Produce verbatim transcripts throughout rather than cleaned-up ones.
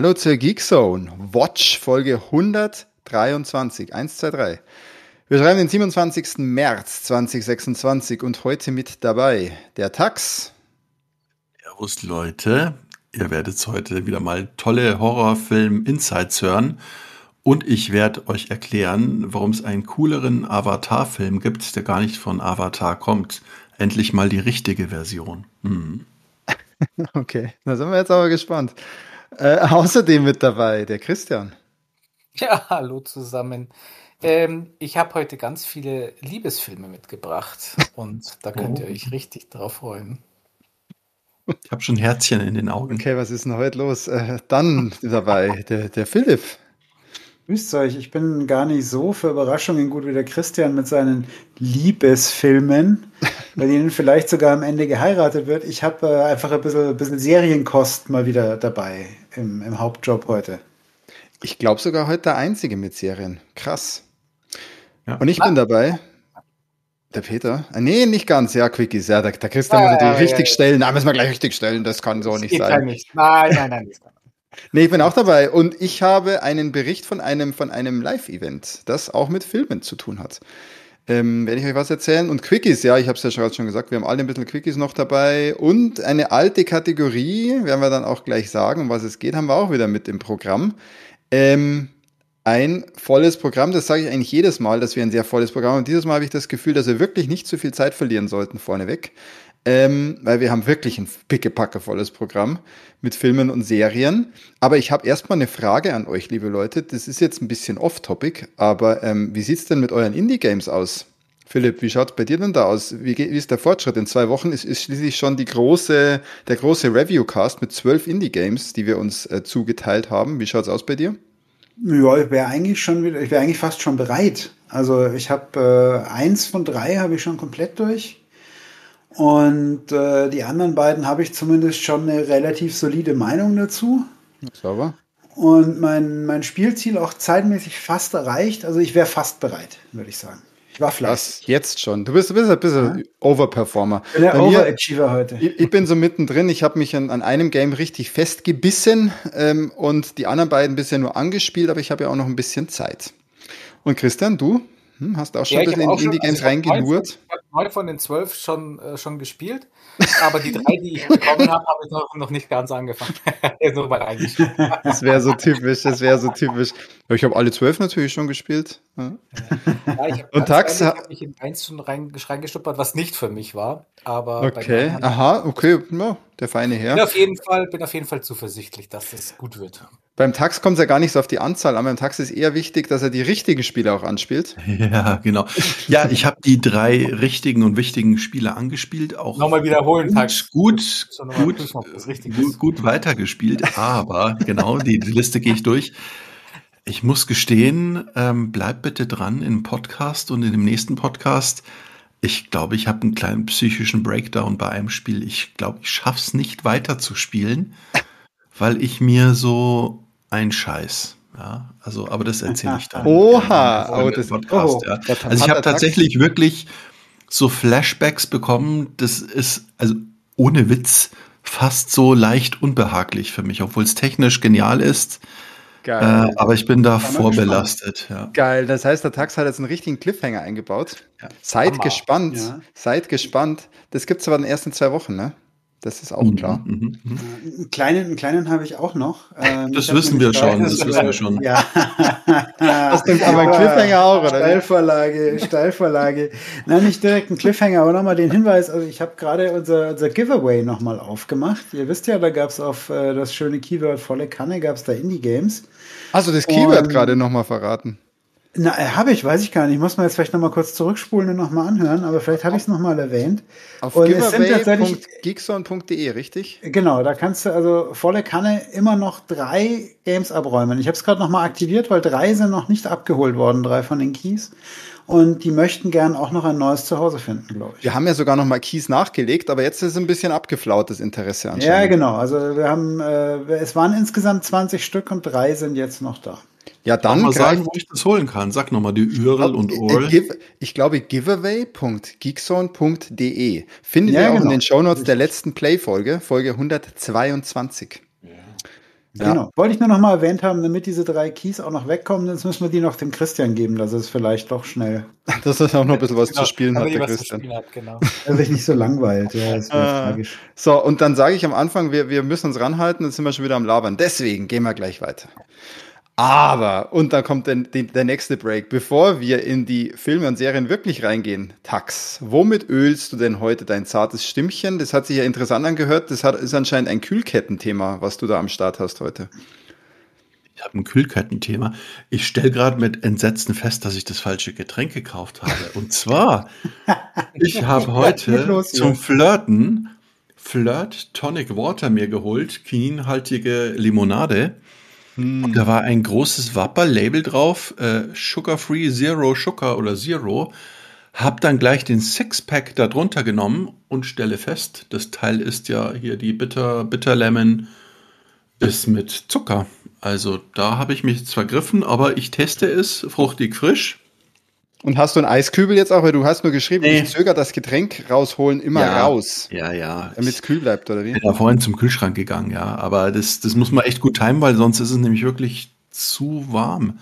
Hallo zur Geekzone. Watch Folge hundertdreiundzwanzig. eins, zwei, drei. Wir schreiben den siebenundzwanzigsten März zweitausendsechsundzwanzig und heute mit dabei der Tax. Servus Leute, ihr werdet heute wieder mal tolle Horrorfilm-Insights hören und ich werde euch erklären, warum es einen cooleren Avatar-Film gibt, der gar nicht von Avatar kommt. Endlich mal die richtige Version. Hm. Okay, da sind wir jetzt aber gespannt. Äh, außerdem mit dabei der Christian. Ja, hallo zusammen. Ähm, ich habe heute ganz viele Liebesfilme mitgebracht und da könnt ihr Oh. euch richtig drauf freuen. Ich habe schon Herzchen in den Augen. Okay, was ist denn heute los? Äh, dann dabei der, der Philipp. Grüßt euch, ich bin gar nicht so für Überraschungen gut wie der Christian mit seinen Liebesfilmen, bei denen vielleicht sogar am Ende geheiratet wird. Ich habe äh, einfach ein bisschen, ein bisschen Serienkost mal wieder dabei im, im Hauptjob heute. Ich glaube sogar heute der Einzige mit Serien. Krass. Ja. Und ich bin dabei. Der Peter? Ah, nee, nicht ganz. Ja, Quickies. Ja, der, der Christian Ja, muss natürlich ja, richtig ja. stellen. Da müssen wir gleich richtig stellen. Das kann so Das nicht geht sein. ja nicht. Nein, nein, nein. Das kann nicht. Nee, ich bin auch dabei und ich habe einen Bericht von einem, von einem Live-Event, das auch mit Filmen zu tun hat. Ähm, werde ich euch was erzählen? Und Quickies, ja, ich habe es ja gerade schon gesagt, wir haben alle ein bisschen Quickies noch dabei und eine alte Kategorie, werden wir dann auch gleich sagen, um was es geht, haben wir auch wieder mit im Programm. Ähm, ein volles Programm, das sage ich eigentlich jedes Mal, dass wir ein sehr volles Programm haben. Und dieses Mal habe ich das Gefühl, dass wir wirklich nicht zu viel Zeit verlieren sollten vorneweg. Ähm, weil wir haben wirklich ein pickepackevolles Programm mit Filmen und Serien. Aber ich habe erstmal eine Frage an euch, liebe Leute. Das ist jetzt ein bisschen off-topic, aber ähm, wie sieht's denn mit euren Indie-Games aus? Philipp, wie schaut's bei dir denn da aus? Wie, geht, wie ist der Fortschritt? In zwei Wochen ist, ist schließlich schon die große, der große Review-Cast mit zwölf Indie-Games, die wir uns äh, zugeteilt haben. Wie schaut's aus bei dir? Ja, ich wäre eigentlich schon wieder, ich wäre eigentlich fast schon bereit. Also ich habe äh, eins von drei habe ich schon komplett durch. Und äh, die anderen beiden habe ich zumindest schon eine relativ solide Meinung dazu. Sauber. Und mein, mein Spielziel auch zeitmäßig fast erreicht. Also ich wäre fast bereit, würde ich sagen. Ich war fleißig. Was? Jetzt schon? Du bist, du bist ein bisschen ja. Overperformer. Ich bin der Bei mir- Overachiever heute. Ich, ich bin so mittendrin. Ich habe mich an, an einem Game richtig festgebissen ähm, und die anderen beiden bisher nur angespielt, aber ich habe ja auch noch ein bisschen Zeit. Und Christian, du? Hm, hast auch schon ein Ja, ich bisschen hab in auch schon- Indie-Games also ich hab neun reingelurt? von- Ich habe neun von den zwölf schon, äh, schon gespielt, aber die drei, die ich bekommen habe, habe ich noch, noch nicht ganz angefangen. Jetzt nur mal reingeschaut. Das wäre so typisch, das wäre so typisch. Ja, ich habe alle zwölf natürlich schon gespielt. Ja. Ja, ich hab Und ganz Tax- ehrlich, hab mich in eins schon rein, reingestuppert, was nicht für mich war. Aber bei den Okay, anderen- aha, okay, ja, der feine bin Herr. auf jeden Fall, bin auf jeden Fall zuversichtlich, dass es gut wird. Beim Tax kommt es ja gar nicht so auf die Anzahl an. Beim Tax ist eher wichtig, dass er die richtigen Spiele auch anspielt. Ja, genau. Ja, ich habe die drei richtigen und wichtigen Spiele angespielt, auch Nochmal wiederholen, gut, Tax. gut, Schon nochmal gut, prüfen, ob das richtig gut, ist. gut weitergespielt, aber genau, die, die Liste gehe ich durch. Ich muss gestehen, ähm, bleib bitte dran im Podcast und in dem nächsten Podcast. Ich glaube, ich habe einen kleinen psychischen Breakdown bei einem Spiel. Ich glaube, ich schaff's nicht weiter zu spielen, weil ich mir so ein Scheiß. Ja, also, aber das erzähle ich dann. Oha, im oh, das- Podcast, oh, ja. das Also ich hat habe der Tax- tatsächlich wirklich so Flashbacks bekommen. Das ist, also ohne Witz, fast so leicht unbehaglich für mich, obwohl es technisch genial ist. Geil. Äh, aber ich bin da mal vorbelastet. Ja. Geil, das heißt, der Tax hat jetzt einen richtigen Cliffhanger eingebaut. Seid Hammer. gespannt, Ja. seid gespannt. Das gibt's aber in den ersten zwei Wochen, ne? Das ist auch klar. Mhm, mhm. Einen kleinen, einen kleinen habe ich auch noch. Ähm, Das ich hab wissen wir nämlich schon, gerade- das wissen wir schon. Ja. Das klingt aber ein Cliffhanger auch, oder? Steilvorlage, Steilvorlage. Nein, nicht direkt ein Cliffhanger, aber nochmal den Hinweis. Also ich habe gerade unser, unser Giveaway nochmal aufgemacht. Ihr wisst ja, da gab es auf äh, das schöne Keyword volle Kanne, gab es da Indie-Games. Also das Keyword Und- gerade nochmal verraten. Na, äh, habe ich, weiß ich gar nicht. Ich muss mir jetzt vielleicht nochmal kurz zurückspulen und nochmal anhören, aber vielleicht habe ich es nochmal erwähnt. Auf Und es sind giveaway tatsächlich- punkt geekzone punkt de, richtig? Genau, da kannst du also volle Kanne immer noch drei Games abräumen. Ich habe es gerade nochmal aktiviert, weil drei sind noch nicht abgeholt worden, drei von den Keys. Und die möchten gern auch noch ein neues Zuhause finden, glaube ich. Wir haben ja sogar noch mal Keys nachgelegt, aber jetzt ist es ein bisschen abgeflaut, das Interesse Ja, anscheinend. genau. Also wir haben, äh, es waren insgesamt zwanzig Stück und drei sind jetzt noch da. Ja, Dann dann mal sagen, greift wo ich das holen kann. Sag nochmal die U R L und Äh, U R L. give, ich glaube, giveaway punkt geekzone punkt de. Findet Ja, ihr auch genau. in den Shownotes der letzten Play-Folge, Folge hundertzweiundzwanzig. Ja. Genau. Wollte ich nur noch mal erwähnt haben, damit diese drei Keys auch noch wegkommen, sonst müssen wir die noch dem Christian geben, dass es vielleicht doch schnell, Dass er auch noch ein bisschen was Genau, zu spielen hat, damit der ihr was zu Christian. spielen habt, genau. dass sich nicht so langweilt. Ja, das wäre Äh, tragisch. So, und dann sage ich am Anfang, wir, wir müssen uns ranhalten, jetzt sind wir schon wieder am Labern. Deswegen gehen wir gleich weiter. Aber, und dann kommt der, der nächste Break. Bevor wir in die Filme und Serien wirklich reingehen, Tax, womit ölst du denn heute dein zartes Stimmchen? Das hat sich ja interessant angehört. Das hat, ist anscheinend ein Kühlkettenthema, was du da am Start hast heute. Ich habe ein Kühlkettenthema. Ich stelle gerade mit Entsetzen fest, dass ich das falsche Getränk gekauft habe. Und zwar, ich habe heute los hier. zum Flirten Flirt Tonic Water mir geholt, kininhaltige Limonade. Und da war ein großes Wapper-Label drauf, äh, Sugar-Free, Zero Sugar oder Zero. Hab dann gleich den Sixpack da drunter genommen und stelle fest, das Teil ist ja hier die Bitter, Bitter Lemon, ist mit Zucker. Also da habe ich mich jetzt vergriffen, aber ich teste es, fruchtig frisch. Und hast du einen Eiskübel jetzt auch? Weil du hast nur geschrieben, Nee. ich zögere das Getränk rausholen immer Ja. raus, Ja, ja. damit es kühl bleibt, oder wie? Ich bin da vorhin zum Kühlschrank gegangen, ja. Aber das, das muss man echt gut timen, weil sonst ist es nämlich wirklich zu warm.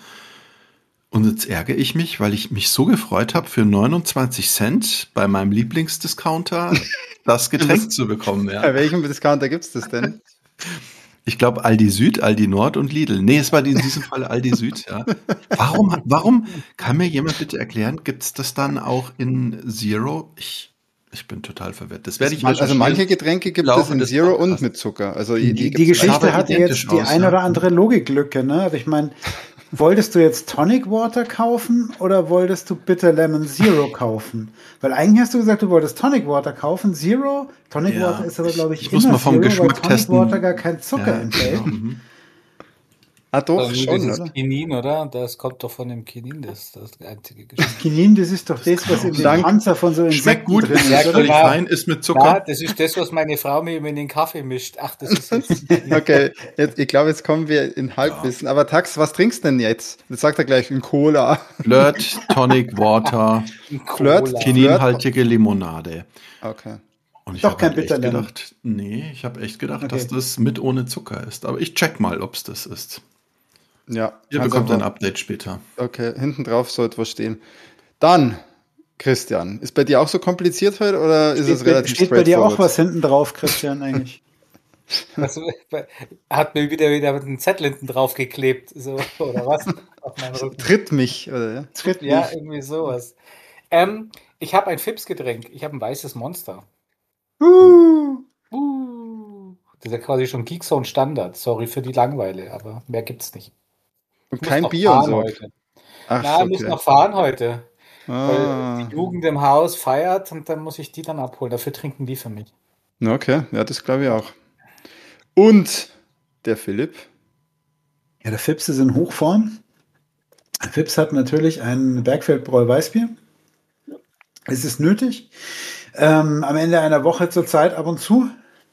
Und jetzt ärgere ich mich, weil ich mich so gefreut habe, für neunundzwanzig Cent bei meinem Lieblingsdiscounter das Getränk zu bekommen. Bei Ja. welchem Discounter gibt's das denn? Ich glaube Aldi Süd, Aldi Nord und Lidl. Nee, es war in diesem Fall Aldi Süd, ja. Warum, hat- warum, kann mir jemand bitte erklären, gibt es das dann auch in Zero? Ich, ich bin total verwirrt. Das werde ich Man, also recherchieren. manche Getränke gibt Laufe es in des Zero Podcasts. und mit Zucker. Also Die, die, die, gibt's sah Geschichte aber hatte identisch jetzt die aus, ein ja. oder andere Logiklücke, ne? Also ich meine, wolltest du jetzt Tonic Water kaufen oder wolltest du Bitter Lemon Zero kaufen? Weil eigentlich hast du gesagt, du wolltest Tonic Water kaufen, Zero. Tonic Ja, Water ist aber, ich- glaube ich, ich muss immer mal vom Zero, Geschmack weil Tonic testen. Water gar kein Zucker Ja, enthält. genau, mhm. Ah, doch, Nur schon, dieses oder? Kinin, oder? Das kommt doch von dem Kinin, das das einzige Geschmack. Kinin, das ist doch das, was in dem Dank. Panzer von so Schmeckt Insekten gut, drin ist ist, Ja, oder? völlig genau. fein, ist mit Ja, Zucker. das ist das, was meine Frau mir immer in den Kaffee mischt. Ach, das ist jetzt. Okay, jetzt, ich glaube, jetzt kommen wir in Halbwissen. Aber Tax, was trinkst du denn jetzt? Jetzt sagt er gleich ein Cola. Flirt, Tonic Water, Flirt, Cola. kininhaltige Limonade. Okay. Und ich Doch habe kein halt echt Bitter Lemon. gedacht, nee, ich habe echt gedacht, Okay. dass das mit ohne Zucker ist. Aber ich check mal, ob es das ist. Ja. Ihr kannst bekommt ein einfach- Update später. Okay, hinten drauf sollte was stehen. Dann, Christian, ist bei dir auch so kompliziert heute oder ist es Steht, bei- relativ steht bei dir auch straightforward? was hinten drauf, Christian, eigentlich? Das hat mir wieder wieder mit einem Zettel hinten drauf geklebt, so, oder was? Auf meinem Rücken. Tritt mich, oder? Ja? Tritt Ja, nicht. irgendwie sowas. Ähm, ich habe ein Fips-Getränk. Ich habe ein weißes Monster. Uh, Uh, das ist ja quasi schon Geekzone Standard. Sorry für die Langeweile, aber mehr gibt's nicht. Und Ich muss kein noch Bier und fahren so. heute. Ach, Na, ich muss okay. noch fahren heute, weil Ah. die Jugend im Haus feiert und dann muss ich die dann abholen. Dafür trinken die für mich. Okay, ja, das glaube ich auch. Und der Philipp. ja, der Fips ist in Hochform. Fips hat natürlich ein Bergfeldbräu Weißbier. Es ist nötig. Ähm, am Ende einer Woche zur Zeit ab und zu.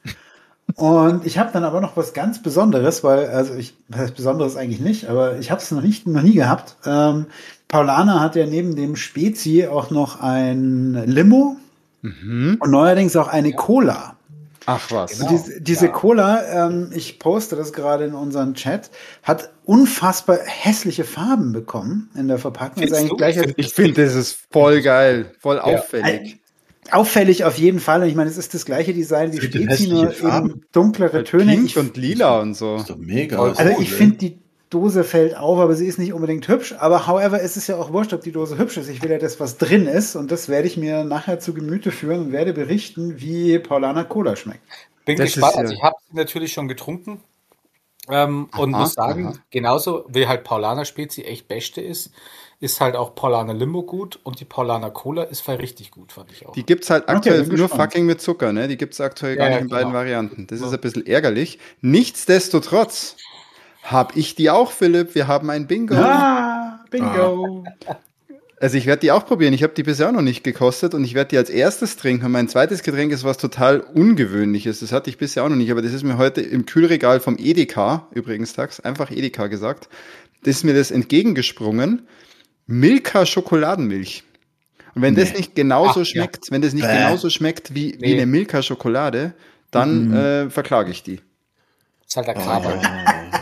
Und ich habe dann aber noch was ganz Besonderes, weil, also ich, was heißt Besonderes eigentlich nicht, aber ich habe es noch nicht, noch nie gehabt. Ähm, Paulaner hat ja neben dem Spezi auch noch ein Limo und neuerdings auch eine Cola. Ach was. Genau. Diese, diese ja. Cola, ähm, ich poste das gerade in unseren Chat, hat unfassbar hässliche Farben bekommen in der Verpackung. Findest eigentlich du? gleich als, Ich finde, das ist voll geil, voll auffällig. auffällig auf jeden Fall. Und ich meine, es ist das gleiche Design wie Es gibt Spezi, hässliche nur Farben. eben dunklere Halt Töne. Pink Ich, und lila und so. Das ist doch mega. Voll Das also ist ich cool, finde, die Dose fällt auf, aber sie ist nicht unbedingt hübsch. Aber however, es ist ja auch wurscht, ob die Dose hübsch ist. Ich will ja das, was drin ist. Und das werde ich mir nachher zu Gemüte führen und werde berichten, wie Paulaner Cola schmeckt. Bin Das gespannt. ist ja- Also ich habe sie natürlich schon getrunken ähm, und Aha, muss sagen, aha. genauso wie halt Paulaner Spezi echt beste ist, ist halt auch Paulaner Limo gut und die Paulaner Cola ist voll richtig gut, fand ich auch. Die gibt's halt Okay, aktuell bin nur gespannt. fucking mit Zucker, ne? Die gibt's aktuell gar Ja, nicht ja, in genau. beiden Varianten. Das ist ein bisschen ärgerlich. Nichtsdestotrotz habe ich die auch, Philipp. Wir haben ein Bingo. Ah, Bingo. Also ich werde die auch probieren. Ich habe die bisher auch noch nicht gekostet und ich werde die als erstes trinken. Und mein zweites Getränk ist was total Ungewöhnliches. Das hatte ich bisher auch noch nicht, aber das ist mir heute im Kühlregal vom Edeka, übrigens Tax, einfach Edeka gesagt, das ist mir das entgegengesprungen. Milka Schokoladenmilch. Und wenn das Nee. nicht genauso Ach, ja. schmeckt, wenn das nicht Bäh. genauso schmeckt wie, wie Nee. eine Milka Schokolade, dann Mhm. äh, verklage ich die. ist halt der Kraber. Oh.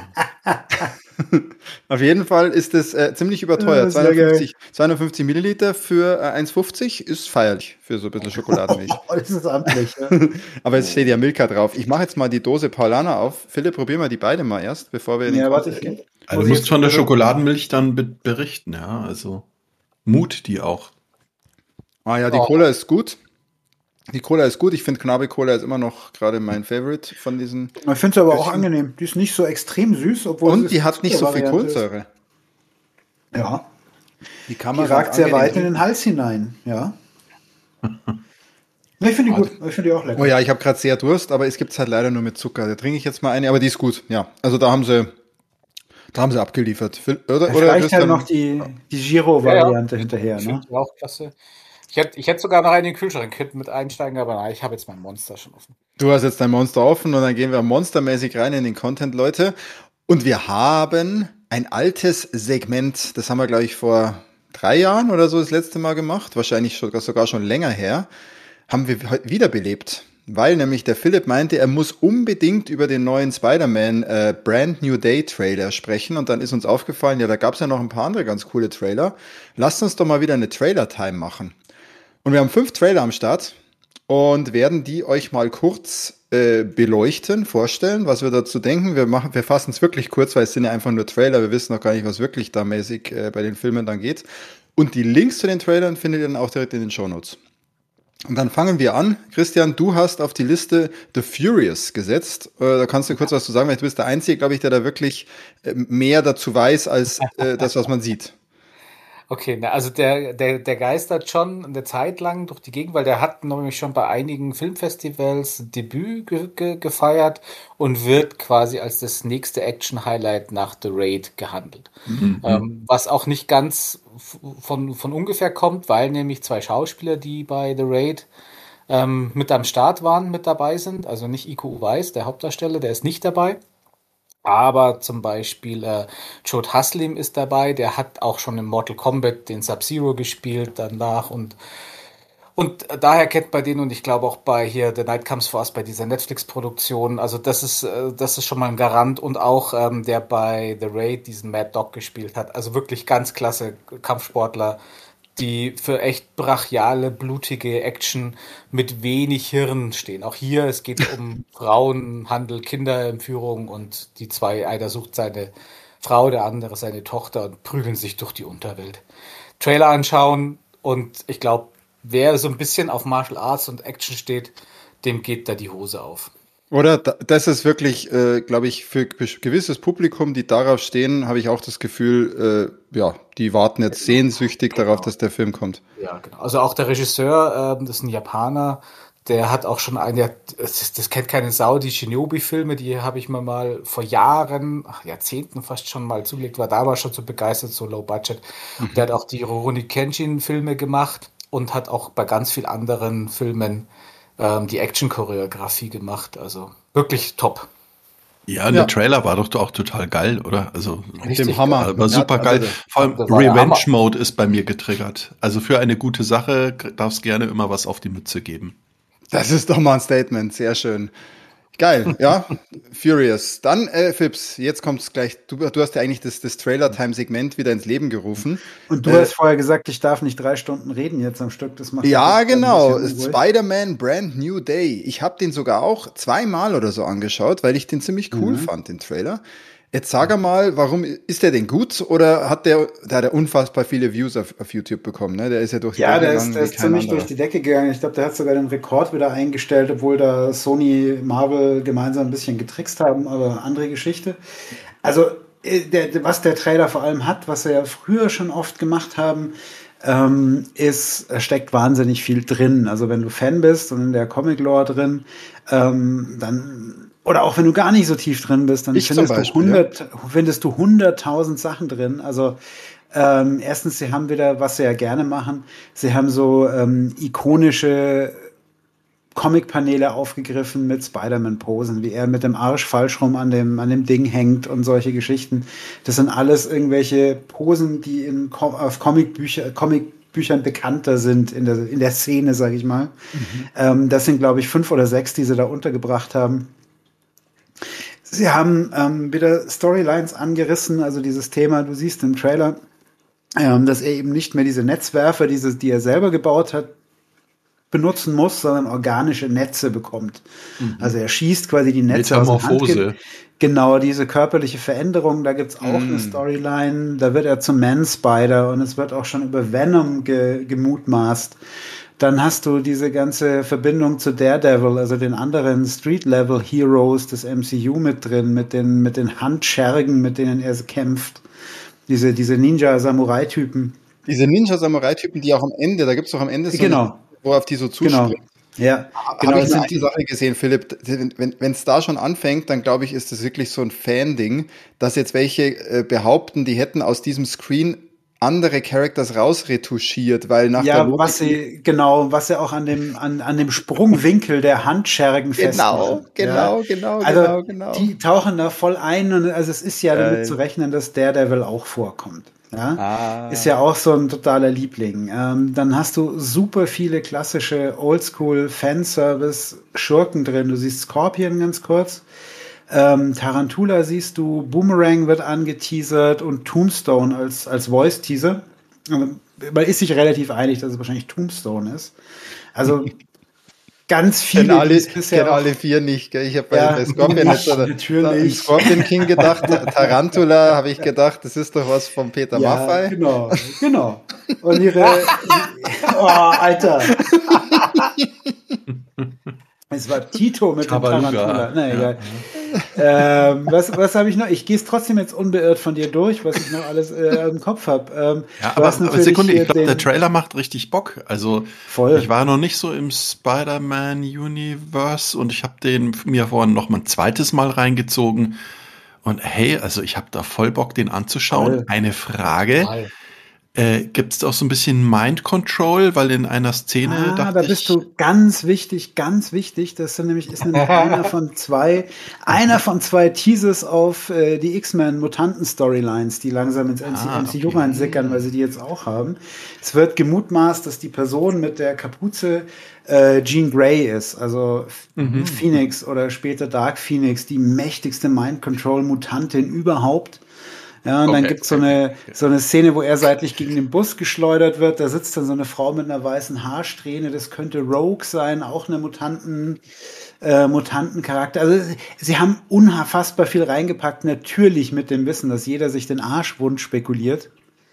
Auf jeden Fall ist es äh, ziemlich überteuert. Ja, zweihundertfünfzig, zweihundertfünfzig Milliliter für äh, eins fünfzig ist feierlich für so ein bisschen Schokoladenmilch. Oh, das ist amtlich. Ja. Aber es steht ja Milka drauf. Ich mache jetzt mal die Dose Paulaner auf. Philipp, probier mal die beide mal erst, bevor wir in den Ja, warte, Content ich, gehen. Also du musst von der Schokoladenmilch dann be berichten, ja, also Mut die auch. Ah ja, die Oh. Cola ist gut. Die Cola ist gut. Ich finde Knabe Cola ist immer noch gerade mein Favorite von diesen. Ich finde es aber auch Bisschen. angenehm. Die ist nicht so extrem süß, obwohl Und es die hat nicht so viel Zuckervariante ist. Kohlensäure. Ja, Die kann die man ragt ganz sehr angenehm weit in trinken. den Hals hinein. Ja. Ja, ich finde die gut. Ich finde die auch lecker. Oh ja, ich habe gerade sehr Durst, aber es gibt halt leider nur mit Zucker. Da trinke ich jetzt mal eine, aber die ist gut. Ja, also da haben sie, da haben sie abgeliefert. Phil- Oder, Es oder reicht Christian? halt noch die, die Giro-Variante hinterher. Ich Ne? finde die auch klasse. Ich hätte, ich hätte sogar noch einen in den Kühlschrank könnte mit einsteigen, aber nein, ich habe jetzt mein Monster schon offen. Du hast jetzt dein Monster offen und dann gehen wir monstermäßig rein in den Content, Leute. Und wir haben ein altes Segment, das haben wir, glaube ich, vor drei Jahren oder so das letzte Mal gemacht, wahrscheinlich sogar, sogar schon länger her, haben wir heute wiederbelebt. Weil nämlich der Philipp meinte, er muss unbedingt über den neuen Spider-Man äh, Brand New Day Trailer sprechen. Und dann ist uns aufgefallen, ja, da gab es ja noch ein paar andere ganz coole Trailer. Lasst uns doch mal wieder eine Trailer-Time machen. Und wir haben fünf Trailer am Start und werden die euch mal kurz äh, beleuchten, vorstellen, was wir dazu denken. Wir machen, wir fassen es wirklich kurz, weil es sind ja einfach nur Trailer. Wir wissen noch gar nicht, was wirklich da mäßig äh, bei den Filmen dann geht. Und die Links zu den Trailern findet ihr dann auch direkt in den Shownotes. Und dann fangen wir an. Christian, du hast auf die Liste The Furious gesetzt. Äh, da kannst du kurz was zu sagen, weil du bist der Einzige, glaube ich, der da wirklich äh, mehr dazu weiß, als äh, das, was man sieht. Okay, na, also der, der, der geistert schon eine Zeit lang durch die Gegend, weil der hat nämlich schon bei einigen Filmfestivals Debüt ge ge gefeiert und wird quasi als das nächste Action-Highlight nach The Raid gehandelt. Mhm. Ähm, was auch nicht ganz f- von, von ungefähr kommt, weil nämlich zwei Schauspieler, die bei The Raid ähm, mit am Start waren, mit dabei sind. Also nicht Iko Uwais, der Hauptdarsteller, der ist nicht dabei. Aber zum Beispiel äh, Jodie Haslim ist dabei, der hat auch schon im Mortal Kombat den Sub-Zero gespielt danach und und daher kennt man den und ich glaube auch bei hier The Night Comes For Us bei dieser Netflix-Produktion, also das ist äh, das ist schon mal ein Garant und auch ähm, der bei The Raid diesen Mad Dog gespielt hat, also wirklich ganz klasse Kampfsportler, die für echt brachiale, blutige Action mit wenig Hirn stehen. Auch hier, es geht um Frauenhandel, Kinderentführung und die zwei, einer sucht seine Frau, der andere seine Tochter und prügeln sich durch die Unterwelt. Trailer anschauen und ich glaube, wer so ein bisschen auf Martial Arts und Action steht, dem geht da die Hose auf. Oder da- das ist wirklich, äh, glaube ich, für g- gewisses Publikum, die darauf stehen, habe ich auch das Gefühl, äh, ja, die warten jetzt sehnsüchtig darauf, dass der Film kommt. Ja, genau. Also auch der Regisseur, ähm, das ist ein Japaner, der hat auch schon eine, das, das kennt keine Sau, die Shinobi-Filme, die habe ich mir mal vor Jahren, ach, Jahrzehnten fast schon mal zugelegt, war damals schon so begeistert, so low budget. Mhm. Der hat auch die Rurouni Kenshin-Filme gemacht und hat auch bei ganz vielen anderen Filmen ähm, die Action-Choreografie gemacht. Also wirklich top. Ja, und Ja. der Trailer war doch auch total geil, oder? Also Mit dem Hammer. war, war super Ja, geil. also, Vor allem das war der Revenge Hammer. Mode ist bei mir getriggert. Also für eine gute Sache darf es gerne immer was auf die Mütze geben. Das ist doch mal ein Statement, sehr schön. Geil, ja, Furious. Dann, äh, Fips, jetzt kommt's gleich. Du, du hast ja eigentlich das, das Trailer-Time-Segment wieder ins Leben gerufen. Und du Äh, hast vorher gesagt, ich darf nicht drei Stunden reden jetzt am Stück. Das macht Ja, mich ein genau. bisschen unruhig. Spider-Man Brand New Day. Ich habe den sogar auch zweimal oder so angeschaut, weil ich den ziemlich cool Mhm. fand, den Trailer. Jetzt sag einmal, warum ist der denn gut oder hat der, der hat ja unfassbar viele Views auf, auf YouTube bekommen, ne? Der ist ja durch die Ja, Decke der ist, gegangen der wie ist kein ziemlich anderer. durch die Decke gegangen. Ich glaube, der hat sogar den Rekord wieder eingestellt, obwohl da Sony, Marvel gemeinsam ein bisschen getrickst haben, aber andere Geschichte. Also, äh, der, der- was der Trailer vor allem hat, was wir ja früher schon oft gemacht haben, ähm, ist, da steckt wahnsinnig viel drin. Also, wenn du Fan bist und in der Comic-Lore drin, ähm, dann oder auch wenn du gar nicht so tief drin bist, dann Ich zum findest, du Beispiel, hundert, findest du hunderttausend Sachen drin. Also ähm, erstens, sie haben wieder, was sie ja gerne machen, sie haben so ähm, ikonische Comic-Paneele aufgegriffen mit Spider-Man-Posen, wie er mit dem Arsch falsch rum an dem, an dem Ding hängt und solche Geschichten. Das sind alles irgendwelche Posen, die in Com auf Comicbücher, Comicbüchern bekannter sind in der, in der Szene, sage ich mal. Ähm, das sind, glaube ich, fünf oder sechs, die sie da untergebracht haben. Sie haben ähm, wieder Storylines angerissen, also dieses Thema, du siehst im Trailer, ähm, dass er eben nicht mehr diese Netzwerfer, diese, die er selber gebaut hat, benutzen muss, sondern organische Netze bekommt. Mhm. Also er schießt quasi die Netze aus der Hand. Genau, diese körperliche Veränderung, da gibt's auch mm. eine Storyline, da wird er zum Man-Spider und es wird auch schon über Venom ge- gemutmaßt. Dann hast du diese ganze Verbindung zu Daredevil, also den anderen Street-Level-Heroes des M C U mit drin, mit den, mit den Handschergen, mit denen er kämpft. Diese, diese Ninja-Samurai-Typen. Diese Ninja-Samurai-Typen, die auch am Ende, da gibt's auch am Ende so genau. eine, wo auf die so zuspringen. Genau. Ja, genau. Habe ich nur eine Sache gesehen, Philipp, wenn es da schon anfängt, dann glaube ich, ist das wirklich so ein Fan-Ding, dass jetzt welche äh, behaupten, die hätten aus diesem Screen andere Characters rausretuschiert, weil nach ja, der Logik was sie genau, was sie auch an dem an an dem Sprungwinkel der Handschergen genau, festmachen. Genau, ja. genau, also genau, genau. Die tauchen da voll ein und also es ist ja Geil. damit zu rechnen, dass Daredevil auch vorkommt. Ja? Ah. Ist ja auch so ein totaler Liebling. Ähm, dann hast du super viele klassische Oldschool-Fanservice-Schurken drin. Du siehst Scorpion ganz kurz. Ähm, Tarantula siehst du, Boomerang wird angeteasert und Tombstone als, als Voice-Teaser. Man ist sich relativ einig, dass es wahrscheinlich Tombstone ist. Also ganz viele. Kennen alle, kenn alle vier nicht. Gell? Ich habe bei, ja, bei Scorpion nicht, jetzt natürlich. Scorpion King gedacht, Tarantula habe ich gedacht, das ist doch was von Peter ja, Maffay. Genau, genau. Und ihre, oh, Alter. Es war Tito mit Tabaluga. dem Tarantula. Na, egal. Ja. Ähm, was was habe ich noch? Ich gehe es trotzdem jetzt unbeirrt von dir durch, was ich noch alles äh, im Kopf habe. Ähm, ja, aber, aber Sekunde, ich glaube, der Trailer macht richtig Bock. Also voll. Ich war noch nicht so im Spider-Man-Universe und ich habe den mir vorhin noch mal ein zweites Mal reingezogen. Und hey, also ich habe da voll Bock, den anzuschauen. Voll. Eine Frage. Voll. Äh, gibt es auch so ein bisschen Mind Control, weil in einer Szene ah, dachte da bist ich, du ganz wichtig, ganz wichtig. Das ist nämlich, ist nämlich einer von zwei, einer von zwei Teasers auf äh, die X-Men-Mutanten-Storylines, die langsam ins Ah, M C U okay. reinsickern, weil sie die jetzt auch haben. Es wird gemutmaßt, dass die Person mit der Kapuze äh, Jean Grey ist, also mhm. Phoenix oder später Dark Phoenix, die mächtigste Mind Control-Mutantin überhaupt. Ja, und okay, dann gibt's so eine, so eine Szene, wo er seitlich gegen den Bus geschleudert wird. Da sitzt dann so eine Frau mit einer weißen Haarsträhne. Das könnte Rogue sein, auch eine Mutanten, äh, Mutantencharakter. Also sie haben unfassbar viel reingepackt. Natürlich mit dem Wissen, dass jeder sich den Arsch wund spekuliert.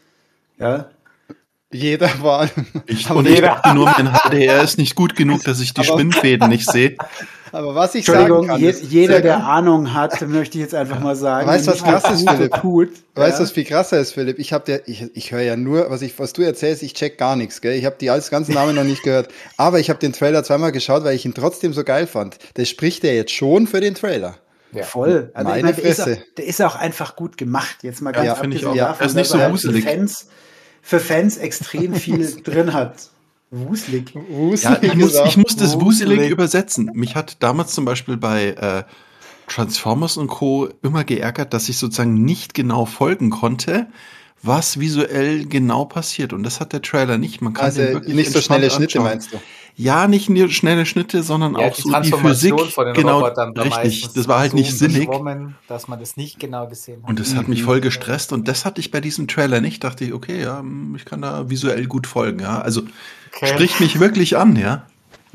Ja. Jeder war. Ich, und jeder. Ich nur mein H D R ist nicht gut genug, dass ich die aber, Spinnfäden nicht sehe. Aber was ich sagen kann, je, jeder, der Ahnung hat, möchte ich jetzt einfach mal sagen. Weißt du, was krass ist, Philipp? Tut, weißt du, ja? was viel krasser ist, Philipp? Ich habe der, ich, ich höre ja nur, was ich, was du erzählst, ich check gar nichts, gell? Ich habe die als ganzen Namen noch nicht gehört. Aber ich habe den Trailer zweimal geschaut, weil ich ihn trotzdem so geil fand. Das spricht ja jetzt schon für den Trailer. Ja. Voll. Also meine ich meine, der, Fresse. Ist auch, der ist auch einfach gut gemacht. Jetzt mal ganz ja, abgesehen ja, davon, er ist nicht so wuselig. Fans, für Fans extrem viel drin hat. Wuselig. Wuselig ja, ich, muss, ich muss das wuselig. wuselig übersetzen. Mich hat damals zum Beispiel bei äh, Transformers und Co. immer geärgert, dass ich sozusagen nicht genau folgen konnte, was visuell genau passiert. Und das hat der Trailer nicht. Man kann also den wirklich nicht so schnelle anschauen. Schnitte, meinst du? Ja, nicht nur schnelle Schnitte, sondern ja, auch die so die Physik. Von den genau, Robotern richtig. Das war halt so nicht sinnig. Dass man das nicht genau gesehen hat. Und das hat mich voll gestresst. Und das hatte ich bei diesem Trailer nicht. Dachte ich, okay, ja, ich kann da visuell gut folgen. Ja, also okay. Spricht mich wirklich an, ja.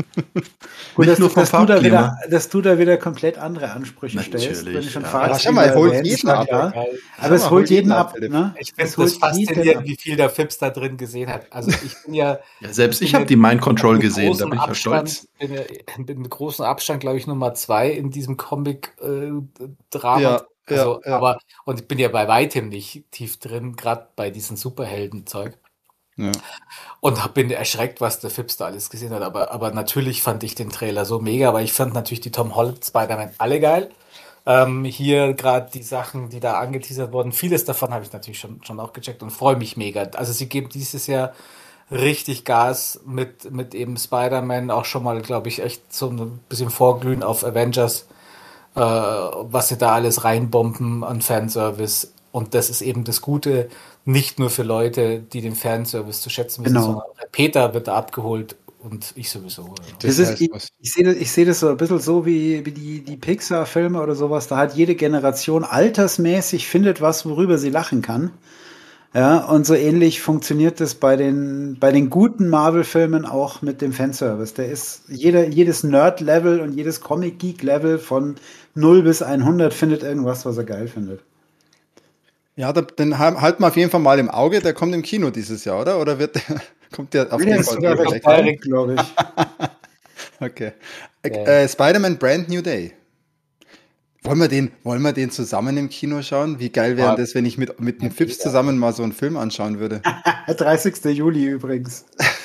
Gut, dass, nur dass, du da wieder, dass du da wieder komplett andere Ansprüche Natürlich, stellst. Wenn ich schon ja. Fahrt schau mal, holt jeden ab. Ja. Aber es holt jeden ab. Ne? Ich finde es faszinierend, wie viel der Fips da drin gesehen hat. Also ich bin ja... ja selbst ich habe die Mind Control gesehen, da bin ich ja stolz. Bin, bin mit großem Abstand, glaube ich, Nummer zwei in diesem Comic-Drama. Äh, ja, also, ja, ja. Aber, und ich bin ja bei weitem nicht tief drin, gerade bei diesem Superhelden-Zeug. Ja. Und bin erschreckt, was der Fips da alles gesehen hat. Aber, aber natürlich fand ich den Trailer so mega, weil ich fand natürlich die Tom Holland Spider-Man alle geil. Ähm, hier gerade die Sachen, die da angeteasert wurden, vieles davon habe ich natürlich schon, schon auch gecheckt und freue mich mega. Also sie geben dieses Jahr richtig Gas mit, mit eben Spider-Man, auch schon mal, glaube ich, echt so ein bisschen vorglühen auf Avengers, äh, was sie da alles reinbomben an Fanservice. Und das ist eben das Gute, nicht nur für Leute, die den Fanservice zu schätzen wissen, genau. sondern Peter wird da abgeholt und ich sowieso. Ja. Das Das ist, heißt ich, was. ich sehe das, ich sehe das so ein bisschen so wie, wie die, die Pixar-Filme oder sowas. Da hat jede Generation altersmäßig findet was, worüber sie lachen kann. Ja, und so ähnlich funktioniert das bei den, bei den guten Marvel-Filmen auch mit dem Fanservice. Der ist, jeder, jedes Nerd-Level und jedes Comic-Geek-Level von null bis hundert findet irgendwas, was er geil findet. Ja, da, den ha- halten wir auf jeden Fall mal im Auge. Der kommt im Kino dieses Jahr, oder? Oder wird der, kommt der auf Der den ist sogar D V D recht direkt? alt, glaube ich. Okay. Ja. Äh, Spider-Man Brand New Day. Wollen wir den, wollen wir den zusammen im Kino schauen? Wie geil wäre Ja. das, wenn ich mit, mit dem Ja, Fips ja. zusammen mal so einen Film anschauen würde? dreißigster Juli übrigens.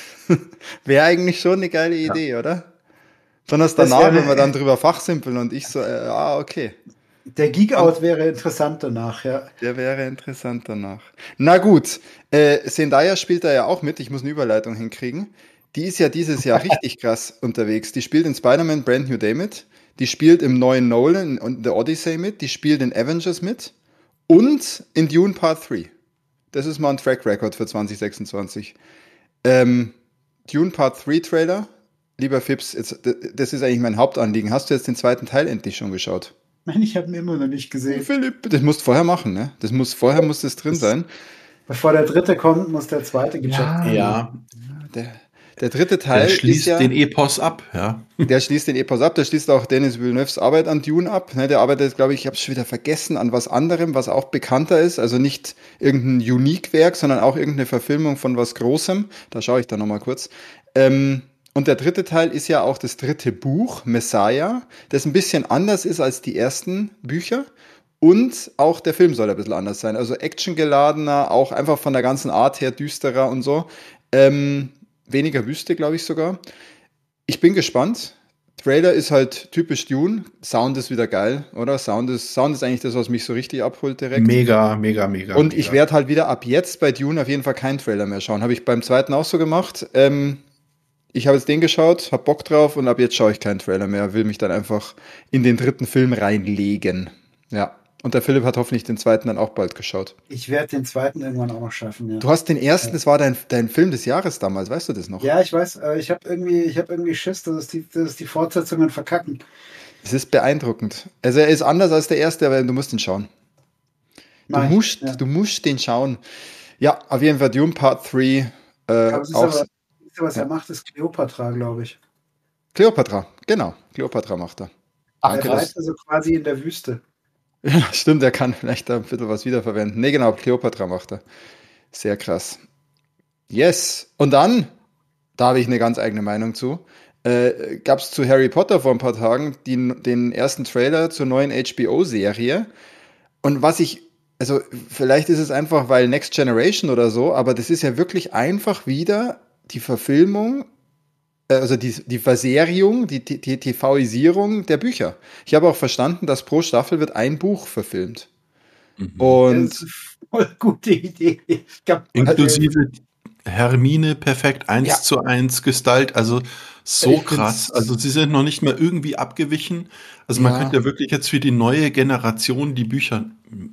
Wäre eigentlich schon eine geile Idee, oder? Besonders Das danach, wäre- wenn wir dann drüber fachsimpeln und ich so, äh, ah, okay. Der Geek-Out wäre interessant danach, ja. Der wäre interessant danach. Na gut, äh, Zendaya spielt da ja auch mit. Ich muss eine Überleitung hinkriegen. Die ist ja dieses Jahr richtig krass unterwegs. Die spielt in Spider-Man Brand New Day mit. Die spielt im neuen Nolan und The Odyssey mit. Die spielt in Avengers mit. Und in Dune Part drei. Das ist mal ein Track Record für zwanzig sechsundzwanzig. Ähm, Dune Part drei Trailer. Lieber Fips, jetzt, das ist eigentlich mein Hauptanliegen. Hast du jetzt den zweiten Teil endlich schon geschaut? Nein, ich habe ihn immer noch nicht gesehen. Philipp, das musst du vorher machen, ne? Das muss, vorher muss das drin sein. Bevor der dritte kommt, muss der zweite gecheckt werden. Ja, Der, der dritte Teil der schließt ist ja, den Epos ab, ja. der schließt den Epos ab, der schließt auch Denis Villeneuves Arbeit an Dune ab. Ne, der arbeitet, glaube ich, ich habe es schon wieder vergessen, an was anderem, was auch bekannter ist. Also nicht irgendein Unique-Werk, sondern auch irgendeine Verfilmung von was Großem. Da schaue ich da nochmal kurz. Ähm, und der dritte Teil ist ja auch das dritte Buch, Messiah, das ein bisschen anders ist als die ersten Bücher. Und auch der Film soll ein bisschen anders sein. Also actiongeladener, auch einfach von der ganzen Art her düsterer und so. Ähm, weniger Wüste, glaube ich sogar. Ich bin gespannt. Trailer ist halt typisch Dune. Sound ist wieder geil, oder? Sound ist, Sound ist eigentlich das, was mich so richtig abholt direkt. Mega, mega, mega. Und mega. ich werde halt wieder ab jetzt bei Dune auf jeden Fall keinen Trailer mehr schauen. Habe ich beim zweiten auch so gemacht. Ähm, ich habe jetzt den geschaut, habe Bock drauf und ab jetzt schaue ich keinen Trailer mehr. Will mich dann einfach in den dritten Film reinlegen. Ja. Und der Philipp hat hoffentlich den zweiten dann auch bald geschaut. Ich werde den zweiten irgendwann auch noch schaffen, ja. Du hast den ersten, das war dein, dein Film des Jahres damals, weißt du das noch? Ja, ich weiß, äh, ich habe irgendwie, ich habe irgendwie Schiss, dass es die, dass es die Fortsetzungen verkacken. Es ist beeindruckend. Also er ist anders als der erste, aber du musst ihn schauen. Du Mach ich, musst, ja. du musst den schauen. Ja, auf jeden Fall Dune Part drei. Äh, Aber es ist auch aber, wisst ihr, was ja. er macht, ist Cleopatra, glaube ich. Cleopatra, genau. Cleopatra macht er. Ach, Er Danke, krass. bleibt also quasi in der Wüste. Ja, stimmt, er kann vielleicht da ein bisschen was wiederverwenden. Nee, genau, Cleopatra macht er. Sehr krass. Yes. Und dann, da habe ich eine ganz eigene Meinung zu, äh, gab es zu Harry Potter vor ein paar Tagen die, den ersten Trailer zur neuen H B O-Serie. Und was ich, also vielleicht ist es einfach, weil Next Generation oder so, aber das ist ja wirklich einfach wieder die Verfilmung, äh, also die, die Verseriung, die, die, die TVisierung der Bücher. Ich habe auch verstanden, dass pro Staffel wird ein Buch verfilmt. Mhm. Und Das ist eine voll gute Idee. Ich glaub, Inklusive Hermine perfekt eins Ja. zu eins gestylt, also so Ich find's- krass. Also sie sind noch nicht mal irgendwie abgewichen. Also man Ja. könnte ja wirklich jetzt für die neue Generation die Bücher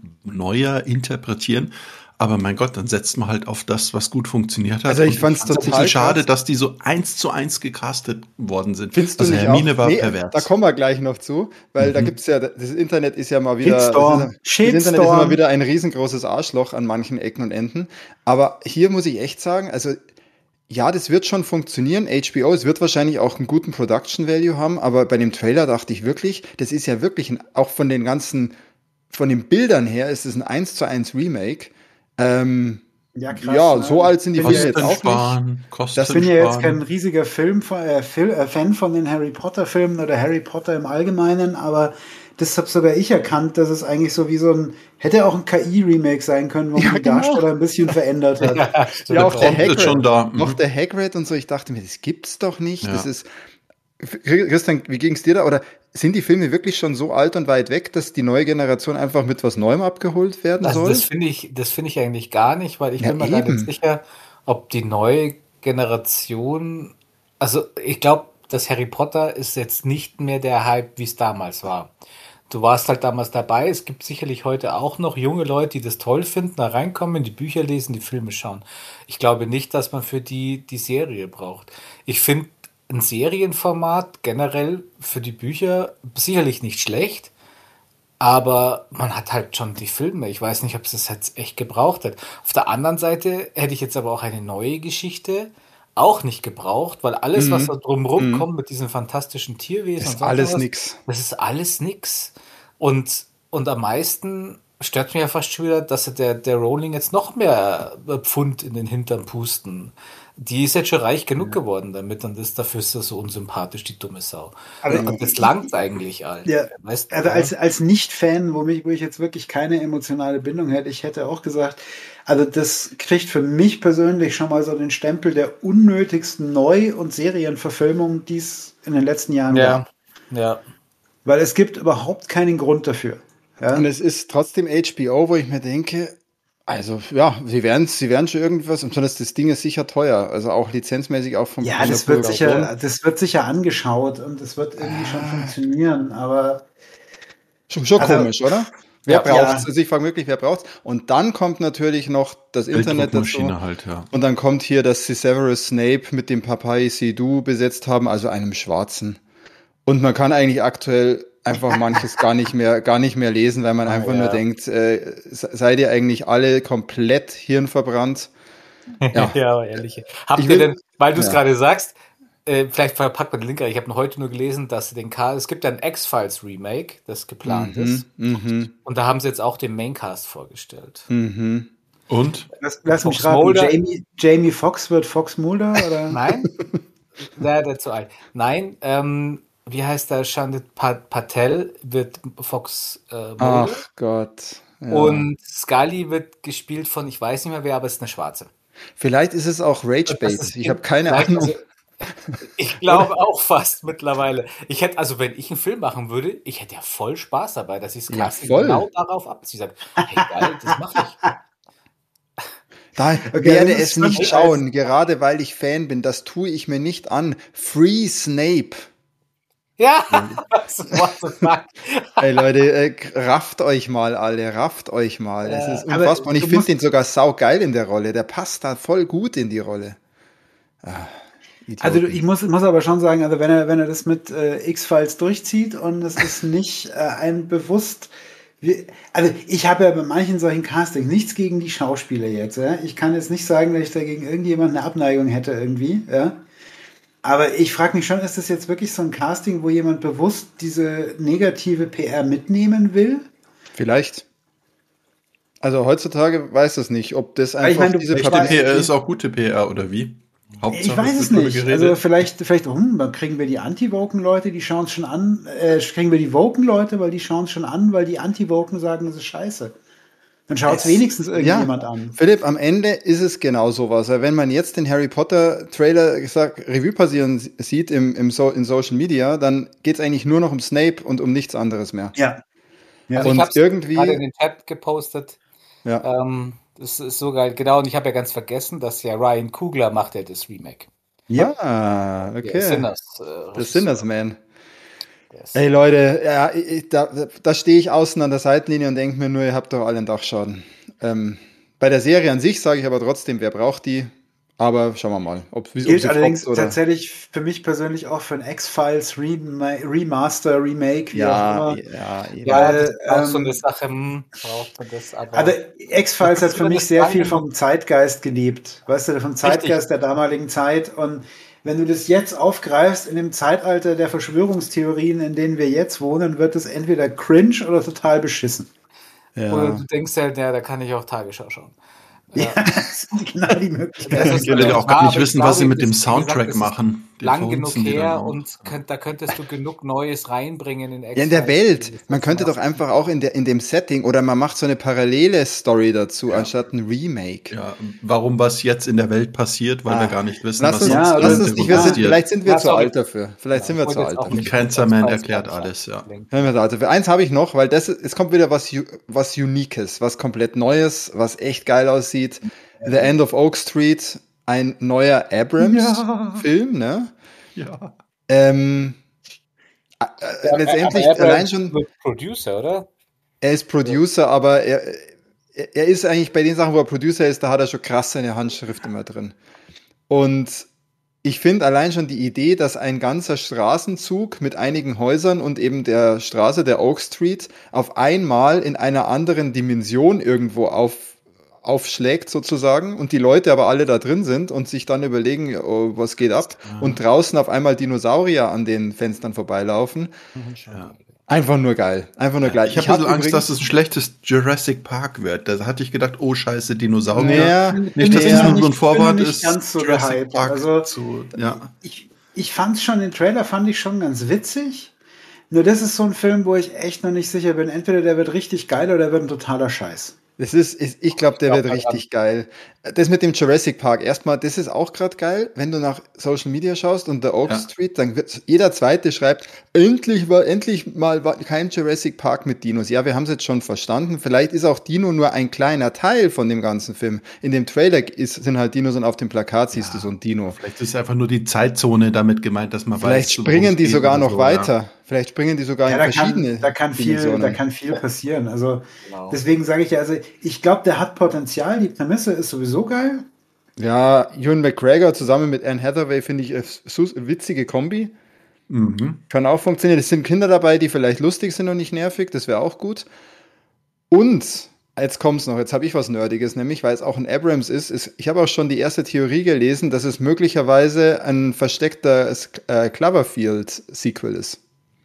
neuer interpretieren. Aber mein Gott, dann setzt man halt auf das, was gut funktioniert hat. Also ich Und fand's ein total bisschen schade, krass. dass die so eins zu eins gecastet worden sind. Findest du also nicht Hermine auch? war Nee, pervers. da kommen wir gleich noch zu, weil da Mhm. gibt's ja, das Internet ist ja mal wieder, Shitstorm. das, ist, das Internet ist Shitstorm. immer wieder ein riesengroßes Arschloch an manchen Ecken und Enden. Aber hier muss ich echt sagen, also ja, das wird schon funktionieren. H B O, es wird wahrscheinlich auch einen guten Production Value haben, aber bei dem Trailer dachte ich wirklich, das ist ja wirklich ein, auch von den ganzen, von den Bildern her ist es ein eins zu eins Remake. Ähm, Ja, krass, ja, ne? so alt sind die Ich bin Filme ja jetzt auch nicht. Kostensparen, Kostensparen. Ich bin ja jetzt kein riesiger Film, äh, Fil äh, Fan von den Harry Potter Filmen oder Harry Potter im Allgemeinen, aber das habe sogar ich erkannt, dass es eigentlich so wie so ein, hätte auch ein K I-Remake sein können, wo man Ja, die genau. Darsteller ein bisschen verändert hat. Ja, stimmt. Ja, auch der Prompt ist Hagrid, schon da. Mhm. noch der Hagrid und so, ich dachte mir, das gibt's doch nicht. Ja. Das ist, Christian, wie ging's dir da? Oder sind die Filme wirklich schon so alt und weit weg, dass die neue Generation einfach mit was Neuem abgeholt werden Also soll? das finde ich, das finde ich eigentlich gar nicht, weil ich Ja, bin mir gar eben. nicht sicher, ob die neue Generation, also ich glaube, das Harry Potter ist jetzt nicht mehr der Hype, wie es damals war. Du warst halt damals dabei, es gibt sicherlich heute auch noch junge Leute, die das toll finden, da reinkommen, die Bücher lesen, die Filme schauen. Ich glaube nicht, dass man für die die Serie braucht. Ich finde ein Serienformat generell für die Bücher sicherlich nicht schlecht, aber man hat halt schon die Filme. Ich weiß nicht, ob es das jetzt echt gebraucht hat. Auf der anderen Seite hätte ich jetzt aber auch eine neue Geschichte auch nicht gebraucht, weil alles, was da drumherum Mhm. kommt mit diesen fantastischen Tierwesen Ist und sonst alles was, nix. das ist alles nix. Und, und am meisten stört mich ja fast schon wieder, dass der, der Rowling jetzt noch mehr äh, Pfund in den Hintern pusten. Die ist jetzt schon reich genug geworden damit und ist dafür ist sie so unsympathisch, die dumme Sau. Aber und das langt eigentlich all. Ja, Weißt du, also ja? als, als Nicht-Fan, wo, mich, wo ich jetzt wirklich keine emotionale Bindung hätte, ich hätte auch gesagt, also das kriegt für mich persönlich schon mal so den Stempel der unnötigsten Neu- und Serienverfilmung, die es in den letzten Jahren Ja, gab. ja. Weil es gibt überhaupt keinen Grund dafür. Ja? Und es ist trotzdem H B O, wo ich mir denke, also ja, sie werden sie werden schon irgendwas, und besonders das Ding ist sicher teuer, also auch lizenzmäßig auch vom Ja, von der das wird Produktion. sicher, das wird sicher angeschaut und das wird irgendwie schon funktionieren, aber Schon, schon Also- komisch, oder? Wer Ja, braucht's? ja. Also ich frage wirklich, wer braucht's? Und dann kommt natürlich noch das Internet dazu. Bilddruckmaschine halt, ja. Und dann kommt hier, dass sie Severus Snape mit dem Papai Seydoux besetzt haben, also einem Schwarzen. Und man kann eigentlich aktuell einfach manches gar nicht mehr, gar nicht mehr lesen, weil man einfach ja. nur denkt, äh, se- seid ihr eigentlich alle komplett hirnverbrannt? Ja. Ja, aber ehrlich. Habt Ich ihr will- denn, weil du es ja. gerade sagst, äh, vielleicht verpackt man den Link, ich habe noch heute nur gelesen, dass sie den Cast, es gibt ja ein X-Files Remake, das geplant ist. Mhm, Und da haben sie jetzt auch den Maincast vorgestellt. mhm. Und? lass, lass mich Fox raten, Mulder- Jamie, Jamie Foxx wird Fox Mulder oder? Nein? Ja, der zu alt. Nein, ähm, wie heißt der? Shandit Pa- Patel wird Fox äh, Mulder. Ach Gott. Ja. Und Scully wird gespielt von, ich weiß nicht mehr wer, aber es ist eine Schwarze. Vielleicht ist es auch Rage Das Bait. ist- Ich habe keine vielleicht- Ahnung. also, ich glaube auch fast mittlerweile. Ich hätte, also wenn ich einen Film machen würde, ich hätte ja voll Spaß dabei, dass ich das Ja, Casting voll. genau darauf abziehe. Sag, hey geil, das mache ich. Da Okay, werde das ist es nicht schon- schauen, gerade weil ich Fan bin. Das tue ich mir nicht an. Free Snape. Ja, what the fuck? Ey Leute, äh, rafft euch mal alle, rafft euch mal. Das ist aber unfassbar. Und ich du finde musst- den sogar saugeil in der Rolle. Der passt da voll gut in die Rolle. Ah, Idioten. Also du- ich muss, muss aber schon sagen, also wenn er, wenn er das mit äh, X-Files durchzieht und es ist nicht äh, ein bewusst, wie, also ich habe ja bei manchen solchen Castings nichts gegen die Schauspieler jetzt. Ja? Ich kann jetzt nicht sagen, dass ich dagegen irgendjemand eine Abneigung hätte irgendwie. Ja? Aber ich frage mich schon, ist das jetzt wirklich so ein Casting, wo jemand bewusst diese negative P R mitnehmen will? Vielleicht. Also heutzutage weiß es nicht, ob das Aber ich einfach meine, du- diese ich Echte weiß- P R ist auch gute P R, oder wie? Ich weiß es wird drüber nicht. geredet. Also vielleicht, vielleicht hm, dann kriegen wir die Anti-Woken-Leute, die schauen es schon an, äh, kriegen wir die Woken-Leute, weil die schauen es schon an, weil die Anti-Woken sagen, das ist scheiße. Dann schaut es Es- wenigstens irgendjemand an. Philipp, am Ende ist es genau sowas. Weil wenn man jetzt den Harry Potter Trailer gesagt, Revue passieren sieht im, im so, in Social Media, dann geht es eigentlich nur noch um Snape und um nichts anderes mehr. Ja. Ja. Also Und ich habe irgendwie- gerade in den Chat gepostet. Ja. Ähm, das ist so geil. Genau, und ich habe ja ganz vergessen, dass ja Ryan Coogler macht ja das Remake. Ja. Ah, Der okay. Sinners. Äh, Das Regisseur. Sinners Man. Der ist- Ey Leute, ja, ich, da, da stehe ich außen an der Seitenlinie und denke mir nur, ihr habt doch alle einen Dachschaden. Ähm, bei der Serie an sich sage ich aber trotzdem, wer braucht die? Aber schauen wir mal, ob, wie- ob Gilt sie allerdings floppt oder. tatsächlich für mich persönlich auch für ein X-Files Rema Remaster, Remake, wie Ja, auch immer. ja, eben. Ja, Weil, das ist auch so ähm, eine Sache, hm, braucht man das, aber. Also X-Files Das hat ist für immer mich das sehr Kleine. viel vom Zeitgeist gelebt. Weißt du, vom Zeitgeist der damaligen Zeit. Und wenn du das jetzt aufgreifst in dem Zeitalter der Verschwörungstheorien, in denen wir jetzt wohnen, wird es entweder cringe oder total beschissen. Oder Ja. du denkst ja, ja, da kann ich auch Tagesschau schauen. Ja, das sind genau die Möglichkeiten. Das ist- Ich will ja auch Ja, gar nicht aber wissen, ich was sie glaube, mit dem das- wie gesagt, Soundtrack das ist machen. Den Lang genug verhunzen die dann her auch. und könnt, da könntest du genug Neues reinbringen in Ja, in der Welt. Man könnte doch einfach auch in, der, in dem Setting oder man macht so eine parallele Story dazu, anstatt ein Remake. Ja, warum was jetzt in der Welt passiert, weil Ah. wir gar nicht wissen, Lass was uns, Ja, sonst aber lass im uns Hintergrund nicht, wir sind, passiert. vielleicht sind wir Ja, zu sorry. alt dafür. Vielleicht sind wir zu alt dafür. Und Cancerman erklärt alles, ja. Hören wir da. Für eins habe ich noch, weil das, es kommt wieder was, U- was Uniques, was komplett Neues, was echt geil aussieht. The End of Oak Street, ein neuer Abrams-Film, ne? Ja. Ähm, äh, äh, letztendlich allein schon, Producer, oder? er ist Producer, aber er, er er ist eigentlich bei den Sachen, wo er Producer ist, da hat er schon krass seine Handschrift immer drin. Und Ich finde allein schon die Idee, dass ein ganzer Straßenzug mit einigen Häusern und eben der Straße, der Oak Street, auf einmal in einer anderen Dimension irgendwo auf, aufschlägt sozusagen und die Leute aber alle da drin sind und sich dann überlegen, oh, was geht ab? Und draußen auf einmal Dinosaurier an den Fenstern vorbeilaufen. Ja. Einfach nur geil. Einfach nur geil. Ich habe ein bisschen Angst, dass es ein schlechtes Jurassic Park wird. Da hatte ich gedacht, oh scheiße, Dinosaurier. Ja, nicht, dass nee, das nur so ein ich Vorwort bin nicht ist. ganz so Jurassic gehypt. Park Also, zu, ja. Ich, ich fand schon, den Trailer fand ich schon ganz witzig. Nur das ist so ein Film, wo ich echt noch nicht sicher bin. Entweder der wird richtig geil oder der wird ein totaler Scheiß. Das ist, ist ich glaube, der wird richtig geil. Das mit dem Jurassic Park, erstmal, das ist auch gerade geil, wenn du nach Social Media schaust und der Oak Ja. Street, dann wird jeder Zweite schreibt, endlich war, endlich mal war kein Jurassic Park mit Dinos. Ja, wir haben es jetzt schon verstanden. Vielleicht ist auch Dino nur ein kleiner Teil von dem ganzen Film. In dem Trailer ist, sind halt Dinos und auf dem Plakat siehst du so ein Dino. Vielleicht ist einfach nur die Zeitzone damit gemeint, dass man Vielleicht weiß, springen worum es die geht sogar oder noch so, weiter. Ja. Vielleicht springen die sogar Ja, in da verschiedene kann, da kann viel, Dimensionen. da kann viel passieren. Also Genau. deswegen sage ich ja, also ich glaube, der hat Potenzial. Die Prämisse ist sowieso geil. Ja, Ewan McGregor zusammen mit Anne Hathaway finde ich eine sus- witzige Kombi. Mhm. Kann auch funktionieren. Es sind Kinder dabei, die vielleicht lustig sind und nicht nervig. Das wäre auch gut. Und jetzt kommt's noch. Jetzt habe ich was Nerdiges, nämlich weil es auch ein Abrams ist. ist ich habe auch schon die erste Theorie gelesen, dass es möglicherweise ein versteckter äh, Cloverfield-Sequel ist.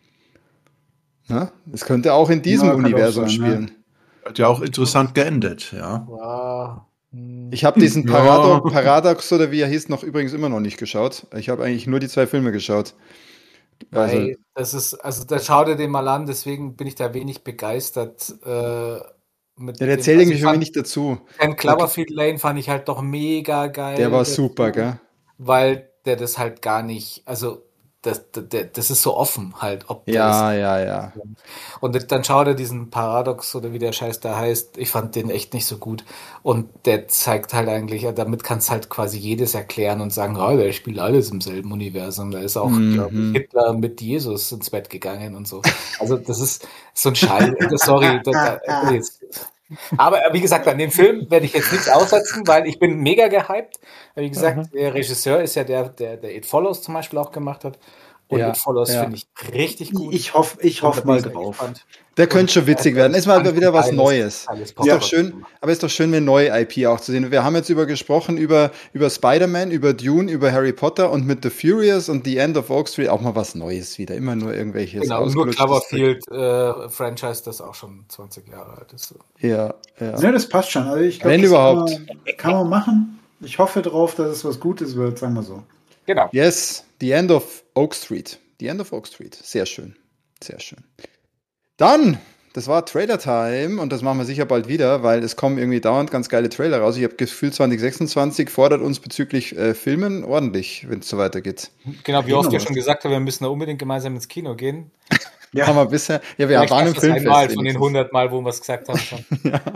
Na? Es könnte auch in diesem Ja, kann Universum auch sein, spielen. Hat ja auch interessant geendet, ja. Ja, hm. Ich habe diesen Ja. Paradox, Paradox oder wie er hieß, noch übrigens immer noch nicht geschaut. Ich habe eigentlich nur die zwei Filme geschaut. Also, Weil das ist, also da schau dir den mal an, deswegen bin ich da wenig begeistert. Äh, mit ja, der dem- zählt also irgendwie ich für mich fand- nicht dazu. Ken Cloverfield Lane fand ich halt doch mega geil. Der war dazu, super, gell? Weil der das halt gar nicht, also das, das, das ist so offen halt, ob der Ja, ja, ja. das, und dann schau dir diesen Paradox oder wie der Scheiß da heißt, ich fand den echt nicht so gut und der zeigt halt eigentlich, ja, damit kannst halt quasi jedes erklären und sagen, oh, der spielt alles im selben Universum, da ist auch, Mhm. glaub ich, Hitler mit Jesus ins Bett gegangen und so. Also das ist so ein Scheiß, sorry, da, da, jetzt. Aber wie gesagt, an dem Film werde ich jetzt nichts aussetzen, weil ich bin mega gehypt. Wie gesagt, der Regisseur ist ja der, der, der It Follows zum Beispiel auch gemacht hat. Und Ja, It Follows ja. finde ich richtig gut. Ich hoffe ich Und hoff da bin mal ich sehr drauf. gespannt. Der könnte schon witzig werden. Ist mal wieder was Geiles- Neues. geiles Ist Popcorn. doch schön, aber ist doch schön, eine neue I P auch zu sehen. Wir haben jetzt über gesprochen über, über Spider-Man, über Dune, über Harry Potter und mit The Furious und The End of Oak Street auch mal was Neues wieder. Immer nur irgendwelches Genau, und nur ausgelutschtes Cloverfield äh, Franchise, das auch schon zwanzig Jahre alt ist. Ja, ja. Ne, das passt schon. Also ich glaub, Wenn das überhaupt. Kann man, kann man machen. Ich hoffe drauf, dass es was Gutes wird, sagen wir so. Genau. Yes, The End of Oak Street. The End of Oak Street. Sehr schön. Sehr schön. Dann, das war Trailer Time und das machen wir sicher bald wieder, weil es kommen irgendwie dauernd ganz geile Trailer raus. Ich habe Gefühl, zwanzig sechsundzwanzig fordert uns bezüglich äh, Filmen ordentlich, wenn es so weitergeht. Genau, wie Kino oft wir was. schon gesagt haben, wir müssen da unbedingt gemeinsam ins Kino gehen. Haben wir bisher, ja, wir Vielleicht waren im schaffst du es Filmfest. einmal von den wenigstens. hundert Mal, wo wir es gesagt haben. Schon.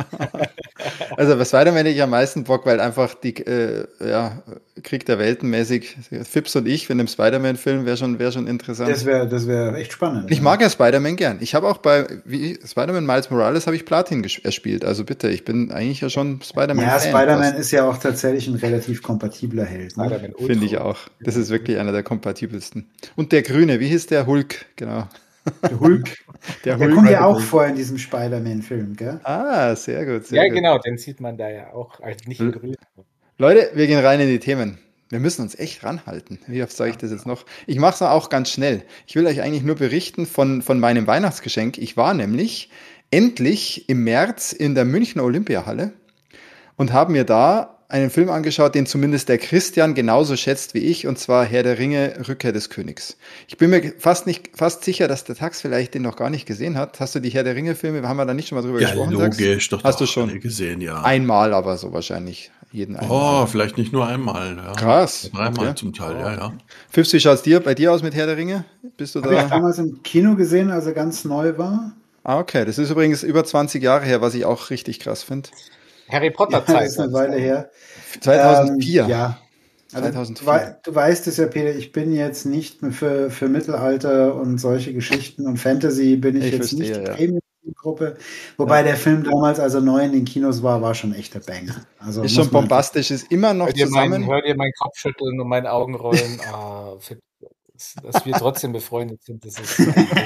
Also bei Spider-Man hätte ich am meisten Bock, weil einfach die äh, ja, Krieg der Welten mäßig, Fips und ich, in einem Spider-Man-Film wäre schon, wär schon interessant. Das wäre das wär echt spannend. Ich mag ja Spider-Man gern. Ich habe auch bei wie Spider-Man Miles Morales habe ich Platin ges- erspielt. Also bitte, ich bin eigentlich ja schon Spider-Man. Ja, Fan Spider-Man fast. ist ja auch tatsächlich ein relativ kompatibler Held. Ne? Spider-Man Ultra. Finde ich auch. Das ist wirklich einer der kompatibelsten. Und der Grüne, wie hieß der? Hulk, genau. Der Hulk. Der Der Hulk. kommt ja auch vor in diesem Spider-Man-Film, gell? Ah, sehr gut. Sehr Ja, gut. genau, den sieht man da ja auch. Also nicht in grün. Leute, wir gehen rein in die Themen. Wir müssen uns echt ranhalten. Wie oft sage ich das jetzt noch? Ich mache es auch ganz schnell. Ich will euch eigentlich nur berichten von, von meinem Weihnachtsgeschenk. Ich war nämlich endlich im März in der Münchner Olympiahalle und habe mir da einen Film angeschaut, den zumindest der Christian genauso schätzt wie ich, und zwar Herr der Ringe, Rückkehr des Königs. Ich bin mir fast nicht fast sicher, dass der Tax vielleicht den noch gar nicht gesehen hat. Hast du die Herr der Ringe-Filme, haben wir da nicht schon mal drüber Ja, gesprochen? Tax? logisch, doch. Hast du doch schon? alle gesehen, ja. Einmal aber so wahrscheinlich. Jeden einmal. Oh, vielleicht nicht nur einmal. Ja. Krass. Dreimal Okay. zum Teil, ja, ja. Fips, wie schaut's dir bei dir aus mit Herr der Ringe? Bist du Habe ich da? damals im Kino gesehen, als er ganz neu war. Ah, okay. Das ist übrigens über zwanzig Jahre her, was ich auch richtig krass finde. Harry Ja, Potter das Zeit. ist eine Weile her. zweitausendvier. Ähm, ja. Also, zweitausendvier. Du, wei- du weißt es ja, Peter, ich bin jetzt nicht für, für Mittelalter und solche Geschichten und Fantasy bin ich, Ich jetzt verstehe, nicht ja. Premium. Zielgruppe. Wobei ja. der Film damals, als er neu in den Kinos war, war schon echt der Banger. Also ist schon bombastisch, ist immer noch hört zusammen. Mein, hört ihr meinen Kopfschütteln und meine Augenrollen, ah, dass wir trotzdem befreundet sind. Das ist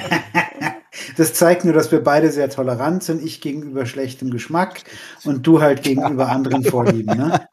Das zeigt nur, dass wir beide sehr tolerant sind. Ich gegenüber schlechtem Geschmack und du halt gegenüber anderen Vorlieben. Ne?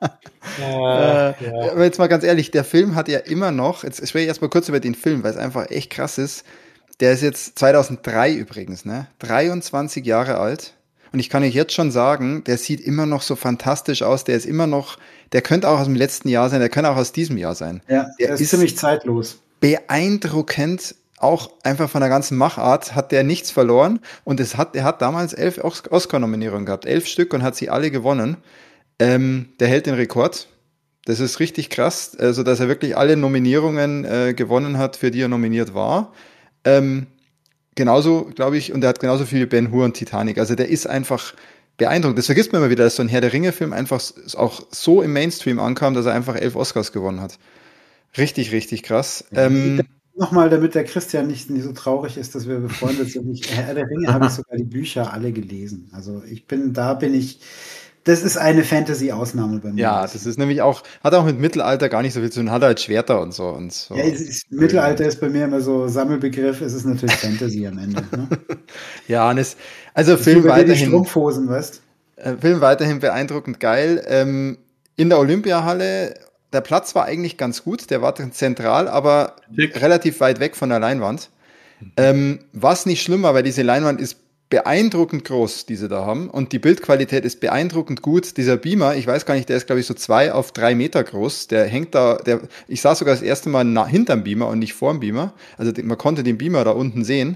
Äh, ja. Aber jetzt mal ganz ehrlich, der Film hat ja immer noch, jetzt spreche ich erstmal kurz über den Film, weil es einfach echt krass ist. Der ist jetzt zweitausenddrei übrigens, ne? dreiundzwanzig Jahre alt. Und ich kann euch jetzt schon sagen, der sieht immer noch so fantastisch aus. Der ist immer noch, der könnte auch aus dem letzten Jahr sein, der könnte auch aus diesem Jahr sein. Ja, der, der ist, ist ziemlich zeitlos. Beeindruckend. Auch einfach von der ganzen Machart hat der nichts verloren und es hat, er hat damals elf Oscar-Nominierungen gehabt, elf Stück und hat sie alle gewonnen. Ähm, der hält den Rekord. Das ist richtig krass, also dass er wirklich alle Nominierungen äh, gewonnen hat, für die er nominiert war. Ähm, genauso, glaube ich, und er hat genauso viel wie Ben-Hur und Titanic. Also der ist einfach beeindruckend. Das vergisst man immer wieder, dass so ein Herr der Ringe-Film einfach auch so im Mainstream ankam, dass er einfach elf Oscars gewonnen hat. Richtig, richtig krass. Ja, ähm, Nochmal, damit der Christian nicht, nicht so traurig ist, dass wir befreundet sind. Ich, Herr der Ringe habe ich sogar die Bücher alle gelesen. Also ich bin, da bin ich, das ist eine Fantasy-Ausnahme bei mir. Ja, das ist nämlich auch, hat auch mit Mittelalter gar nicht so viel zu tun, hat halt Schwerter und so. Und so. Ja, ist, Mittelalter ist bei mir immer so Sammelbegriff, es ist natürlich Fantasy am Ende. Ne? Ja, und es, also das Film weiterhin. Die Strumpfhosen, weißt? Äh, Film weiterhin beeindruckend geil. Ähm, in der Olympiahalle, der Platz war eigentlich ganz gut, der war zentral, aber Dick. relativ weit weg von der Leinwand. Ähm, was nicht schlimm war, weil diese Leinwand ist beeindruckend groß, die sie da haben. Und die Bildqualität ist beeindruckend gut. Dieser Beamer, ich weiß gar nicht, der ist, glaube ich, so zwei auf drei Meter groß. Der hängt da, der, ich saß sogar das erste Mal nah, hinterm Beamer und nicht vorm Beamer. Also man konnte den Beamer da unten sehen.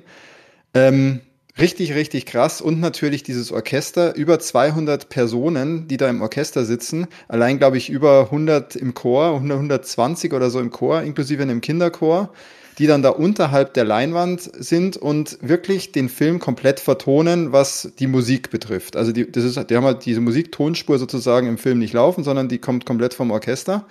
Ähm, Richtig, richtig krass. Und natürlich dieses Orchester, über zweihundert Personen, die da im Orchester sitzen. Allein, glaube ich, über hundert im Chor, hundertzwanzig oder so im Chor, inklusive einem Kinderchor, die dann da unterhalb der Leinwand sind und wirklich den Film komplett vertonen, was die Musik betrifft. Also die, das ist, die haben halt diese Musiktonspur sozusagen im Film nicht laufen, sondern die kommt komplett vom Orchester.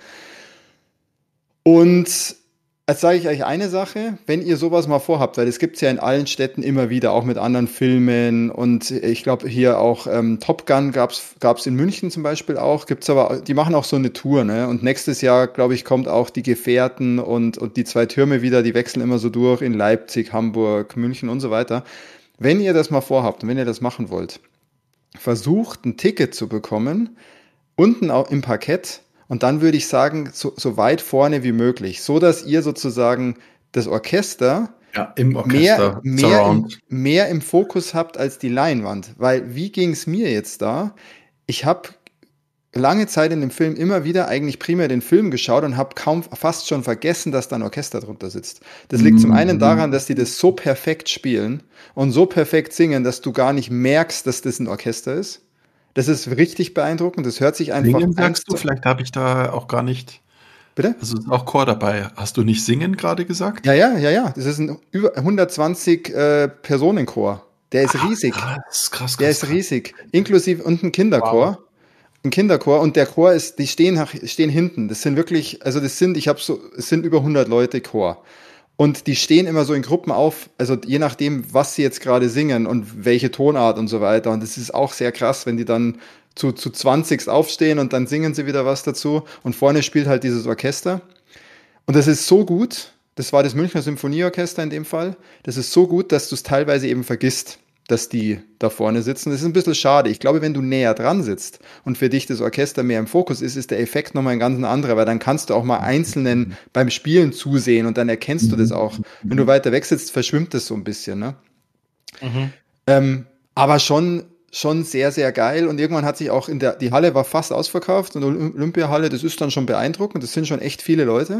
Und Jetzt sage ich euch eine Sache, wenn ihr sowas mal vorhabt, weil das gibt's ja in allen Städten immer wieder, auch mit anderen Filmen und ich glaube hier auch ähm, Top Gun gab's gab's in München zum Beispiel auch, gibt's aber, die machen auch so eine Tour, ne? Und nächstes Jahr, glaube ich, kommt auch die Gefährten und, und die zwei Türme wieder, die wechseln immer so durch in Leipzig, Hamburg, München und so weiter. Wenn ihr das mal vorhabt und wenn ihr das machen wollt, versucht ein Ticket zu bekommen, unten auch im Parkett. Und dann würde ich sagen, so, so weit vorne wie möglich, so dass ihr sozusagen das Orchester, ja, im Orchester mehr, mehr, im, mehr im Fokus habt als die Leinwand. Weil wie ging es mir jetzt da? Ich habe lange Zeit in dem Film immer wieder eigentlich primär den Film geschaut und habe kaum fast schon vergessen, dass da ein Orchester drunter sitzt. Das liegt mm-hmm. zum einen daran, dass die das so perfekt spielen und so perfekt singen, dass du gar nicht merkst, dass das ein Orchester ist. Das ist richtig beeindruckend. Das hört sich einfach Singen sagst du? Vielleicht habe ich da auch gar nicht. Bitte? Also ist auch Chor dabei. Hast du nicht Singen gerade gesagt? Ja, ja, ja, ja. Das ist ein über hundertzwanzig äh, Personenchor. Der ist Ach, riesig. Krass, krass, krass. Der ist riesig. Inklusive und ein Kinderchor. Wow. Ein Kinderchor und der Chor ist, die stehen nach, stehen hinten. Das sind wirklich, also das sind, ich habe so, es sind über hundert Leute Chor. Und die stehen immer so in Gruppen auf, also je nachdem, was sie jetzt gerade singen und welche Tonart und so weiter. Und das ist auch sehr krass, wenn die dann zu, zu zwanzig aufstehen und dann singen sie wieder was dazu. Und vorne spielt halt dieses Orchester. Und das ist so gut, das war das Münchner Symphonieorchester in dem Fall, das ist so gut, dass du es teilweise eben vergisst, dass die da vorne sitzen. Das ist ein bisschen schade. Ich glaube, wenn du näher dran sitzt und für dich das Orchester mehr im Fokus ist, ist der Effekt nochmal ein ganz anderer, weil dann kannst du auch mal Einzelnen beim Spielen zusehen und dann erkennst du das auch. Wenn du weiter weg sitzt, verschwimmt das so ein bisschen, ne? Mhm. Ähm, aber schon, schon sehr, sehr geil und irgendwann hat sich auch in der, die Halle war fast ausverkauft und die Olympiahalle, das ist dann schon beeindruckend, das sind schon echt viele Leute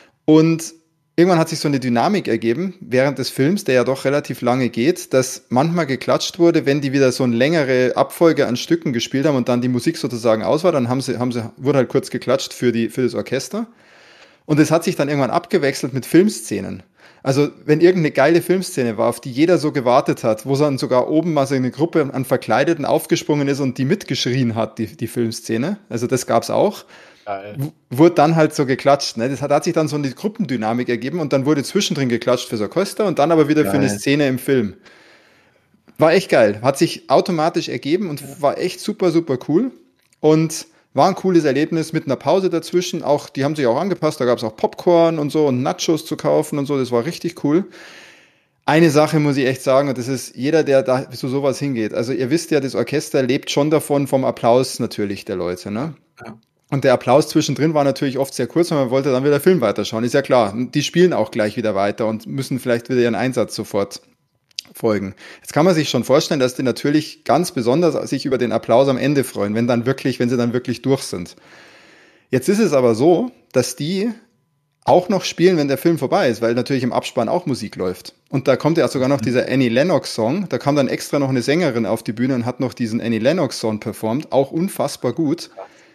und irgendwann hat sich so eine Dynamik ergeben, während des Films, der ja doch relativ lange geht, dass manchmal geklatscht wurde, wenn die wieder so eine längere Abfolge an Stücken gespielt haben und dann die Musik sozusagen aus war, dann haben sie, haben sie, wurde halt kurz geklatscht für die, für das Orchester. Und es hat sich dann irgendwann abgewechselt mit Filmszenen. Also, wenn irgendeine geile Filmszene war, auf die jeder so gewartet hat, wo dann sogar oben mal so eine Gruppe an Verkleideten aufgesprungen ist und die mitgeschrien hat, die, die Filmszene. Also, das gab's auch. Geil. Wurde dann halt so geklatscht. Ne? Das hat, hat sich dann so eine Gruppendynamik ergeben und dann wurde zwischendrin geklatscht fürs Orchester und dann aber wieder Geil. Für eine Szene im Film. War echt geil. Hat sich automatisch ergeben und war echt super, super cool. Und war ein cooles Erlebnis mit einer Pause dazwischen. Auch, die haben sich auch angepasst. Da gab es auch Popcorn und so und Nachos zu kaufen und so. Das war richtig cool. Eine Sache muss ich echt sagen, und das ist jeder, der da zu sowas hingeht. Also ihr wisst ja, das Orchester lebt schon davon, vom Applaus natürlich der Leute, ne? Ja. Und der Applaus zwischendrin war natürlich oft sehr kurz, weil man wollte dann wieder Film weiterschauen. Ist ja klar. Die spielen auch gleich wieder weiter und müssen vielleicht wieder ihren Einsatz sofort folgen. Jetzt kann man sich schon vorstellen, dass die natürlich ganz besonders sich über den Applaus am Ende freuen, wenn dann wirklich, wenn sie dann wirklich durch sind. Jetzt ist es aber so, dass die auch noch spielen, wenn der Film vorbei ist, weil natürlich im Abspann auch Musik läuft. Und da kommt ja sogar noch dieser Annie Lennox-Song. Da kam dann extra noch eine Sängerin auf die Bühne und hat noch diesen Annie Lennox-Song performt. Auch unfassbar gut.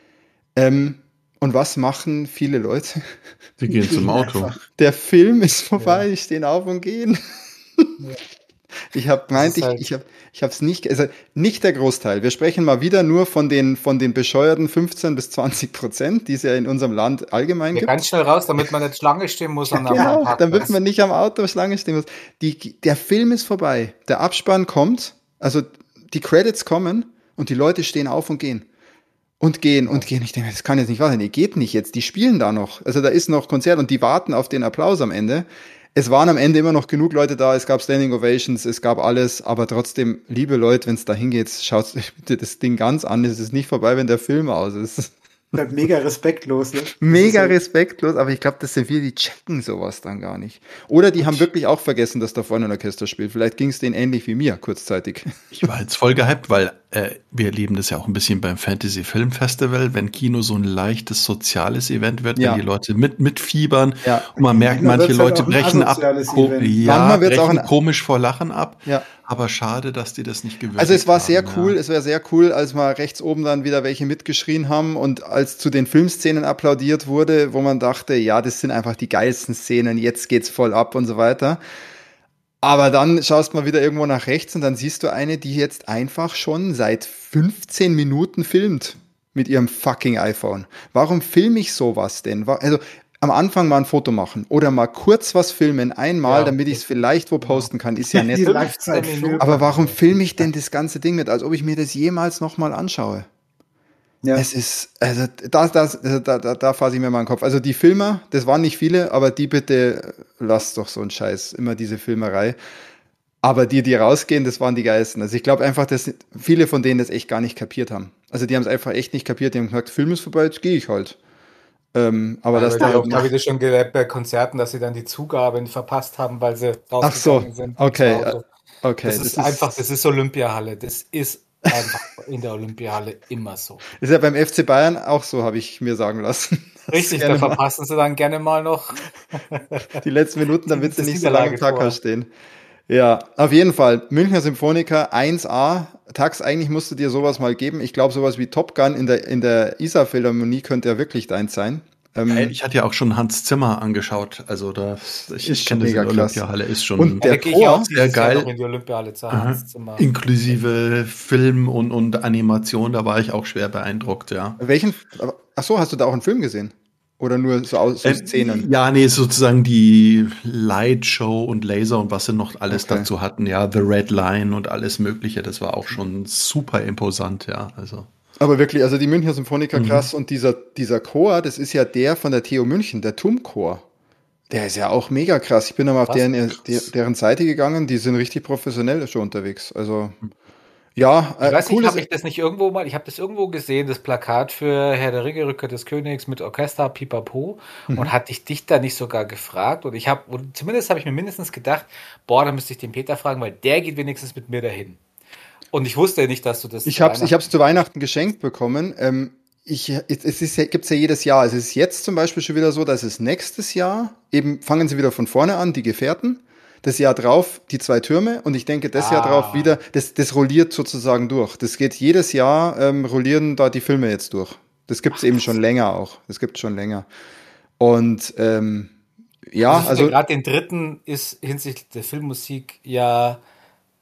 Ähm, und was machen viele Leute? Die gehen zum Auto. Der Film ist vorbei, die stehen auf und gehen. Ja. Ich habe meint, ich, halt ich habe ich habe es nicht, also nicht der Großteil. Wir sprechen mal wieder nur von den von den bescheuerten fünfzehn bis zwanzig Prozent, die es ja in unserem Land allgemein Ja, gibt. ganz schnell raus, damit man nicht Schlange stehen muss. An Genau, damit man nicht am Auto Schlange stehen muss. Die, der Film ist vorbei, der Abspann kommt, also die Credits kommen und die Leute stehen auf und gehen. Und gehen und gehen. Ich denke, das kann jetzt nicht wahr sein. Die geht nicht jetzt. Die spielen da noch. Also da ist noch Konzert und die warten auf den Applaus am Ende. Es waren am Ende immer noch genug Leute da. Es gab Standing Ovations, es gab alles. Aber trotzdem, liebe Leute, wenn es da hingeht, schaut euch bitte das Ding ganz an. Es ist nicht vorbei, wenn der Film aus ist. Bleibt mega respektlos, ne? Mega respektlos, aber ich glaube, das sind wir, die checken sowas dann gar nicht. Oder die haben wirklich auch vergessen, dass da vorne ein Orchester spielt. Vielleicht ging es denen ähnlich wie mir, kurzzeitig. Ich war jetzt voll gehypt, weil äh, wir erleben das ja auch ein bisschen beim Fantasy Film Festival, wenn Kino so ein leichtes soziales Event wird, Ja. wenn die Leute mit mitfiebern Ja. und man merkt, Manchmal manche wird's halt Leute auch ein brechen ab, asoziales ko- Event. ja, Manchmal wird's brechen auch ein- komisch vor Lachen ab, Ja. aber schade, dass die das nicht gewürdigt Also es war sehr haben, cool, ja. es war sehr cool, als mal rechts oben dann wieder welche mitgeschrien haben und als zu den Filmszenen applaudiert wurde, wo man dachte, ja, das sind einfach die geilsten Szenen, jetzt geht's voll ab und so weiter. Aber dann schaust mal wieder irgendwo nach rechts und dann siehst du eine, die jetzt einfach schon seit fünfzehn Minuten filmt mit ihrem fucking iPhone. Warum filme ich sowas denn? Wa- Also am Anfang mal ein Foto machen oder mal kurz was filmen, einmal, Ja. damit ich es vielleicht wo posten kann, ist ja Die nett. Lifezeit-Filme. Aber warum filme ich denn das ganze Ding mit, als ob ich mir das jemals nochmal anschaue? Ja. Es ist, also da, da, da, da, da fasse ich mir mal den Kopf. Also die Filmer, das waren nicht viele, aber die bitte, lasst doch so einen Scheiß, immer diese Filmerei. Aber die, die rausgehen, das waren die Geilsten. Also ich glaube einfach, dass viele von denen das echt gar nicht kapiert haben. Also die haben es einfach echt nicht kapiert. Die haben gesagt, Film ist vorbei, jetzt gehe ich halt. Ähm, aber das da da habe ich das schon gelernt bei Konzerten, dass sie dann die Zugabe verpasst haben, weil sie Ach so, rausgegangen sind. okay, ins Auto. okay. Das, ist einfach, das ist Olympiahalle. Das ist einfach in der Olympiahalle immer so. ist ja beim F C Bayern auch so, habe ich mir sagen lassen. Richtig, da gerne mal- verpassen sie dann gerne mal noch. Die letzten Minuten, damit sie Das nicht so lange im Niederlage Tacker vor. stehen. Ja, auf jeden Fall. Münchner Symphoniker eins A. Tax, eigentlich musst du dir sowas mal geben. Ich glaube, sowas wie Top Gun in der, in der Isar-Philharmonie könnte ja wirklich deins sein. Ähm, Ey, Ich hatte ja auch schon Hans Zimmer angeschaut, also das, ich, Ist ich kenne das mega in der krass. Olympiahalle, ist schon Und der Da gehe ich Chor, auch sehr dieses Jahr geil. noch in die Olympiahalle zu Aha. Hans Zimmer. Inklusive Film und, und Animation, da war ich auch schwer beeindruckt, ja. welchen, ach so, hast du da auch einen Film gesehen? Oder nur so, aus, so Äh, Szenen? Ja, nee, sozusagen die Lightshow und Laser und was sie noch alles Okay. dazu hatten, ja, The Red Line und alles Mögliche, das war auch schon super imposant, ja, also. Aber wirklich, also die Münchner Symphoniker Mhm. krass und dieser, dieser Chor, das ist ja der von der T U München, der Turmchor. Der ist ja auch mega krass. Ich bin einmal auf Was? deren, der, deren Seite gegangen, die sind richtig professionell schon unterwegs. Also, ja, Ich äh, weiß nicht, cooles- habe ich das nicht irgendwo mal, ich habe das irgendwo gesehen, das Plakat für Herr der Ringe, Rückkehr des Königs mit Orchester, Pipapo, Mhm. und hatte ich dich da nicht sogar gefragt, und ich habe, und zumindest habe ich mir mindestens gedacht, boah, da müsste ich den Peter fragen, weil der geht wenigstens mit mir dahin. Und ich wusste nicht, dass du das Ich zu habe ich Weihnachten- hab's zu Weihnachten geschenkt bekommen. Ähm, ich, es ist ja, gibt's ja jedes Jahr. Es ist jetzt zum Beispiel schon wieder so, dass es nächstes Jahr, eben fangen sie wieder von vorne an, die Gefährten. Das Jahr drauf die zwei Türme und ich denke, das Jahr Ah. drauf wieder, das, das rolliert sozusagen durch. Das geht jedes Jahr, ähm, rollieren da die Filme jetzt durch. Das gibt's eben schon länger auch. Das gibt's schon länger. Und ähm, ja, Also, ich finde also gerade den dritten ist hinsichtlich der Filmmusik ja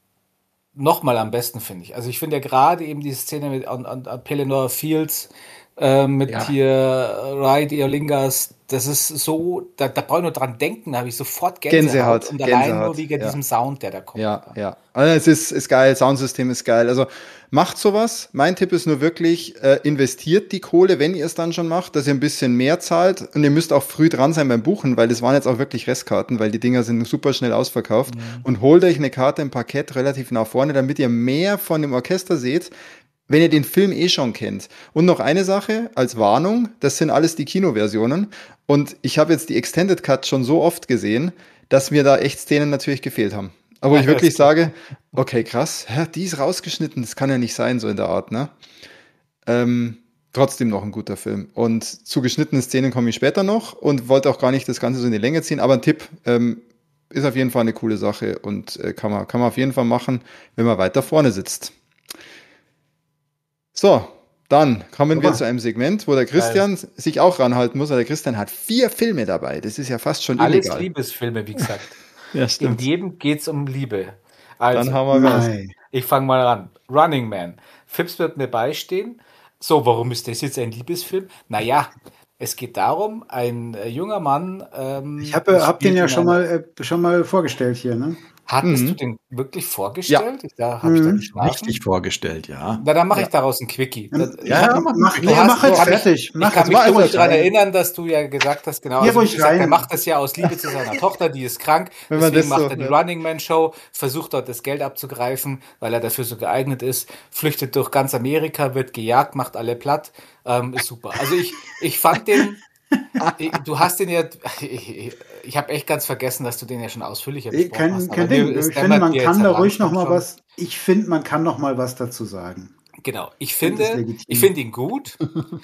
noch mal am besten, finde ich. Also ich finde ja gerade eben die Szene mit an, an, an Pelennor Fields, äh, mit Ja. hier Ride Eolingas. Das ist so, da, da brauche ich nur dran denken, da habe ich sofort Gänsehaut. Gänsehaut, Und allein Gänsehaut, nur wegen ja. diesem Sound, der da kommt. Ja, ja. Also es ist, ist geil, Soundsystem ist geil. Also macht sowas. Mein Tipp ist nur wirklich, äh, investiert die Kohle, wenn ihr es dann schon macht, dass ihr ein bisschen mehr zahlt. Und ihr müsst auch früh dran sein beim Buchen, weil das waren jetzt auch wirklich Restkarten, weil die Dinger sind super schnell ausverkauft. Mhm. Und holt euch eine Karte im Parkett relativ nach vorne, damit ihr mehr von dem Orchester seht, wenn ihr den Film eh schon kennt. Und noch eine Sache als Warnung, das sind alles die Kinoversionen. Und ich habe jetzt die Extended Cut schon so oft gesehen, dass mir da echt Szenen natürlich gefehlt haben. Aber wo ich wirklich sage, okay, krass, hä, die ist rausgeschnitten, das kann ja nicht sein, so in der Art, ne? Ähm, trotzdem noch ein guter Film. Und zu geschnittenen Szenen komme ich später noch und wollte auch gar nicht das Ganze so in die Länge ziehen, aber ein Tipp, ähm, ist auf jeden Fall eine coole Sache und äh, kann man, kann man auf jeden Fall machen, wenn man weiter vorne sitzt. So, dann kommen wir Super. zu einem Segment, wo der Christian sich auch ranhalten muss, weil der Christian hat vier Filme dabei. Das ist ja fast schon Alles illegal. Liebesfilme, wie gesagt. Ja, In stimmt. jedem geht es um Liebe. Also, Dann haben wir was. Nein. ich fange mal an. Running Man. Fips wird mir beistehen. So, warum ist das jetzt ein Liebesfilm? Naja, es geht darum, ein äh, junger Mann. Ähm, Ich habe hab den spielt ja in schon einer- mal, äh, schon mal vorgestellt hier, ne? Hattest Mhm. du den wirklich vorgestellt? Ich- Da habe Mhm. ich da geschlafen. Richtig vorgestellt, ja. Na, dann mache ich daraus ein Quickie. Ja, Das- ja, mach, mach- mach, du nee, hast- mach du jetzt hab ich- fertig. Ich Mach kann jetzt mich mal nur ruhig daran rein. erinnern, dass du ja gesagt hast, genau, Hier also, wie ruhig gesagt, er rein. macht das ja aus Liebe zu seiner Tochter, die ist krank, Wenn man deswegen das so macht er die hört. Running Man Show, versucht dort das Geld abzugreifen, weil er dafür so geeignet ist, flüchtet durch ganz Amerika, wird gejagt, macht alle platt, ähm, ist super. Also ich, ich fand den, ich, du hast den ja, ich, ich habe echt ganz vergessen, dass du den ja schon ausführlicher Eh, besprochen Kein, hast. kein aber mir Ding. ist Ich finde, dämmert man mir kann jetzt da halt ruhig noch langsam mal schon. was. Ich finde, man kann noch mal was dazu sagen. Genau, ich Das ist finde, legitim. ich finde ihn gut.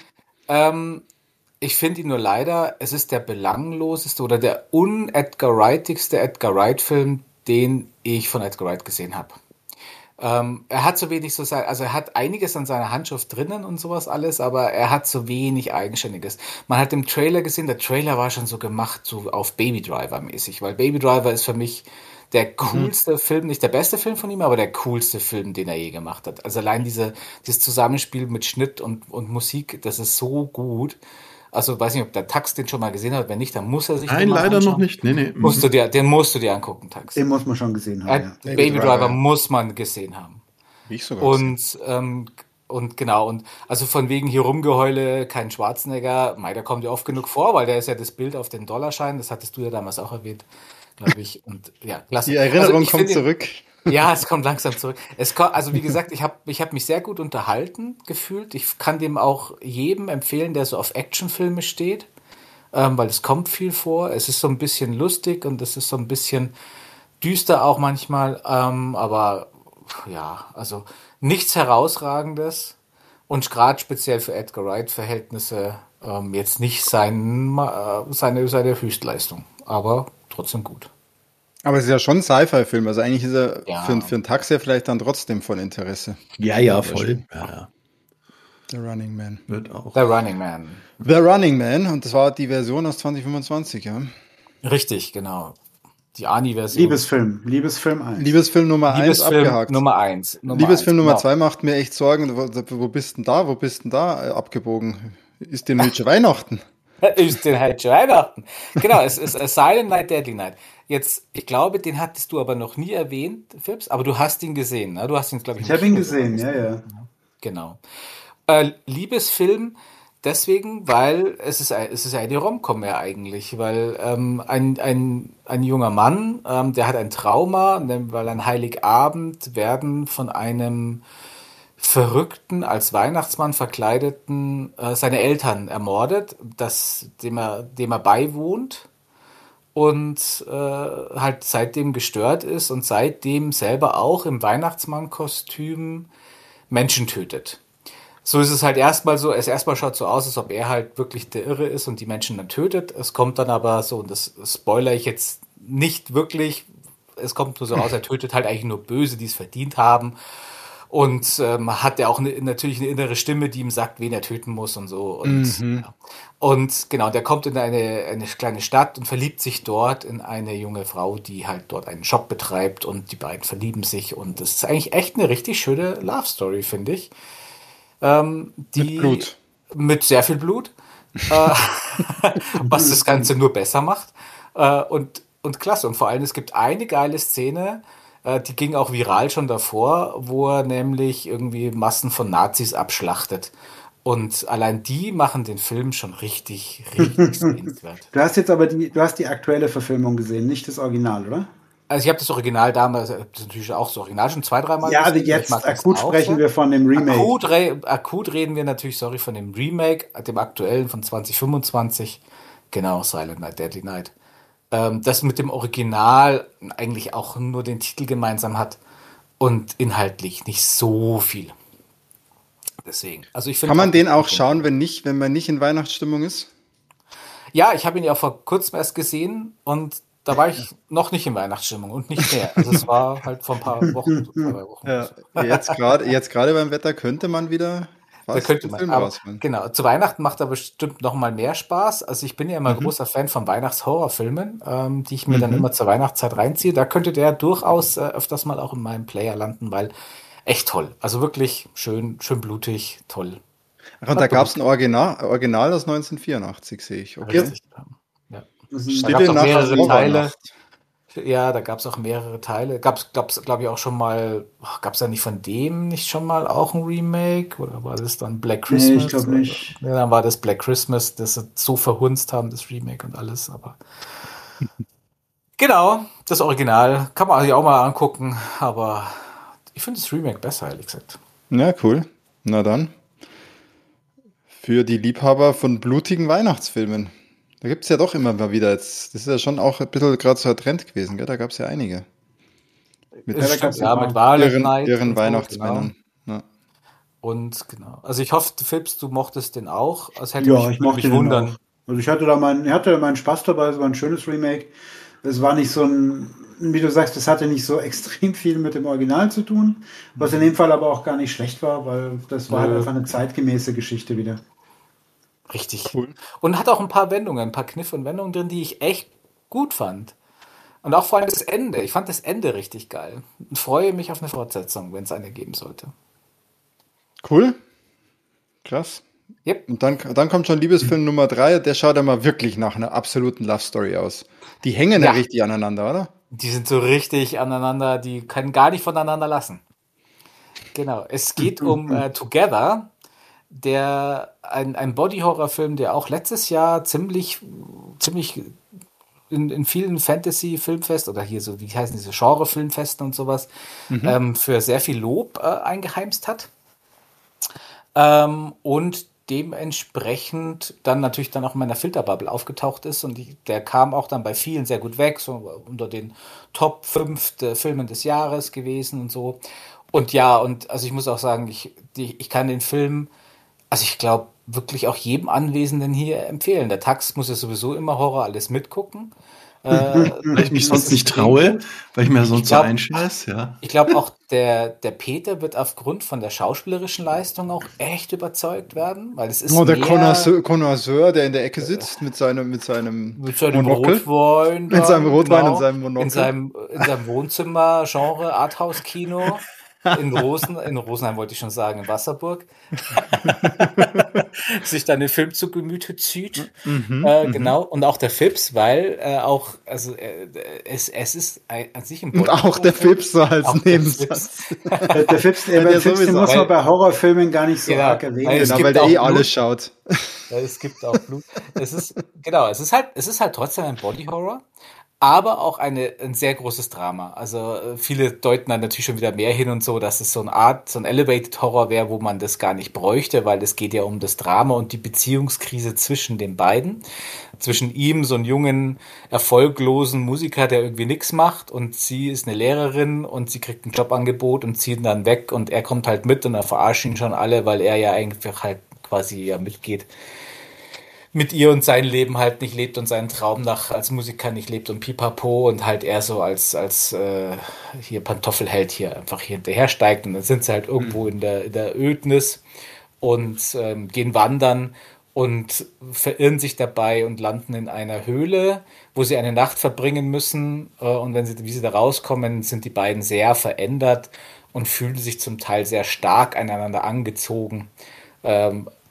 ähm, ich finde ihn nur leider, es ist der belangloseste oder der un-Edgar Wrightigste Edgar Wright-Film, den ich von Edgar Wright gesehen habe. Ähm, er hat so wenig so sein, also er hat einiges an seiner Handschrift drinnen und sowas alles, aber er hat so wenig Eigenständiges. Man hat im Trailer gesehen, der Trailer war schon so gemacht, so auf Baby Driver mäßig, weil Baby Driver ist für mich der coolste Film, nicht der beste Film von ihm, aber der coolste Film, den er je gemacht hat. Also allein diese, dieses Zusammenspiel mit Schnitt und, und Musik, das ist so gut. Also weiß nicht, ob der Tax den schon mal gesehen hat, wenn nicht, dann muss er sich Nein, den mal leider anschauen. noch nicht. Nee, nee. Musst du dir, den musst du dir angucken, Tax. Den muss man schon gesehen haben. Äh, Ja. Baby, Baby Driver Driver. muss man gesehen haben. Wie ich sogar gesehen. Und, ähm, und genau, und also von wegen hier Rumgeheule, kein Schwarzenegger, mei, der kommt ja oft genug vor, weil der ist ja das Bild auf den Dollarschein, das hattest du ja damals auch erwähnt, glaube ich. Und ja, klasse. Die Erinnerung Also ich kommt finde ihn- zurück. Ja, es kommt langsam zurück. Es ko- also wie gesagt, ich habe ich hab mich sehr gut unterhalten gefühlt. Ich kann dem auch jedem empfehlen, der so auf Actionfilme steht, ähm, weil es kommt viel vor. Es ist so ein bisschen lustig und es ist so ein bisschen düster auch manchmal, ähm, aber ja, also nichts Herausragendes und gerade speziell für Edgar Wright-Verhältnisse ähm, jetzt nicht sein, Ma- äh, seine, seine Höchstleistung, aber trotzdem gut. Aber es ist ja schon ein Sci-Fi-Film, also eigentlich ist er Ja. für, für einen Taxi vielleicht dann trotzdem von Interesse. Ja, ja, voll. Ja, ja. The Running Man. Wird auch. The Running Man. The Running Man, und das war die Version aus zwanzig fünfundzwanzig, ja. Richtig, genau. Die Ani-Version. Liebesfilm. Liebesfilm eins. Liebesfilm Nummer eins Liebesfilm abgehakt. Nummer eins. Nummer Liebesfilm eins, Nummer genau. zwei macht mir echt Sorgen. Wo, wo bist denn da? Wo bist denn da äh, abgebogen? Ist denn heute schon Weihnachten? Ist den halt schon Weihnachten. Genau, es ist A Silent Night, Deadly Night. Jetzt, ich glaube, den hattest du aber noch nie erwähnt, Phipps, aber du hast ihn gesehen, ne? Du hast ihn, glaube ich, Ich im habe ihn Kino gesehen, ja, ja. Genau. Äh, Liebesfilm deswegen, weil es ist, ein, es ist eine Rom-Com ja eigentlich, weil ähm, ein, ein, ein junger Mann, ähm, der hat ein Trauma, ne, weil an Heiligabend werden von einem Verrückten, als Weihnachtsmann verkleideten, äh, seine Eltern ermordet, das, dem, er, dem er beiwohnt und äh, halt seitdem gestört ist und seitdem selber auch im Weihnachtsmann-Kostüm Menschen tötet. So ist es halt erstmal so, es erstmal schaut so aus, als ob er halt wirklich der Irre ist und die Menschen dann tötet. Es kommt dann aber so, und das spoilere ich jetzt nicht wirklich, es kommt nur so raus, er tötet halt eigentlich nur Böse, die es verdient haben. Und ähm, hat er auch eine, natürlich eine innere Stimme, die ihm sagt, wen er töten muss und so. Und, ja. und genau, der kommt in eine, eine kleine Stadt und verliebt sich dort in eine junge Frau, die halt dort einen Shop betreibt und die beiden verlieben sich. Und das ist eigentlich echt eine richtig schöne Love Story, finde ich. Ähm, die, Mit Blut. mit sehr viel Blut, äh, was das Ganze nur besser macht. Äh, und, und klasse. Und vor allem, es gibt eine geile Szene, äh, die ging auch viral schon davor, wo er nämlich irgendwie Massen von Nazis abschlachtet. Und allein die machen den Film schon richtig, richtig sehenswert. Du hast jetzt aber die, du hast die aktuelle Verfilmung gesehen, nicht das Original, oder? Also ich habe das Original damals, das ist natürlich auch das Original schon zwei, dreimal Ja, gesehen. also jetzt akut sprechen so. wir von dem Remake. Akut, re, akut reden wir natürlich, sorry, von dem Remake, dem aktuellen von zwanzig fünfundzwanzig. Genau, Silent Night, Deadly Night. Ähm, das mit dem Original eigentlich auch nur den Titel gemeinsam hat und inhaltlich nicht so viel. Deswegen. Also ich Kann man den auch schauen, wenn nicht, wenn man nicht in Weihnachtsstimmung ist? Ja, ich habe ihn ja vor kurzem erst gesehen und da war ich noch nicht in Weihnachtsstimmung und nicht mehr. Also es war halt vor ein paar Wochen, so zwei Wochen. Ja, jetzt gerade jetzt gerade beim Wetter könnte man wieder da könnte man, aber, genau, zu Weihnachten macht er bestimmt noch mal mehr Spaß. Also ich bin ja immer mhm. großer Fan von Weihnachtshorrorfilmen, ähm, die ich mir mhm. dann immer zur Weihnachtszeit reinziehe. Da könnte der durchaus äh, öfters mal auch in meinem Player landen, weil echt toll. Also wirklich schön, schön blutig, toll. Ach, und da gab es ein Original, Original aus neunzehnhundert vierundachtzig, sehe ich. Okay. Richtig. Ja. Stille Nacht, mehrere Teile. Ja, da gab es auch mehrere Teile. Gab es, glaube ich, auch schon mal, gab es da nicht von dem nicht schon mal auch ein Remake? Oder war das dann Black Christmas? Nee, ich glaube nicht. Ja, dann war das Black Christmas, das sie so verhunzt haben, das Remake und alles. Aber genau, das Original kann man sich auch mal angucken, aber ich finde das Remake besser, ehrlich gesagt. Ja, cool. Na dann. Für die Liebhaber von blutigen Weihnachtsfilmen. Da gibt es ja doch immer mal wieder jetzt. Das ist ja schon auch ein bisschen gerade so ein Trend gewesen, gell? Da gab es ja einige. Mit, ja, stimmt, ja, mit Violet Night. Deren Weihnachtsmännern. Genau. Ja. Und genau. Also ich hoffe, Phipps, du mochtest den auch. Also hätte ja, mich, ich mochte mich den wundern. Auch. Also ich hatte da meinen, ich hatte da meinen Spaß dabei, es war ein schönes Remake. Es war nicht so ein, wie du sagst, das hatte nicht so extrem viel mit dem Original zu tun, was in dem Fall aber auch gar nicht schlecht war, weil das war ja. halt einfach eine zeitgemäße Geschichte wieder. Richtig cool. Und hat auch ein paar Wendungen, ein paar Kniffe und Wendungen drin, die ich echt gut fand. Und auch vor allem das Ende. Ich fand das Ende richtig geil. Und freue mich auf eine Fortsetzung, wenn es eine geben sollte. Cool. Krass. Yep. Und dann, dann kommt schon Liebesfilm Nummer drei. Der schaut ja mal wirklich nach einer absoluten Love Story aus. Die hängen ja, ja richtig aneinander, oder? Die sind so richtig aneinander. Die können gar nicht voneinander lassen. Genau. Es geht um äh, Together. Der ein, ein Body-Horror-Film, der auch letztes Jahr ziemlich, ziemlich in, in vielen Fantasy-Filmfest oder hier so, wie heißen diese Genre-Filmfesten und sowas, mhm. ähm, für sehr viel Lob äh, eingeheimst hat. Ähm, und dementsprechend dann natürlich dann auch in meiner Filterbubble aufgetaucht ist und die, der kam auch dann bei vielen sehr gut weg, so unter den Top fünf Filmen des Jahres gewesen und so. Und ja, und also ich muss auch sagen, ich, die, ich kann den Film Also ich glaube, wirklich auch jedem Anwesenden hier empfehlen. Der Tax muss ja sowieso immer Horror alles mitgucken. Äh, weil ich mich sonst nicht traue, weil ich mir sonst glaub, so einscheiß, ja. Ich glaube auch, der, der Peter wird aufgrund von der schauspielerischen Leistung auch echt überzeugt werden, weil es ist oh, der Connoisseur, der in der Ecke sitzt mit seinem mit seinem mit seinem Rotwein, mit seinem Rotwein genau, und seinem Monokel. In seinem, in seinem Wohnzimmer, Genre, Arthouse-Kino. In Rosen, in Rosenheim wollte ich schon sagen, in Wasserburg. Sich dann den Film zu Gemüte zieht. Mhm, äh, genau. Und auch der Phipps, weil äh, auch, also äh, es, es ist an sich im Und auch der Phipps so als Nebensatz. Der, der Phipps, der, der Phipps den muss man bei Horrorfilmen gar nicht so genau, arg erwähnen. Weil, genau, weil der eh alles schaut. Ja, es gibt auch Blut. Es ist, genau, es ist halt, es ist halt trotzdem ein Body-Horror. Aber auch eine, ein sehr großes Drama. Also viele deuten dann natürlich schon wieder mehr hin und so, dass es so eine Art, so ein Elevated Horror wäre, wo man das gar nicht bräuchte, weil es geht ja um das Drama und die Beziehungskrise zwischen den beiden. Zwischen ihm, so einen jungen, erfolglosen Musiker, der irgendwie nichts macht und sie ist eine Lehrerin und sie kriegt ein Jobangebot und zieht ihn dann weg und er kommt halt mit und dann verarschen ihn schon alle, weil er ja eigentlich halt quasi ja mitgeht. Mit ihr und sein Leben halt nicht lebt und seinen Traum nach als Musiker nicht lebt und pipapo und halt er so als als äh, hier Pantoffelheld hier einfach hier hinterher steigt und dann sind sie halt irgendwo in der in der Ödnis und ähm, gehen wandern und verirren sich dabei und landen in einer Höhle, wo sie eine Nacht verbringen müssen äh, und wenn sie wie sie da rauskommen, sind die beiden sehr verändert und fühlen sich zum Teil sehr stark aneinander angezogen. Ähm,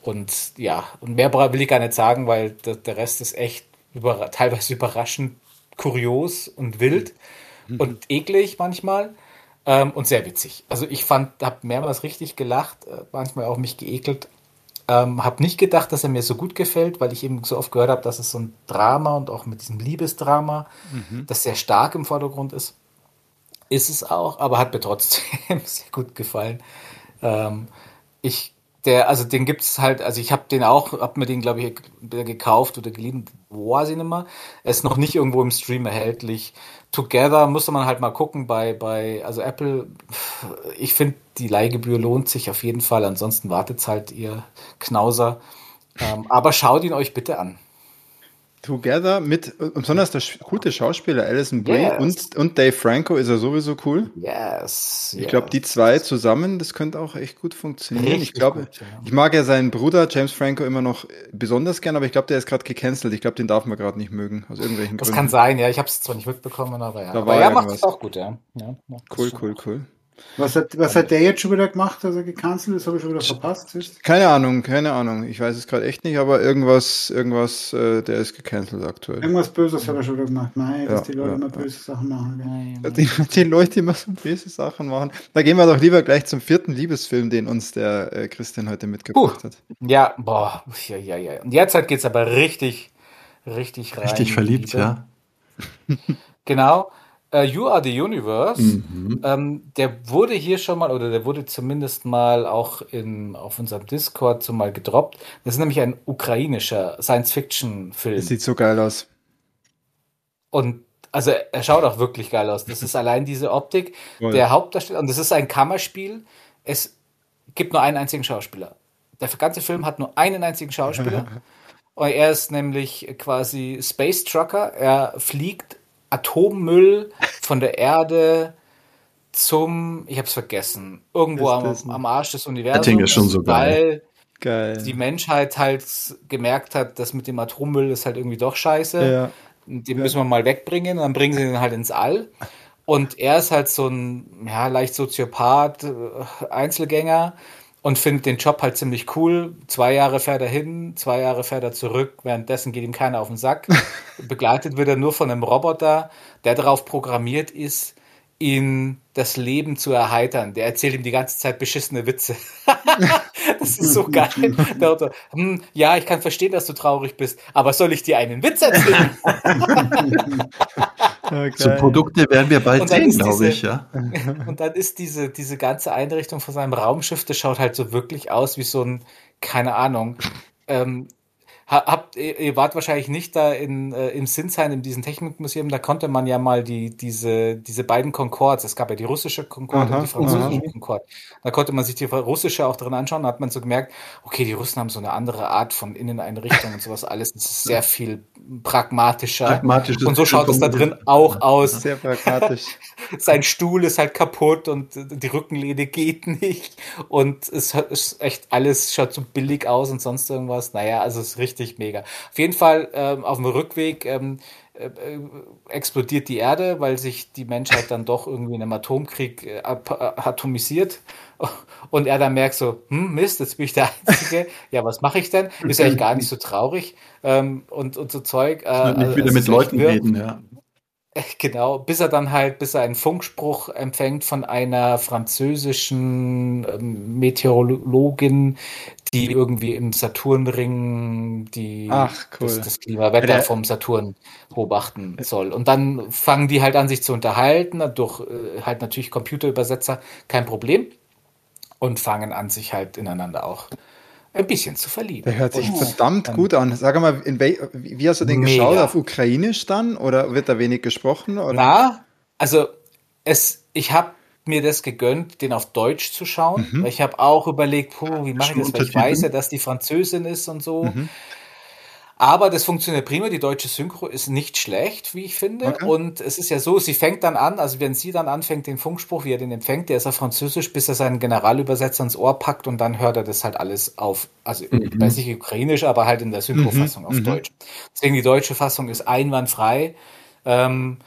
und ja, und mehr bra- will ich gar nicht sagen, weil der, der Rest ist echt über, teilweise überraschend kurios und wild und eklig manchmal ähm, und sehr witzig. Also ich fand, habe mehrmals richtig gelacht, äh, manchmal auch mich geekelt. Ähm, habe nicht gedacht, dass er mir so gut gefällt, weil ich eben so oft gehört habe, dass es so ein Drama und auch mit diesem Liebesdrama, das sehr stark im Vordergrund ist. Ist es auch, aber hat mir trotzdem sehr gut gefallen. Ähm, ich, der, also den gibt's halt, also ich habe den auch, habe mir den, glaube ich, wieder gekauft oder geliehen, weiß ich nicht mehr. Er ist noch nicht irgendwo im Stream erhältlich. Together musste man halt mal gucken bei, bei, also Apple, pff, ich finde, die Leihgebühr lohnt sich auf jeden Fall, ansonsten wartet halt ihr Knauser. Ähm, aber schaut ihn euch bitte an. Together mit, und besonders der sch- gute Schauspieler Alison Brie Yes. und, und Dave Franco ist er sowieso cool. Yes. Ich glaube, die zwei zusammen, das könnte auch echt gut funktionieren. Richtig ich glaube, gut, ja. ich mag ja seinen Bruder James Franco immer noch besonders gern, aber ich glaube, der ist gerade gecancelt. Ich glaube, den darf man gerade nicht mögen, aus irgendwelchen Das Gründen. kann sein, ja. Ich habe es zwar nicht mitbekommen, aber ja. Da Aber war er macht irgendwas. es auch gut, ja. ja macht das Cool, schon cool, auch. cool. Was hat, was hat der jetzt schon wieder gemacht, dass er gecancelt ist? Habe ich schon wieder verpasst. Wisst? Keine Ahnung, keine Ahnung. Ich weiß es gerade echt nicht, aber irgendwas, irgendwas, äh, der ist gecancelt aktuell. Irgendwas Böses hat er schon wieder gemacht. Nein, dass Ja, die Leute ja, immer ja. böse Sachen machen. Gell? Nein, nein. Die, die Leute immer so böse Sachen machen. Da gehen wir doch lieber gleich zum vierten Liebesfilm, den uns der äh, Christian heute mitgebracht hat. Ja, boah, ja, ja, ja. Und jetzt halt geht's aber richtig, richtig rein. Richtig in verliebt, Liebe. ja. Genau. Äh, You Are the Universe. Mhm. Ähm, der wurde hier schon mal, oder der wurde zumindest mal auch in, auf unserem Discord so mal gedroppt. Das ist nämlich ein ukrainischer Science-Fiction-Film. Das sieht so geil aus. Und also er schaut auch wirklich geil aus. Das ist allein diese Optik. Voll. Der Hauptdarsteller, und das ist ein Kammerspiel. Es gibt nur einen einzigen Schauspieler. Der ganze Film hat nur einen einzigen Schauspieler. Und er ist nämlich quasi Space Trucker. Er fliegt Atommüll von der Erde zum, ich hab's vergessen, irgendwo Was am, ist das denn? am Arsch des Setting Universums, ist schon so geil. weil Geil. die Menschheit halt gemerkt hat, dass mit dem Atommüll ist halt irgendwie doch scheiße. Ja. Den müssen wir mal wegbringen. Und dann bringen sie ihn halt ins All. Und er ist halt so ein, ja, leicht Soziopath, äh, Einzelgänger und findet den Job halt ziemlich cool. Zwei Jahre fährt er hin, zwei Jahre fährt er zurück. Währenddessen geht ihm keiner auf den Sack. Begleitet wird er nur von einem Roboter, der darauf programmiert ist, ihn das Leben zu erheitern. Der erzählt ihm die ganze Zeit beschissene Witze. Das ist so geil. Der Roboter, hm, ja, ich kann verstehen, dass du traurig bist, aber soll ich dir einen Witz erzählen? Ja, So Produkte werden wir bald Und dann sehen, ist glaube diese- ich, ja. Und dann ist diese, diese ganze Einrichtung von seinem Raumschiff, das schaut halt so wirklich aus wie so ein, keine Ahnung, ähm, ha- habt, ihr ihr wart wahrscheinlich nicht da in, äh, im Sinsheim, in diesem Technikmuseum, da konnte man ja mal die, diese, diese beiden Concords, es gab ja die russische Concorde Aha, und die französische aha. Concorde, da konnte man sich die russische auch drin anschauen, da hat man so gemerkt, okay, die Russen haben so eine andere Art von Inneneinrichtung und sowas alles, es ist sehr viel pragmatischer. Pragmatisch ist Und so schaut es da drin formuliert. auch aus. Sehr pragmatisch. Sein Stuhl ist halt kaputt und die Rückenlehne geht nicht und es hat- ist echt alles schaut so billig aus und sonst irgendwas. Naja, also es ist richtig mega. Auf jeden Fall ähm, auf dem Rückweg ähm, äh, äh, explodiert die Erde, weil sich die Menschheit dann doch irgendwie in einem Atomkrieg äh, ap- äh, atomisiert und er dann merkt so, hm, Mist, jetzt bin ich der Einzige. Ja, was mache ich denn? Ist ja eigentlich gar nicht so traurig ähm, und, und so Zeug. Äh, Und nicht also wieder es mit ist echt Leuten wirr. reden, ja. Genau, bis er dann halt, bis er einen Funkspruch empfängt von einer französischen ähm, Meteorologin, die irgendwie im Saturnring die Ach, cool. das, das Klimawetter Ja, der- vom Saturn beobachten soll. Und dann fangen die halt an, sich zu unterhalten, durch äh, halt natürlich Computerübersetzer, kein Problem. Und fangen an, sich halt ineinander auch ein bisschen zu verlieben. Der hört sich Und verdammt dann- gut an. Sag mal, in wel, wie hast du den Mega. geschaut? Auf Ukrainisch dann? Oder wird da wenig gesprochen? Oder? Na, also es, ich habe mir das gegönnt, den auf Deutsch zu schauen. Mhm. Weil ich habe auch überlegt, puh, wie mache ich das? Weil ich Untertitel? weiß ja, dass die Französin ist und so. Mhm. Aber das funktioniert prima. Die deutsche Synchro ist nicht schlecht, wie ich finde. Okay. Und es ist ja so, sie fängt dann an, also wenn sie dann anfängt, den Funkspruch, wie er den empfängt, der ist auf Französisch, bis er seinen Generalübersetzer ins Ohr packt und dann hört er das halt alles auf, also ich weiß nicht ukrainisch, aber halt in der Synchrofassung auf mhm. Deutsch. Deswegen die deutsche Fassung ist einwandfrei. Ähm,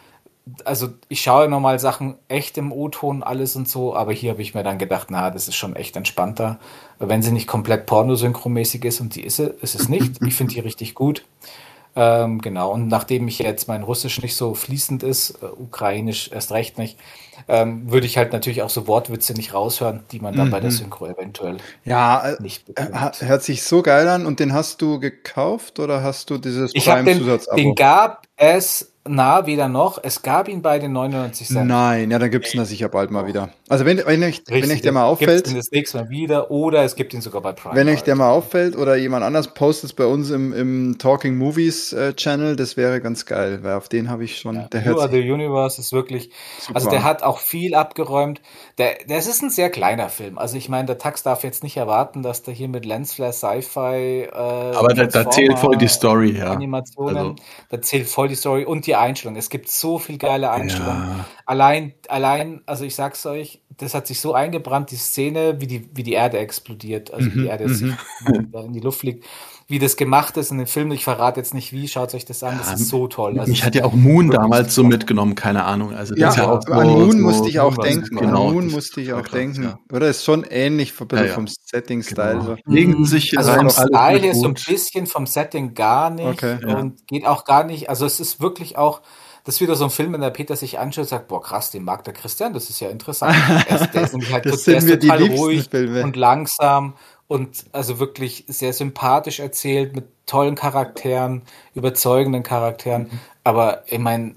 also ich schaue nochmal Sachen echt im O-Ton, alles und so, aber hier habe ich mir dann gedacht, na, das ist schon echt entspannter, wenn sie nicht komplett pornosynchromäßig ist, und die ist, ist es nicht. Ich finde die richtig gut. Ähm, genau, und nachdem ich jetzt mein Russisch nicht so fließend ist, äh, Ukrainisch erst recht nicht, ähm, würde ich halt natürlich auch so Wortwitze nicht raushören, die man dann mhm. bei der Synchro eventuell ja, äh, nicht bekommt. Hört sich so geil an. Und den hast du gekauft oder hast du dieses ich Prime-Zusatzabo? Den, den gab es na, weder noch. Es gab ihn bei den neunundneunzig Cent. Nein, ja, dann gibt es ihn da sicher bald mal wieder. Also wenn, wenn, ich, wenn euch der mal auffällt. Gibt ihn das nächste Mal wieder oder es gibt ihn sogar bei Prime. Wenn euch der mal auffällt oder jemand anders postet es bei uns im, im Talking Movies äh, Channel, das wäre ganz geil, weil auf den habe ich schon. Ja, der You Are the Universe ist wirklich, super. Also der hat auch viel abgeräumt. Der, das ist ein sehr kleiner Film. Also ich meine, der Tax darf jetzt nicht erwarten, dass der hier mit Lensflare, Sci-Fi, äh, aber da, da zählt voll die Story, ja. Animationen, also. Da zählt voll die Story und die Einstellung. Es gibt so viel geile Einstellungen. Ja. Allein, allein, also ich sag's euch, das hat sich so eingebrannt, die Szene, wie die, wie die Erde explodiert, also mhm, die Erde mhm. in die Luft fliegt. Wie das gemacht ist in dem Film, ich verrate jetzt nicht wie, schaut euch das an, das ja, ist so toll. Also mich hat ja auch Moon damals so mitgenommen, keine Ahnung. Also das ja, ja auch an so, Moon so musste ich auch denken, genau, an Moon musste ich auch krass, denken. Ja. Oder ist schon ähnlich ein bisschen ja, ja. vom Setting-Style. Genau. So. Legen sich also vom Style her so ein bisschen, vom Setting gar nicht okay, und ja. geht auch gar nicht, also es ist wirklich auch, das ist wieder so ein Film, wenn der Peter sich anschaut und sagt, boah krass, den mag der Christian, das ist ja interessant. Der ist, der ist nämlich halt das der sind ist total ruhig Filme. Und langsam und also wirklich sehr sympathisch erzählt, mit tollen Charakteren, überzeugenden Charakteren. Mhm. Aber ich meine,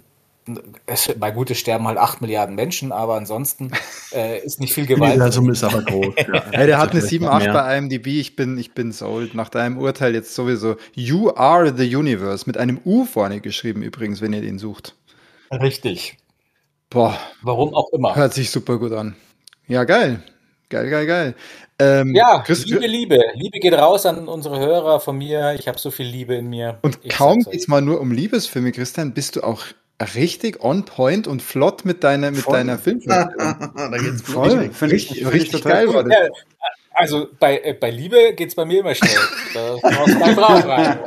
bei Gute sterben halt acht Milliarden Menschen, aber ansonsten äh, ist nicht viel Gewalt. Die Summe ist aber groß. Ja. Hey, der hat eine sieben Komma acht bei I M D B, ich bin, ich bin sold. Nach deinem Urteil jetzt sowieso. You Are the Universe, mit einem U vorne geschrieben übrigens, wenn ihr den sucht. Richtig. Boah. Warum auch immer. Hört sich super gut an. Ja, geil. Geil, geil, geil. Ähm, ja, Chris, Liebe, Liebe. Liebe geht raus an unsere Hörer von mir. Ich habe so viel Liebe in mir. Und ich kaum geht's mal nur um Liebesfilme, Christian, bist du auch richtig on point und flott mit deiner, mit deiner Filmvorstellung. Da geht's voll. Finde ich, find richtig ich geil. War das. Ja, also bei, äh, bei Liebe geht's bei mir immer schnell. Da brauchst du Braut rein.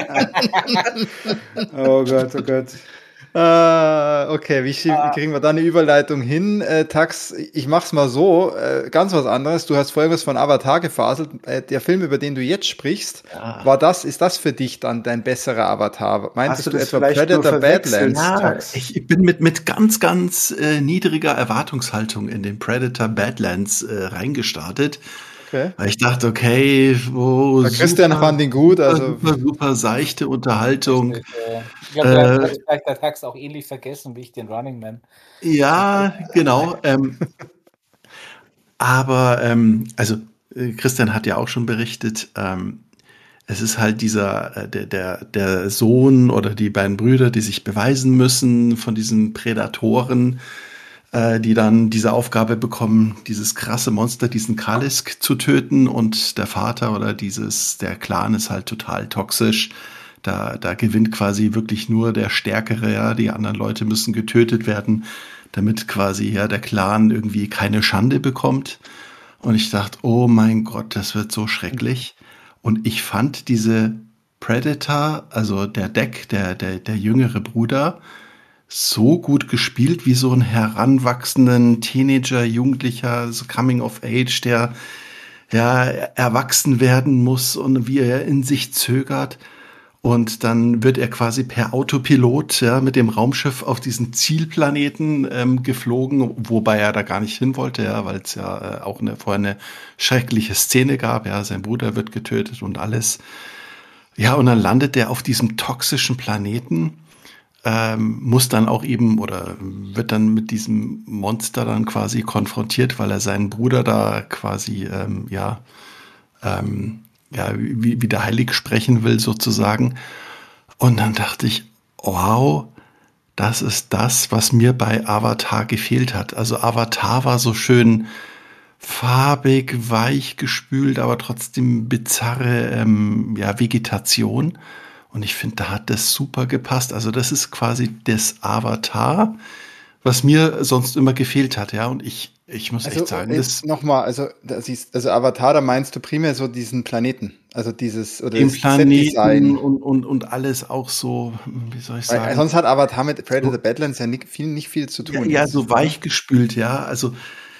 Oh Gott, oh Gott. Uh, okay, wie, wie kriegen wir da eine Überleitung hin? Äh, Tax, ich mach's mal so, äh, ganz was anderes. Du hast vorhin was von Avatar gefaselt. Äh, der Film, über den du jetzt sprichst, ja. war das, ist das für dich dann dein besserer Avatar? Meintest du, du etwa Predator Badlands? Ja, ich bin mit, mit ganz, ganz äh, niedriger Erwartungshaltung in den Predator Badlands äh, reingestartet. Okay. Weil ich dachte, okay, oh, super, Christian fand ihn gut, also super, super seichte Unterhaltung. Ich glaube, äh, du hast vielleicht der Tax auch ähnlich vergessen wie ich den Running Man. Ja, genau. ähm, aber ähm, also Christian hat ja auch schon berichtet, ähm, es ist halt dieser äh, der der der Sohn oder die beiden Brüder, die sich beweisen müssen von diesen Prädatoren, die dann diese Aufgabe bekommen, dieses krasse Monster, diesen Kalisk zu töten, und der Vater oder dieses, der Clan ist halt total toxisch. Da, da gewinnt quasi wirklich nur der Stärkere, ja, die anderen Leute müssen getötet werden, damit quasi ja der Clan irgendwie keine Schande bekommt. Und ich dachte, oh mein Gott, das wird so schrecklich. Und ich fand diese Predator, also der Deck, der, der, der jüngere Bruder, so gut gespielt wie so ein heranwachsenden Teenager, Jugendlicher, so Coming of Age, der ja erwachsen werden muss und wie er in sich zögert. Und dann wird er quasi per Autopilot ja mit dem Raumschiff auf diesen Zielplaneten ähm, geflogen, wobei er da gar nicht hin wollte, ja, weil es ja äh, auch eine, vorher eine schreckliche Szene gab. Ja, sein Bruder wird getötet und alles. Ja, und dann landet er auf diesem toxischen Planeten. Ähm, muss dann auch eben oder wird dann mit diesem Monster dann quasi konfrontiert, weil er seinen Bruder da quasi ähm, ja ähm, ja wie, wie der Heilig sprechen will sozusagen. Und dann dachte ich, wow, das ist das, was mir bei Avatar gefehlt hat. Also Avatar war so schön farbig, weich gespült, aber trotzdem bizarre ähm, ja Vegetation. Und ich finde, da hat das super gepasst. Also das ist quasi das Avatar, was mir sonst immer gefehlt hat, ja. Und ich, ich muss Also echt sagen, das nochmal, also das ist, also Avatar, da meinst du primär so diesen Planeten, also dieses oder den das Planeten Set-Design. und, und, und alles auch so, wie soll ich Weil sagen? sonst hat Avatar mit Predator So, Badlands ja nicht viel, nicht viel zu ja, tun ja, jetzt, so oder? weichgespült, ja. Also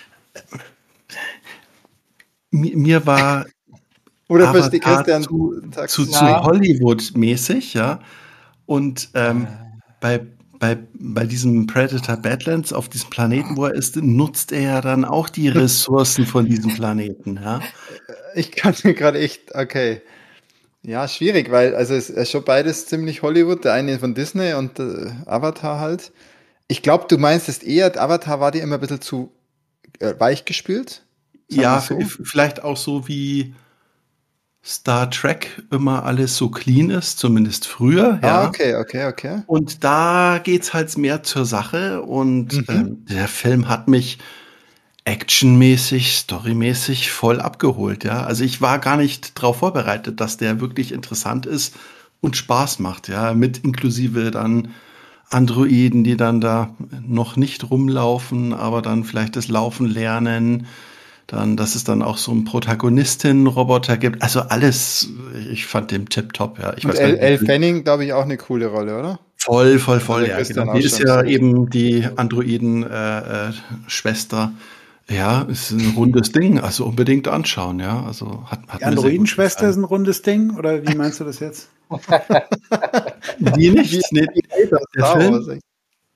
mir, mir war Oder versteht Avatar Christian zu, zu, Tax? zu Na, Hollywood-mäßig, ja. Und ähm, Äh, bei, bei, bei diesem Predator Badlands auf diesem Planeten, wo er ist, nutzt er ja dann auch die Ressourcen von diesem Planeten, ja. Ich kann mir gerade echt, okay. Ja, schwierig, weil also es ist schon beides ziemlich Hollywood, der eine von Disney und äh, Avatar halt. Ich glaube, du meinst es eher, Avatar war dir immer ein bisschen zu äh, weich gespült, sagen wir Ja, es so. f- vielleicht auch so wie Star Trek immer alles so clean ist, zumindest früher, Ah, ja. okay, okay, okay. Und da geht's halt mehr zur Sache und Mhm. ähm, der Film hat mich actionmäßig, storymäßig voll abgeholt, ja. Also ich war gar nicht darauf vorbereitet, dass der wirklich interessant ist und Spaß macht, ja, mit inklusive dann Androiden, die dann da noch nicht rumlaufen, aber dann vielleicht das Laufen lernen, dann, dass es dann auch so einen Protagonistin-Roboter gibt. Also alles, ich fand den tipptopp, ja. Ich Und weiß gar Elle nicht, wie Elle viel. Fanning, glaube ich, auch eine coole Rolle, oder? Voll, voll, Also voll, der ja, genau. Christian auch Die ist schon ja gesagt. eben die Androiden-Schwester. Ja, ist ein rundes Ding, also unbedingt anschauen, ja. Also hat, hat Die mir sehr gut Androidenschwester ist gefallen. ein rundes Ding, oder wie meinst du das jetzt? Die Wie nicht, nee, Vader der Star Wars. Film,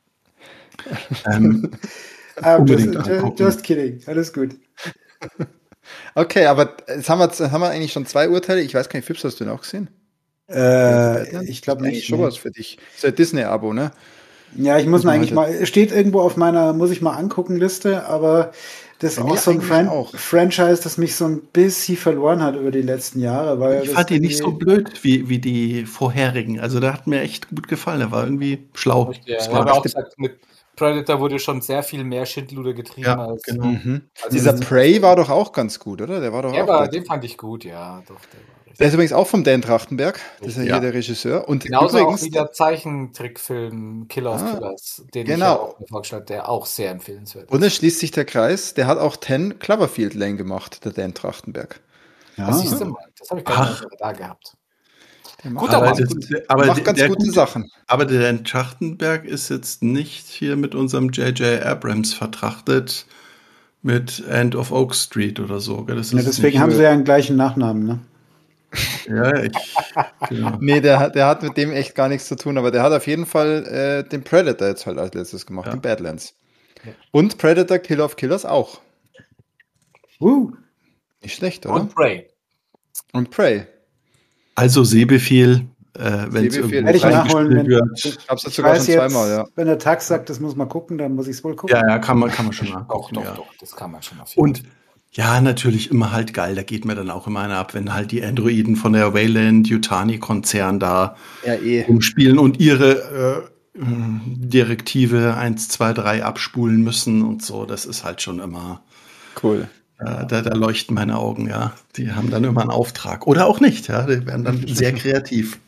ähm, Ah, just, unbedingt just, just angucken. kidding, alles gut. Okay, aber jetzt haben wir, jetzt haben wir eigentlich schon zwei Urteile. Ich weiß gar nicht, Fips, hast du den auch gesehen? Predator Äh, Badlands? ich Das glaube ist eigentlich nicht, schon nee. was für dich. Das ist ein Disney-Abo, ne? Ja, ich muss Muss mir man eigentlich halt. mal, steht irgendwo auf meiner, muss ich mal angucken, Liste, aber das ist Bei auch mir so ein eigentlich Fran auch. Franchise, das mich so ein bisschen verloren hat über die letzten Jahre, weil Ich das fand ihn nicht so irgendwie, blöd wie, wie die vorherigen. Also der hat mir echt gut gefallen. Der war irgendwie schlau, richtig, ja. Ich habe smart. auch gesagt, mit Predator wurde schon sehr viel mehr Schindluder getrieben Ja, als, genau. Mhm. als Dieser das. Prey war doch auch ganz gut, oder? Der war doch Der auch war, der. den fand ich gut, ja, doch, der war Der ist richtig. übrigens auch vom Dan Trachtenberg. Das ist ja hier Ja. der Regisseur. Und Genauso auch übrigens, wie der Zeichentrickfilm Killer of ah, Killers, den ich ja genau. auch mir vorgestellt habe, der auch sehr empfehlenswert Und ist. es schließt sich der Kreis. Der hat auch Ten Cloverfield Lane gemacht, der Dan Trachtenberg. Das siehst du ja, mal, das habe ich gar nicht Ach, auf dem Radar gehabt. Der macht Guter aber, ganz Mann. das, gut. Der aber macht der, ganz der gute gute, Sachen. aber der Dan Trachtenberg ist jetzt nicht hier mit unserem J J Abrams vertrachtet mit End of Oak Street oder so. Gell? Das ja, ist es deswegen nicht. haben Nö. sie ja einen gleichen Nachnamen, ne? Ja, ich, genau. Nee, der, hat- der hat mit dem echt gar nichts zu tun, aber der hat auf jeden Fall äh, den Predator jetzt halt als letztes gemacht, den Ja. Badlands. Ja. Und Predator Kill of Killers auch. Uh, Nicht schlecht, oder? Und Prey. Und Prey. Also Sehbefehl, äh, wenn es Sehbefehl. irgendwo werde ich nachholen, reingespielt wenn, wird. Ich hab's jetzt ich sogar weiß schon zweimal, jetzt, ja. wenn der Tag sagt, das muss man gucken, dann muss ich es wohl gucken. Ja, ja, kann man, kann man schon Doch, angucken, doch, ja. doch, das kann man schon auf jeden Und Fall. ja, natürlich immer halt geil. Da geht mir dann auch immer einer ab, wenn halt die Androiden von der Wayland-Yutani-Konzern da Ja, eh. rumspielen und ihre äh, Direktive eins, zwei, drei abspulen müssen und so. Das ist halt schon immer, Cool. äh, da, da leuchten meine Augen, ja. Die haben dann immer einen Auftrag. Oder auch nicht, ja. Die werden dann sehr kreativ.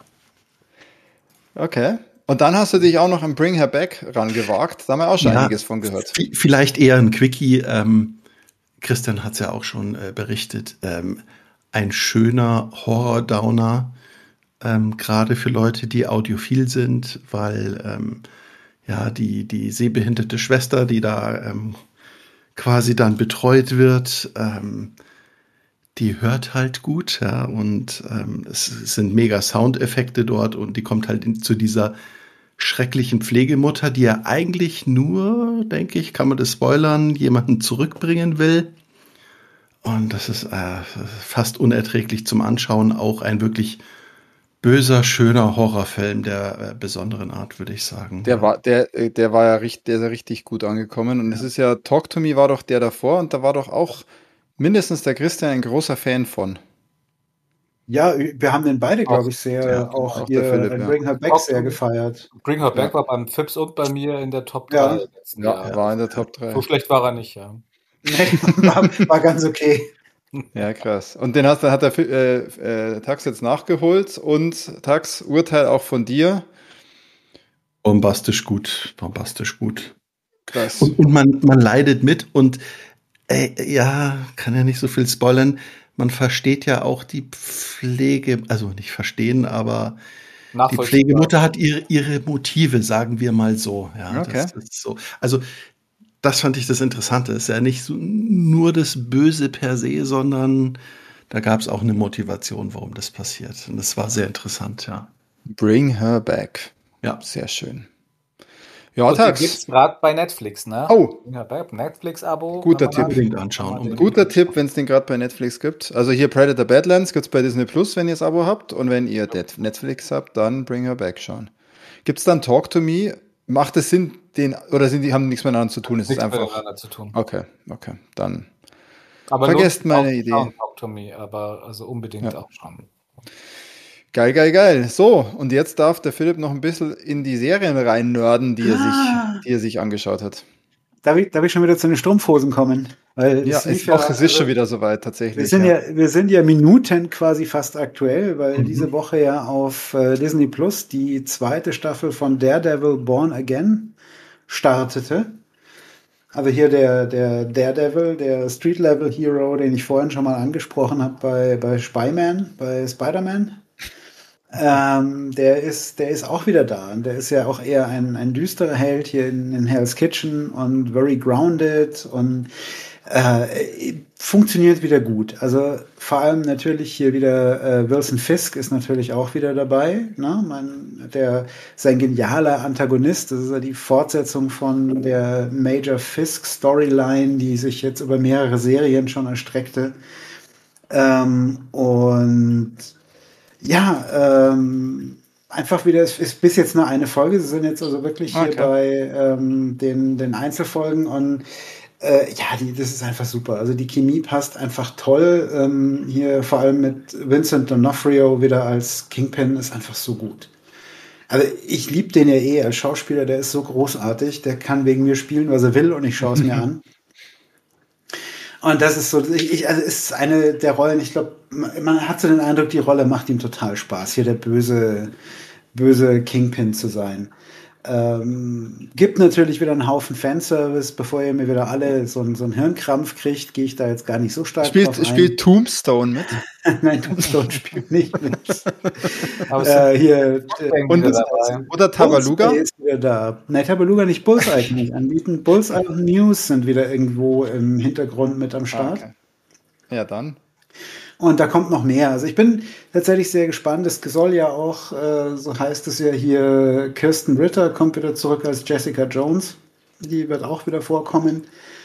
Okay. Und dann hast du dich auch noch an Bring Her Back rangewagt. Da haben wir auch schon Ja, einiges von gehört. v- vielleicht eher ein Quickie. Ähm, Christian hat es ja auch schon äh, berichtet. Ähm, ein schöner Horror-Downer, ähm, gerade für Leute, die audiophil sind, weil ähm, ja die, die sehbehinderte Schwester, die da ähm, quasi dann betreut wird, ähm, die hört halt gut, ja, und ähm, es sind mega Soundeffekte dort und die kommt halt in, zu dieser schrecklichen Pflegemutter, die ja eigentlich nur, denke ich, kann man das spoilern, jemanden zurückbringen will. Und das ist äh, fast unerträglich zum Anschauen. Auch ein wirklich böser, schöner Horrorfilm der äh, besonderen Art, würde ich sagen. Der ja. war, der, äh, der war ja richtig, der ist ja richtig gut angekommen. Und es ist ja, Talk to Me war doch der davor und da war doch auch mindestens der Christian ein großer Fan von. Ja, wir haben den beide, glaube Auch, ich, sehr ja, auch, auch der hier Philipp, in ja. Bring Her Back Talk sehr to Me. gefeiert. Bring Her Back Ja. war beim Fips und bei mir in der Top Ja. drei letzten Ja, Jahr. war in der Top drei. So schlecht war er nicht, ja. Nee, war, war ganz okay. Ja, krass. Und den hat, hat der äh, äh, Tax jetzt nachgeholt und Tax, Urteil auch von dir. Bombastisch gut, bombastisch gut. Krass. Und, und man, man leidet mit und ey, ja, kann ja nicht so viel spoilern. Man versteht ja auch die Pflege, also nicht verstehen, aber die Pflegemutter hat ihre, ihre Motive, sagen wir mal so. Ja, okay. das ist so. Also das fand ich das Interessante. Es ist ja nicht so nur das Böse per se, sondern da gab es auch eine Motivation, warum das passiert. Und das war sehr interessant, ja. Bring her back. Ja. Sehr schön. Ja, Tags. Gibt's gerade bei Netflix, ne? Oh. Ja, Netflix-Abo. Guter Tipp. Unbedingt anschauen. Unbedingt Guter anschauen. Tipp, wenn es den gerade bei Netflix gibt. Also hier Predator Badlands gibt es bei Disney Plus, wenn ihr das Abo habt. Und wenn ihr Netflix habt, dann Bring Her Back schauen. Gibt es dann Talk to Me? Macht es Sinn, den, oder sind die, haben nichts miteinander zu tun? Es ist einfach. Miteinander zu tun. Okay, okay. Dann aber vergesst meine Idee. Talk to Me, aber also unbedingt ja. auch schauen. Geil, geil, geil. So, und jetzt darf der Philipp noch ein bisschen in die Serien rein nörden, die er, ah. sich, die er sich angeschaut hat. Darf ich, darf ich schon wieder zu den Strumpfhosen kommen? Weil ja, es, es, ja, auch, es ist also, schon wieder soweit, tatsächlich. Wir sind ja, ja, wir sind ja Minuten quasi fast aktuell, weil mhm. diese Woche ja auf äh, Disney Plus die zweite Staffel von Daredevil Born Again startete. Also hier der, der Daredevil, der Street-Level-Hero, den ich vorhin schon mal angesprochen habe bei, bei Spyman, bei Spider-Man. Ähm, der ist, der ist auch wieder da. Und der ist ja auch eher ein, ein düsterer Held hier in, in Hell's Kitchen und very grounded und äh, funktioniert wieder gut. Also vor allem natürlich hier wieder äh, Wilson Fisk ist natürlich auch wieder dabei. Ne? Man, der, sein genialer Antagonist, das ist ja die Fortsetzung von der Major Fisk Storyline, die sich jetzt über mehrere Serien schon erstreckte. Ähm, und Ja, ähm, einfach wieder, es ist bis jetzt nur eine Folge. Sie sind jetzt also wirklich hier okay. bei ähm, den, den Einzelfolgen und äh, ja, die, das ist einfach super. Also die Chemie passt einfach toll. Ähm, hier vor allem mit Vincent D'Onofrio wieder als Kingpin ist einfach so gut. Also ich liebe den ja eh als Schauspieler, der ist so großartig. Der kann wegen mir spielen, was er will und ich schaue es mir an. Und das ist so, ich, ich, also ist eine der Rollen, ich glaube, man hat so den Eindruck, die Rolle macht ihm total Spaß, hier der böse, böse Kingpin zu sein. Ähm, gibt natürlich wieder einen Haufen Fanservice, bevor ihr mir wieder alle so, so einen Hirnkrampf kriegt, gehe ich da jetzt gar nicht so stark spielt, drauf ein. Spielt Tombstone mit? Nein, Tombstone spielt nicht mit. äh, hier, und, oder Tabaluga? Ist wieder da. Nein, Tabaluga nicht, Bullseye kann ich anbieten. Bullseye und News sind wieder irgendwo im Hintergrund mit am Start. Okay. Ja, dann. Und da kommt noch mehr. Also ich bin tatsächlich sehr gespannt. Es soll ja auch, äh, so heißt es ja hier, Kirsten Ritter kommt wieder zurück als Jessica Jones. Die wird auch wieder vorkommen.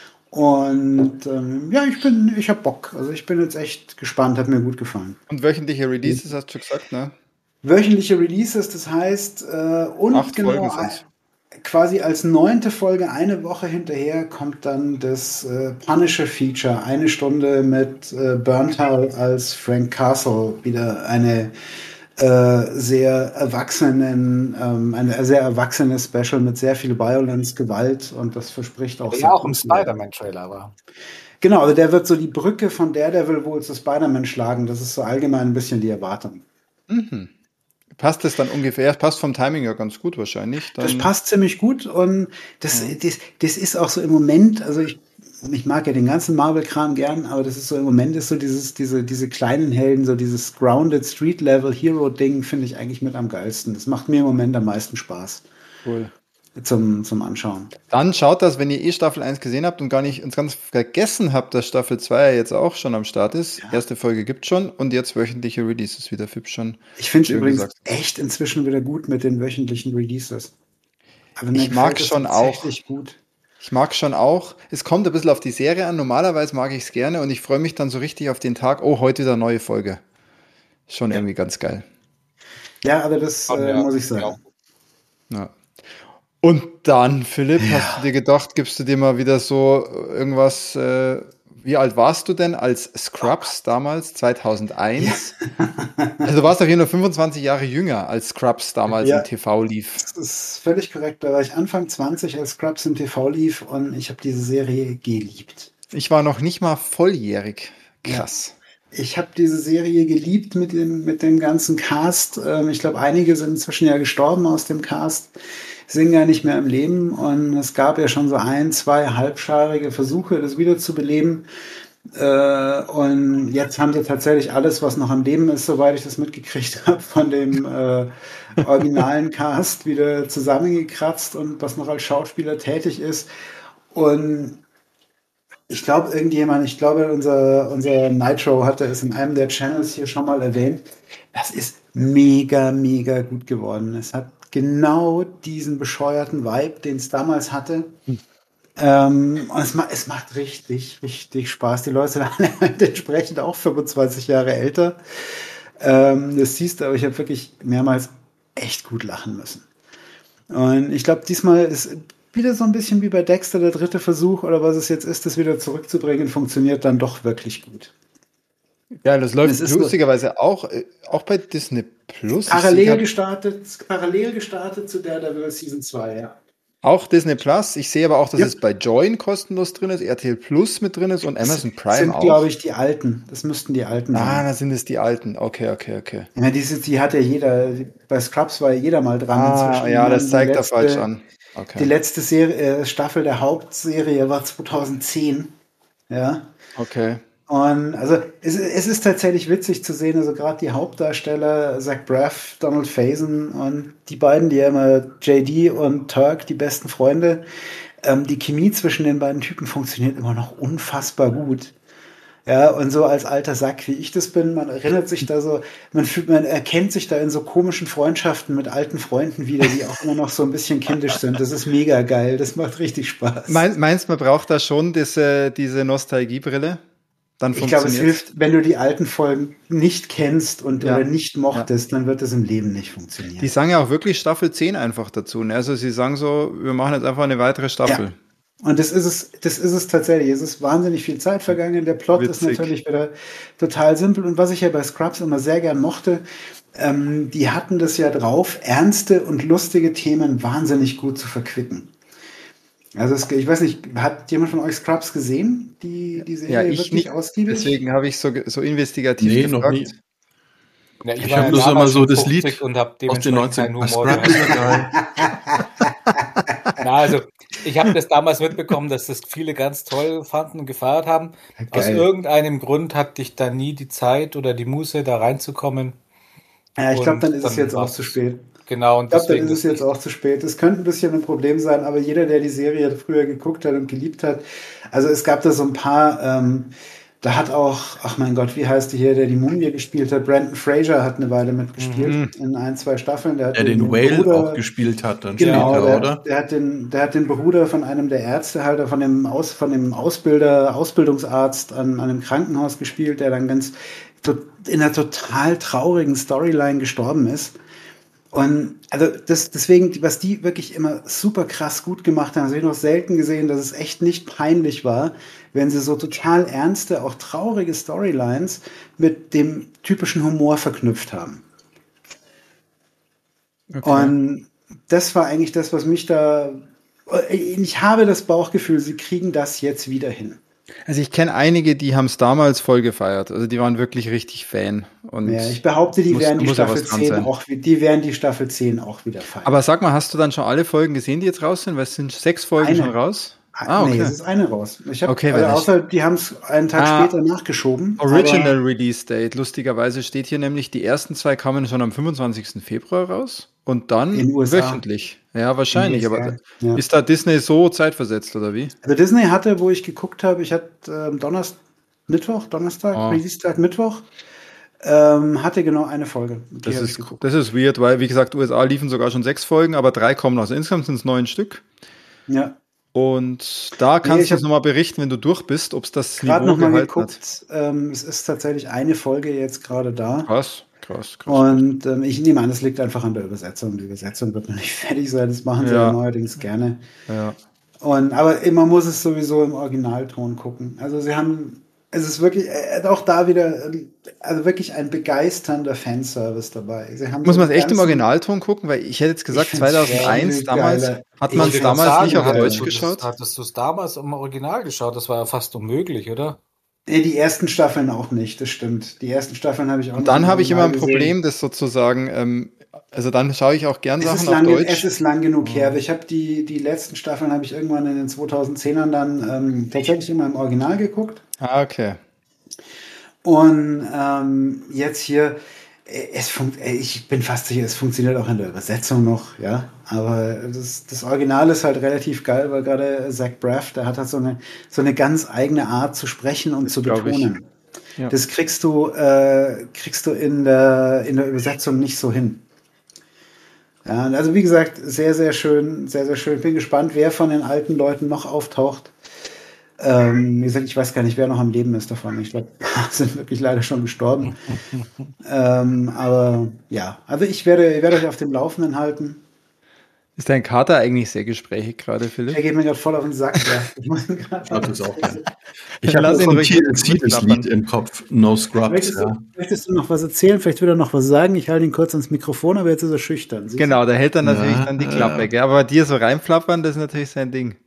Und ähm, ja, ich bin, ich hab Bock. Also ich bin jetzt echt gespannt, hat mir gut gefallen. Und wöchentliche Releases hast du gesagt, ne? Wöchentliche Releases, das heißt, äh, und Acht genau Folgen sind's. Quasi als neunte Folge eine Woche hinterher kommt dann das äh, Punisher-Feature. Eine Stunde mit äh, Bernthal als Frank Castle. Wieder eine äh, sehr erwachsenen, ähm, eine sehr erwachsene Special mit sehr viel Violence, Gewalt und das verspricht auch der sehr ja auch gut im Spider-Man-Trailer war. Genau, also der wird so die Brücke von Daredevil wohl zu Spider-Man schlagen. Das ist so allgemein ein bisschen die Erwartung. Mhm. Passt das dann ungefähr? Das passt vom Timing ja ganz gut wahrscheinlich. Dann das passt ziemlich gut und das, ja. das, das ist auch so im Moment, also ich, ich mag ja den ganzen Marvel-Kram gern, aber das ist so im Moment ist so dieses, diese, diese kleinen Helden, so dieses Grounded Street-Level-Hero-Ding finde ich eigentlich mit am geilsten. Das macht mir im Moment am meisten Spaß. Cool. Zum, zum Anschauen. Dann schaut das, wenn ihr eh Staffel eins gesehen habt und gar nicht uns ganz vergessen habt, dass Staffel zwei jetzt auch schon am Start ist. Ja. Erste Folge gibt schon und jetzt wöchentliche Releases, wie der Fipp schon. Ich finde es übrigens gesagt. echt inzwischen wieder gut mit den wöchentlichen Releases. Aber ich mag schon auch. Gut. Ich mag schon auch. Es kommt ein bisschen auf die Serie an. Normalerweise mag ich es gerne und ich freue mich dann so richtig auf den Tag. Oh, heute wieder eine neue Folge. Schon ja. irgendwie ganz geil. Ja, aber das äh, ja, muss ich sagen. Ja. Und dann, Philipp, ja. hast du dir gedacht, gibst du dir mal wieder so irgendwas, äh, wie alt warst du denn als Scrubs damals, zweitausendeins? Ja. Also du warst auf jeden Fall fünfundzwanzig Jahre jünger, als Scrubs damals ja. im T V lief. Das ist völlig korrekt, da war ich Anfang zwanzig, als Scrubs im T V lief und ich habe diese Serie geliebt. Ich war noch nicht mal volljährig. Krass. Ja. Ich habe diese Serie geliebt mit dem, mit dem ganzen Cast. Ich glaube, einige sind inzwischen ja gestorben aus dem Cast. sind gar nicht mehr im Leben und es gab ja schon so ein, zwei halbscharige Versuche, das wieder zu beleben. Äh, und jetzt haben sie tatsächlich alles, was noch am Leben ist, soweit ich das mitgekriegt habe, von dem äh, originalen Cast wieder zusammengekratzt und was noch als Schauspieler tätig ist. Und ich glaube, irgendjemand, ich glaube, unser, unser Nitro hatte es in einem der Channels hier schon mal erwähnt. Das ist mega, mega gut geworden. Es hat genau diesen bescheuerten Vibe, den es damals hatte. Hm. Ähm, und es, ma- es macht richtig, richtig Spaß. Die Leute sind halt entsprechend auch fünfundzwanzig Jahre älter. Ähm, das siehst du, aber ich habe wirklich mehrmals echt gut lachen müssen. Und ich glaube, diesmal ist wieder so ein bisschen wie bei Dexter der dritte Versuch oder was es jetzt ist, das wieder zurückzubringen, funktioniert dann doch wirklich gut. Ja, das läuft Es ist lustigerweise auch, äh, auch bei Disney Plus. Ich Parallel hab gestartet, parallel gestartet zu Daredevil Season zwei, ja. auch Disney Plus. Ich sehe aber auch, dass Ja. es bei Join kostenlos drin ist, R T L Plus mit drin ist und Amazon Das Prime sind, auch. glaube ich, die alten. Das müssten die alten Ah, sein. da sind es die alten. Okay, okay, okay. Ja, diese, die hat ja jeder, bei Scrubs war ja jeder mal dran Ah, inzwischen. ja, Ich das meine, zeigt die er falsch letzte- an. Okay. Die letzte Serie, äh, Staffel der Hauptserie war zweitausendzehn. Ja. Okay. Und also es, es ist tatsächlich witzig zu sehen, also gerade die Hauptdarsteller, Zach Braff, Donald Faison und die beiden, die ja immer J D und Turk, die besten Freunde, ähm, die Chemie zwischen den beiden Typen funktioniert immer noch unfassbar gut. Ja, und so als alter Sack, wie ich das bin, man erinnert sich da so, man fühlt, man erkennt sich da in so komischen Freundschaften mit alten Freunden wieder, die auch immer noch so ein bisschen kindisch sind. Das ist mega geil, das macht richtig Spaß. Mein, meinst du, man braucht da schon diese, diese Nostalgiebrille? Dann Ich glaube, es funktioniert's. hilft, wenn du die alten Folgen nicht kennst und Ja. oder nicht mochtest, dann wird das im Leben nicht funktionieren. Die sagen ja auch wirklich Staffel zehn einfach dazu. Ne? Also sie sagen so, wir machen jetzt einfach eine weitere Staffel. Und das ist es, das ist es tatsächlich. Es ist wahnsinnig viel Zeit vergangen. Der Plot ist Witzig. natürlich wieder total simpel. Und was ich ja bei Scrubs immer sehr gern mochte, ähm, die hatten das ja drauf, ernste und lustige Themen wahnsinnig gut zu verquicken. Also es, ich weiß nicht, hat jemand von euch Scrubs gesehen? Die, die Serie Ja, ich wirklich nicht. ausgiebig? Deswegen habe ich so, so investigativ Nee, gefragt. noch nie. Ja, ich Ich war hab ja nur so damals immer so schon das fünfzig Lied und habe Aus den dementsprechend neunzig. keinen Ah, Humor Scrubs gehabt. ist geil. Na, also ich habe das damals mitbekommen, dass das viele ganz toll fanden und gefeiert haben. Aus Geil. irgendeinem Grund hatte ich da nie die Zeit oder die Muße, da reinzukommen. Ja, ich glaube, Und dann ist es dann jetzt auch war's. zu spät. Genau, und Ich glaube, dann deswegen ist es jetzt auch zu spät. Es könnte ein bisschen ein Problem sein, aber jeder, der die Serie früher geguckt hat und geliebt hat, also es gab da so ein paar, ähm, da hat auch, ach mein Gott, wie heißt die hier, der die Mumie gespielt hat? Brandon Fraser hat eine Weile mitgespielt in ein, zwei Staffeln. Der hat Der den Whale auch gespielt hat dann Genau, später, der, oder? der hat den, der hat den Bruder von einem der Ärzte halt, von dem Aus, von dem Ausbilder, Ausbildungsarzt an, an einem Krankenhaus gespielt, der dann ganz to- in einer total traurigen Storyline gestorben ist. Und also das, deswegen, was die wirklich immer super krass gut gemacht haben, das habe ich noch selten gesehen, dass es echt nicht peinlich war, wenn sie so total ernste, auch traurige Storylines mit dem typischen Humor verknüpft haben. Okay. Und das war eigentlich das, was mich da. Ich habe das Bauchgefühl, sie kriegen das jetzt wieder hin. Also ich kenne einige, die haben es damals voll gefeiert. Also die waren wirklich richtig Fan. Und Ja, ich behaupte, die muss- werden die muss ja Staffel was dran zehn sein. auch, die werden die Staffel zehn auch wieder feiern. Aber sag mal, hast du dann schon alle Folgen gesehen, die jetzt raus sind? Weil es sind sechs Folgen Eine. schon raus? Ah, Nee, okay. es ist eine raus. Ich hab, Okay, also weil ich- außer die haben es einen Tag Ah, später nachgeschoben. Original Release Date. Lustigerweise steht hier nämlich, die ersten zwei kamen schon am fünfundzwanzigsten Februar raus und dann In den U S A. wöchentlich. Ja, wahrscheinlich. In den U S A, Aber ja. ist da Disney so zeitversetzt oder wie? Also Disney hatte, wo ich geguckt habe, ich hatte ähm, Donnerstag, Mittwoch, Donnerstag, Ah. Release-Tag Mittwoch, ähm, hatte genau eine Folge. Die Das habe ich ist, geguckt. das ist weird, weil, wie gesagt, U S A liefen sogar schon sechs Folgen, aber drei kommen noch. Also insgesamt sind es neun Stück. Ja. Und da kannst ich du uns hab nochmal berichten, wenn du durch bist, ob es das Gerade Niveau nochmal gehalten hat. geguckt, ähm, es ist tatsächlich eine Folge jetzt gerade da. Krass, krass, krass. Und ähm, ich nehme an, es liegt einfach an der Übersetzung. Die Übersetzung wird noch nicht fertig sein, das machen sie Ja. ja neuerdings gerne. Ja. Und, aber man muss es sowieso im Originalton gucken. Also sie haben, es ist wirklich, äh, auch da wieder, ähm, also wirklich ein begeisternder Fanservice dabei. Sie haben Muss so man es echt im ganzen- Originalton gucken? Weil ich hätte jetzt gesagt, Ich find's zweitausendeins, viel damals geiler. hat Ich man es wollte damals Sagen, nicht auf hattest Deutsch du das- geschaut. Hattest du es damals im Original geschaut? Das war ja fast unmöglich, oder? Nee, die ersten Staffeln auch nicht, das stimmt. Die ersten Staffeln habe ich auch Und nicht dann im habe ich immer ein Original gesehen. Problem, das sozusagen ähm, Also dann schaue ich auch gern Es ist, Sachen auf lang, Deutsch. es ist lang genug her. Ich habe die, die letzten Staffeln habe ich irgendwann in den zweitausendzehnern dann ähm, tatsächlich immer im Original geguckt. Ah, okay. Und ähm, jetzt hier, äh, es funkt, äh, ich bin fast sicher, es funktioniert auch in der Übersetzung noch, ja. Aber das, das Original ist halt relativ geil, weil gerade Zach Braff, der hat halt so eine, so eine ganz eigene Art zu sprechen und zu glaub ich. betonen. Ja. Das kriegst du, äh, kriegst du in der, in der Übersetzung nicht so hin. Ja, also wie gesagt, sehr, sehr schön, sehr, sehr schön. Bin gespannt, wer von den alten Leuten noch auftaucht. Ähm, wie gesagt, ich weiß gar nicht, wer noch am Leben ist davon. Ich glaube, sind wirklich leider schon gestorben. ähm, aber ja, also ich werde, ich werde euch auf dem Laufenden halten. Ist dein Kater eigentlich sehr gesprächig gerade, Philipp? Er geht mir gerade voll auf den Sack. Ja. Ich muss ihn grad- Ich habe das auch gern. Ich Ich habe lass ihn von ruhig T L C mit- das mitklappern. Lied im Kopf, No Scrubs. Möchtest, Ja. du, möchtest du noch was erzählen? Vielleicht will er noch was sagen. Ich halte ihn kurz ans Mikrofon, aber jetzt ist er schüchtern. Siehst du? Genau, der hält dann natürlich Ja, dann die ja. Klappe. Gell? Aber bei dir so reinflappern, das ist natürlich sein Ding.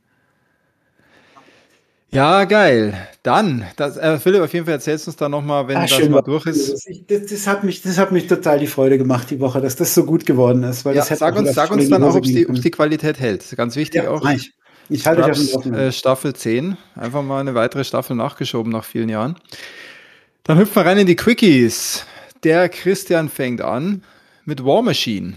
Ja, geil. Dann, das, äh, Philipp, auf jeden Fall erzählst du uns da nochmal, wenn Ah, das schön mal war- durch ist. Ich, das, das, hat mich, das hat mich total die Freude gemacht die Woche, dass das so gut geworden ist. Weil Ja, das hätte sag auch uns, wieder sag voll uns in dann auch, Hose ob es gehen die, können. ob's die Qualität hält. Das ist ganz wichtig Ja, auch. mach ich. Ich halte dich auf dem Scrubs, Laufenden. äh, Staffel zehn. Einfach mal eine weitere Staffel nachgeschoben nach vielen Jahren. Dann hüpfen wir rein in die Quickies. Der Christian fängt an mit War Machine.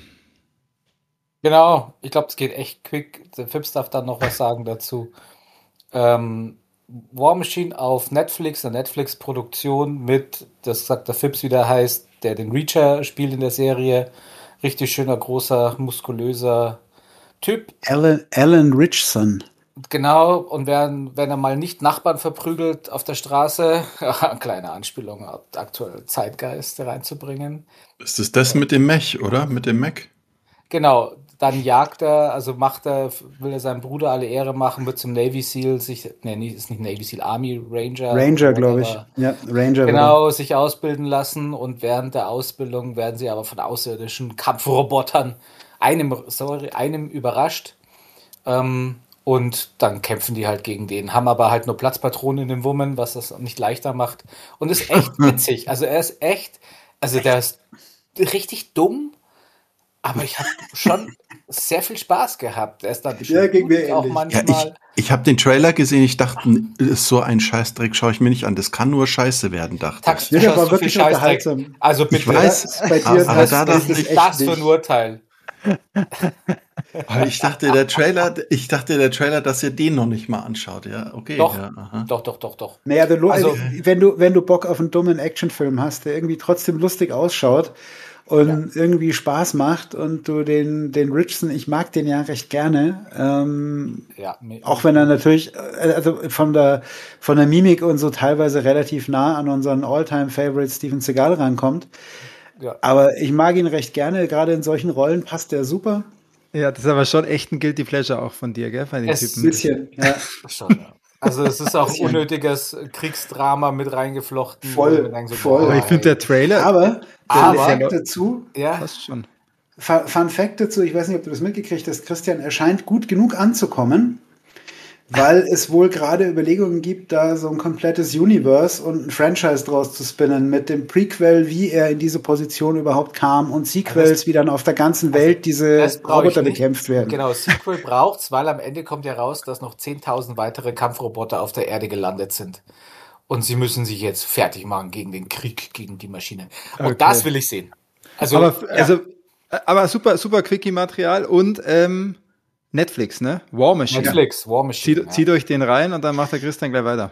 Genau, ich glaube, es geht echt quick. Der Fips darf dann noch was sagen dazu. Ähm, War Machine auf Netflix, eine Netflix-Produktion mit, das sagt der Fips, wie der heißt, der den Reacher spielt in der Serie. Richtig schöner, großer, muskulöser Typ. Alan, Alan Richson. Genau, und wenn, wenn er mal nicht Nachbarn verprügelt auf der Straße, eine kleine Anspielung auf aktuelle Zeitgeist reinzubringen. Ist es das mit dem Mech, oder? Mit dem Mac? Genau, dann jagt er, also macht er, will er seinem Bruder alle Ehre machen, wird zum Navy Seal, sich, nee, nicht- ist nicht Navy Seal, Army Ranger. Ranger, glaube ich. whatever. Ja, Ranger. Genau, sich ausbilden lassen und während der Ausbildung werden sie aber von außerirdischen Kampfrobotern, einem, sorry, einem überrascht. Ähm, und dann kämpfen die halt gegen den, haben aber halt nur Platzpatronen in den Wummen, was das nicht leichter macht. Und ist echt witzig. Also er ist echt, also der ist richtig dumm, aber ich habe schon sehr viel Spaß gehabt. Er ist dann Ja, ging mir auch ähnlich. manchmal. Ja, ich, ich habe den Trailer gesehen, ich dachte, das ist so ein Scheißdreck, schaue ich mir nicht an. Das kann nur Scheiße werden, dachte ich. Tax, Ja, du der schaust war so viel wirklich Scheißdreck. unterhaltsam. Also bitte. Ich weiß, Bei dir aber, ist aber das- da das dachte ist ich, echt das für nicht. ein Urteil. aber ich dachte, der Trailer, ich dachte, der Trailer, dass ihr den noch nicht mal anschaut. Ja, okay. Doch, Ja, aha. doch, doch, doch, doch. Naja, der Lo- Also- also, wenn du, wenn du Bock auf einen dummen Actionfilm hast, der irgendwie trotzdem lustig ausschaut und irgendwie Spaß macht und du den, den Richson, ich mag den ja recht gerne, ähm, Ja, mir- auch wenn er natürlich, äh, also von der, von der Mimik und so teilweise relativ nah an unseren All-Time-Favorite Steven Seagal rankommt. ja. Aber ich mag ihn recht gerne, gerade in solchen Rollen passt der super. Ja, das ist aber schon echt ein Guilty Pleasure auch von dir, gell? Von den Es- Ein Typen. bisschen, ja. Schon, ja. Also es ist auch unnötiges Kriegsdrama mit reingeflochten. Voll, wo man denkt so, voll. boah, Aber ich finde der ey. Trailer Aber, Aber- Fun Fact dazu, Ja, passt schon. Fun Fun Fact dazu, ich weiß nicht, ob du das mitgekriegt hast, Christian, er scheint gut genug anzukommen, weil es wohl gerade Überlegungen gibt, da so ein komplettes Universe und ein Franchise draus zu spinnen mit dem Prequel, wie er in diese Position überhaupt kam und Sequels, wie dann auf der ganzen Welt diese das brauche ich Roboter nicht. bekämpft werden. Genau, Sequel braucht's, weil am Ende kommt ja raus, dass noch zehntausend weitere Kampfroboter auf der Erde gelandet sind. Und sie müssen sich jetzt fertig machen gegen den Krieg, gegen die Maschine. Und Okay. das will ich sehen. Also, Aber, ja, also, äh, aber super, super Quickie-Material und ähm, Netflix, ne? War Machine. Netflix, War Machine. Zieht, ja. zieht euch den rein und dann macht der Christian gleich weiter.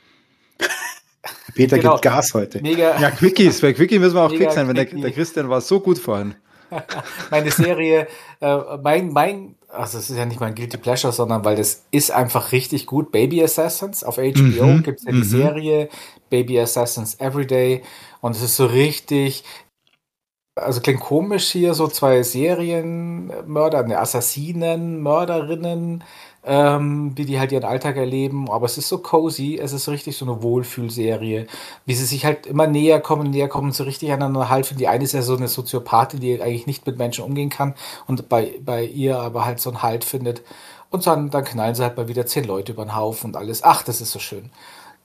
Peter Genau. gibt Gas heute. Mega. Ja, Quickies. Bei Quickie müssen wir auch Mega quick sein, weil der, Quickie. der Christian war so gut vorhin. Meine Serie, äh, mein, mein, also es ist ja nicht mein Guilty Pleasure, sondern weil das ist einfach richtig gut. Baby Assassins auf H B O Mhm, gibt es ja die mhm. Serie Baby Assassins Everyday und es ist so richtig, also klingt komisch hier, so zwei Serienmörder, ne, Assassinen, Mörderinnen, ähm, wie die halt ihren Alltag erleben, aber es ist so cozy, es ist richtig so eine Wohlfühlserie, wie sie sich halt immer näher kommen, näher kommen, so richtig aneinander halten. Die eine ist ja so eine Soziopathin, die eigentlich nicht mit Menschen umgehen kann und bei, bei ihr aber halt so einen Halt findet. Und dann, dann knallen sie halt mal wieder zehn Leute über den Haufen und alles. Ach, das ist so schön.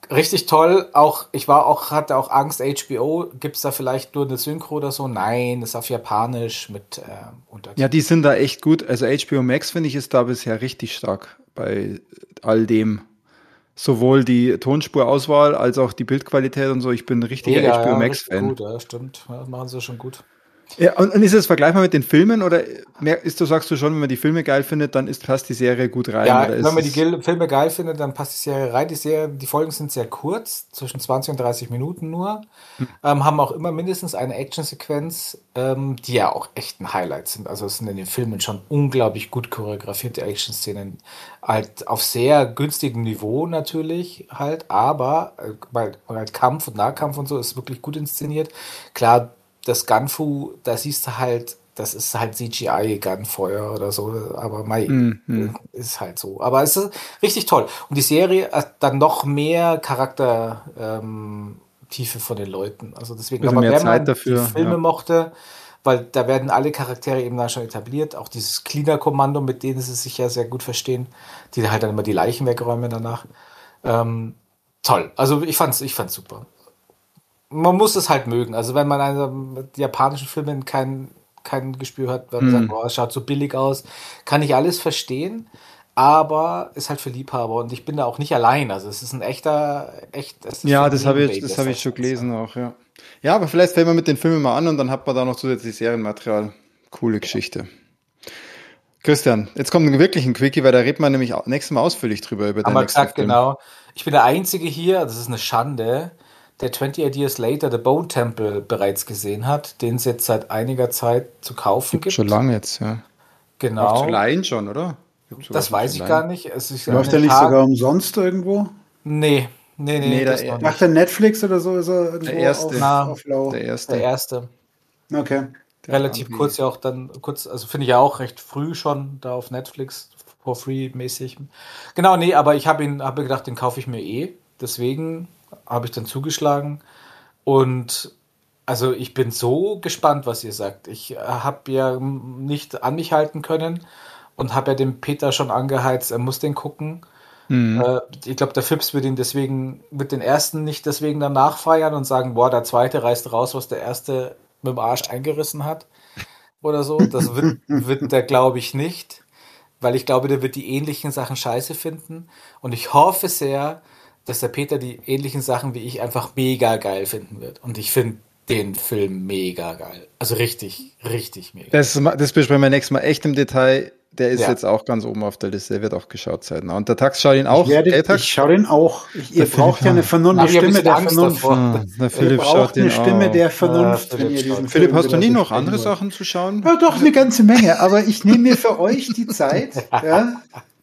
Richtig toll. Auch, ich war auch, hatte auch Angst, H B O, gibt es da vielleicht nur eine Synchro oder so? Nein, ist auf Japanisch mit äh, Untertiteln. Ja, die sind da echt gut. Also H B O Max, finde ich, ist da bisher richtig stark bei all dem. Sowohl die Tonspurauswahl als auch die Bildqualität und so. Ich bin ein richtiger Mega, H B O ja, Max-Fan. richtig gut, ja, stimmt. Ja, machen sie schon gut. Ja, und, und ist es vergleichbar mit den Filmen oder mehr, ist, du sagst du schon, wenn man die Filme geil findet, dann ist, passt die Serie gut rein? Ja, oder ist wenn man die es, Gil- Filme geil findet, dann passt die Serie rein. Die Serie, die Folgen sind sehr kurz, zwischen zwanzig und dreißig Minuten nur. Ähm, haben auch immer mindestens eine Actionsequenz, ähm, die ja auch echt ein Highlight sind. Also es sind in den Filmen schon unglaublich gut choreografierte Action-Szenen. Halt auf sehr günstigem Niveau natürlich halt, aber äh, weil, weil halt Kampf und Nahkampf und so ist wirklich gut inszeniert. Klar, das Gunfu, da siehst du halt, das ist halt C G I-Gunfeuer oder so, aber mei, Mhm. ist halt so. Aber es ist richtig toll. Und die Serie hat dann noch mehr Charaktertiefe ähm, Tiefe von den Leuten. Also deswegen, Also aber mehr wenn Zeit man dafür, die Filme ja. mochte, weil da werden alle Charaktere eben dann schon etabliert, auch dieses Cleaner-Kommando, mit denen sie sich ja sehr gut verstehen, die halt dann immer die Leichen wegräumen danach. Ähm, toll. Also ich fand's, ich fand's super. Man muss es halt mögen. Also wenn man einen mit japanischen Filmen kein, kein Gespür hat, wenn man sagt, Mhm. boah, es schaut so billig aus, kann ich alles verstehen, aber ist halt für Liebhaber und ich bin da auch nicht allein. Also es ist ein echter, echt, es ist Ja, das habe ich, Familienbaby, das das habe da ich schon ist. gelesen auch, ja. Ja, aber vielleicht fängt man mit den Filmen mal an und dann hat man da noch zusätzlich Serienmaterial. Coole Geschichte. Christian, jetzt kommt ein wirklich ein Quickie, weil da redet man nämlich au- nächstes Mal ausführlich drüber, über Haben deinen wir nächsten gesagt, Film. genau. Ich bin der Einzige hier, das ist eine Schande, der twenty-eight Years Later The Bone Temple bereits gesehen hat, den es jetzt seit einiger Zeit zu kaufen Gibt schon gibt. lange jetzt, ja. Auch zu Genau. leihen schon, oder? Gibt sogar Das schon zu weiß ich gar leihen. nicht. Es ist an Läuft er den nicht Tag. sogar umsonst irgendwo? Nee, nee, nee, Nee, das der, noch Macht er nicht. Netflix oder so? Ist er der irgendwo auf, erste. Na, auf Low? Der der erste. erste. Okay. Der hat Relativ irgendwie- kurz ja auch dann, kurz, also finde ich ja auch recht früh schon da auf Netflix, for free mäßig. Genau, nee, aber ich habe ihn, habe gedacht, den kaufe ich mir eh. Deswegen habe ich dann zugeschlagen. Und also ich bin so gespannt, was ihr sagt. Ich habe ja nicht an mich halten können und habe ja den Peter schon angeheizt, er muss den gucken. Mhm. Äh, ich glaube, der Fips wird ihn deswegen, wird den ersten nicht deswegen danach feiern und sagen, boah, der zweite reißt raus, was der erste mit dem Arsch eingerissen hat oder so. Das wird, wird der, glaube ich, nicht, weil ich glaube, der wird die ähnlichen Sachen scheiße finden. Und ich hoffe sehr, dass der Peter die ähnlichen Sachen wie ich einfach mega geil finden wird. Und ich finde den Film mega geil. Also richtig, richtig mega. Das, das besprechen wir nächstes Mal echt im Detail. Der ist Ja. jetzt auch ganz oben auf der Liste. Der wird auch geschaut sein. Und der Tax schaut ihn auch. Ich, werde, Gell, Tax? ich schaue den auch. Ich, ihr Der braucht Philipp, ja eine, ja. Vernunft, Da eine hab ich ein Stimme bisschen der Angst Vernunft. davor. Ah, der Ihr Philipp braucht schaut eine den Stimme auch. der Vernunft, Ja, wenn Philipp ihr diesen schaut. Philipp, Film hast du wieder nie noch besprechen andere wollt. Sachen zu schauen? Ja, doch, eine ganze Menge. Aber ich nehme mir für euch die Zeit. Ja.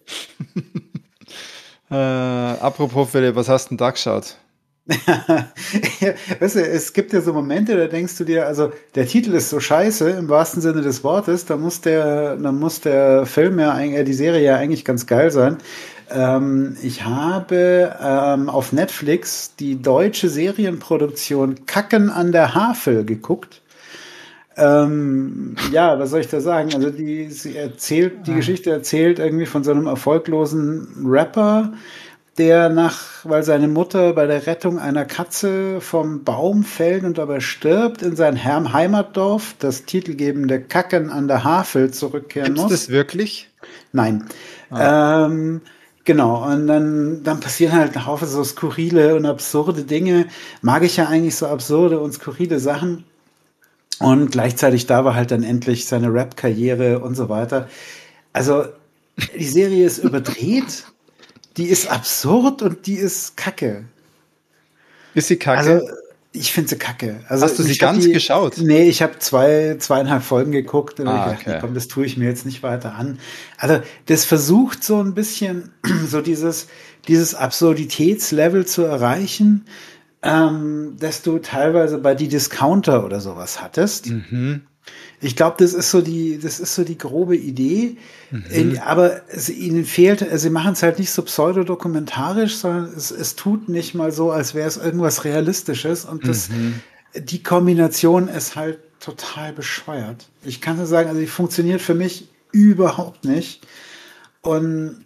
Äh, apropos Philipp, was hast du denn da geschaut? Ja, weißt du, es gibt ja so Momente, da denkst du dir, also der Titel ist so scheiße im wahrsten Sinne des Wortes, da muss der, da muss der Film ja, eigentlich- äh, die Serie ja eigentlich ganz geil sein. Ähm, ich habe ähm, auf Netflix die deutsche Serienproduktion Kacken an der Havel geguckt. Ähm, ja, was soll ich da sagen? Also die, sie erzählt, die Geschichte erzählt irgendwie von so einem erfolglosen Rapper, der nach, weil seine Mutter bei der Rettung einer Katze vom Baum fällt und dabei stirbt, in sein Herm Heimatdorf, das titelgebende Kacken an der Havel, zurückkehren Gibt's muss. das wirklich? Nein. Ähm, genau, und dann, dann passieren halt ein Haufen so skurrile und absurde Dinge. Mag ich ja eigentlich so absurde und skurrile Sachen. Und gleichzeitig da war halt dann endlich seine Rap-Karriere und so weiter. Also, die Serie ist überdreht, die ist absurd und die ist kacke. Ist sie kacke? Also, ich finde sie kacke. Also, Hast du sie ich hab ganz die, geschaut? Nee, ich habe zwei, zweieinhalb Folgen geguckt und Ah, hab ich gedacht, okay. nee, komm, das tue ich mir jetzt nicht weiter an. Also, das versucht so ein bisschen so dieses, dieses Absurditätslevel zu erreichen, ähm, dass du teilweise bei die Discounter oder sowas hattest. Mhm. Ich glaube, das ist so die, das ist so die grobe Idee. In, aber es, ihnen fehlt, also sie machen es halt nicht so pseudodokumentarisch, sondern es, es tut nicht mal so, als wäre es irgendwas Realistisches. Und das, die Kombination ist halt total bescheuert. Ich kann nur sagen, also die funktioniert für mich überhaupt nicht. Und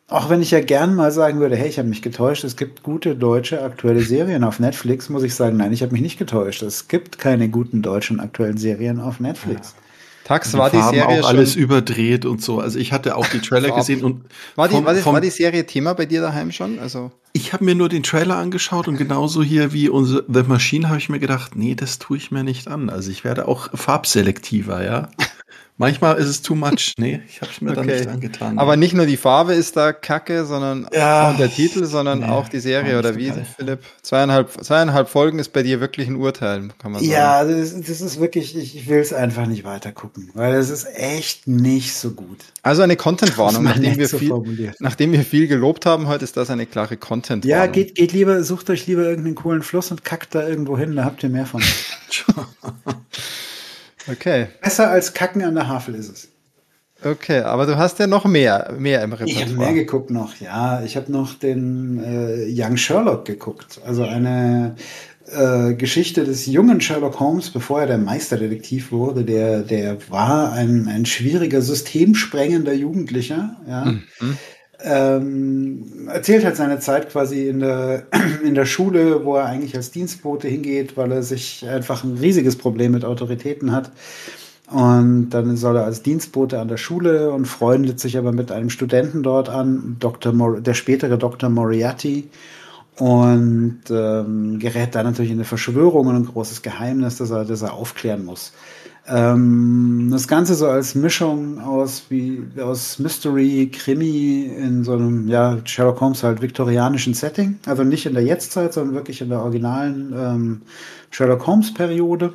auch wenn ich ja gern mal sagen würde, hey, ich habe mich getäuscht, es gibt gute deutsche aktuelle Serien auf Netflix, muss ich sagen, nein, ich habe mich nicht getäuscht. Es gibt keine guten deutschen aktuellen Serien auf Netflix. Tax Die war die Farben Serie auch schon. alles überdreht und so. Also ich hatte auch die Trailer Farben. gesehen und War die, vom, war, die, vom, war die Serie Thema bei dir daheim schon? Also ich habe mir nur den Trailer angeschaut und genauso hier wie unsere The Machine habe ich mir gedacht, nee, das tue ich mir nicht an. Also ich werde auch farbselektiver, ja. Manchmal ist es too much. Nee, ich habe es mir okay. dann nicht angetan. Aber nicht nur die Farbe ist da kacke, sondern ja, auch der Titel, sondern nee, auch die Serie, oder wie, dabei. Philipp? Zweieinhalb, zweieinhalb Folgen ist bei dir wirklich ein Urteil, kann man sagen. Ja, das, das ist wirklich, ich, ich will es einfach nicht weiter gucken, weil es ist echt nicht so gut. Also eine Content-Warnung, nachdem wir, so viel, nachdem wir viel gelobt haben heute, ist das eine klare Content-Warnung. Ja, geht, geht lieber, sucht euch lieber irgendeinen coolen Fluss und kackt da irgendwo hin, da habt ihr mehr von. Okay. Besser als Kacken an der Havel ist es. Okay, aber du hast ja noch mehr, mehr im Repertoire. Ich habe mehr geguckt noch, ja. Ich habe noch den äh, Young Sherlock geguckt. Also eine äh, Geschichte des jungen Sherlock Holmes, bevor er der Meisterdetektiv wurde. Der, der war ein, ein schwieriger, systemsprengender Jugendlicher, ja. Mhm. Ähm, erzählt halt seine Zeit quasi in der, in der Schule, wo er eigentlich als Dienstbote hingeht, weil er sich einfach ein riesiges Problem mit Autoritäten hat. Und dann soll er als Dienstbote an der Schule und freundet sich aber mit einem Studenten dort an, Doktor Mor- der spätere Doktor Moriarty. Und ähm, gerät da natürlich in eine Verschwörung und ein großes Geheimnis, das er, das er aufklären muss. Ähm, das Ganze so als Mischung aus wie aus Mystery, Krimi in so einem, ja, Sherlock Holmes halt viktorianischen Setting. Also nicht in der Jetztzeit, sondern wirklich in der originalen ähm, Sherlock Holmes Periode.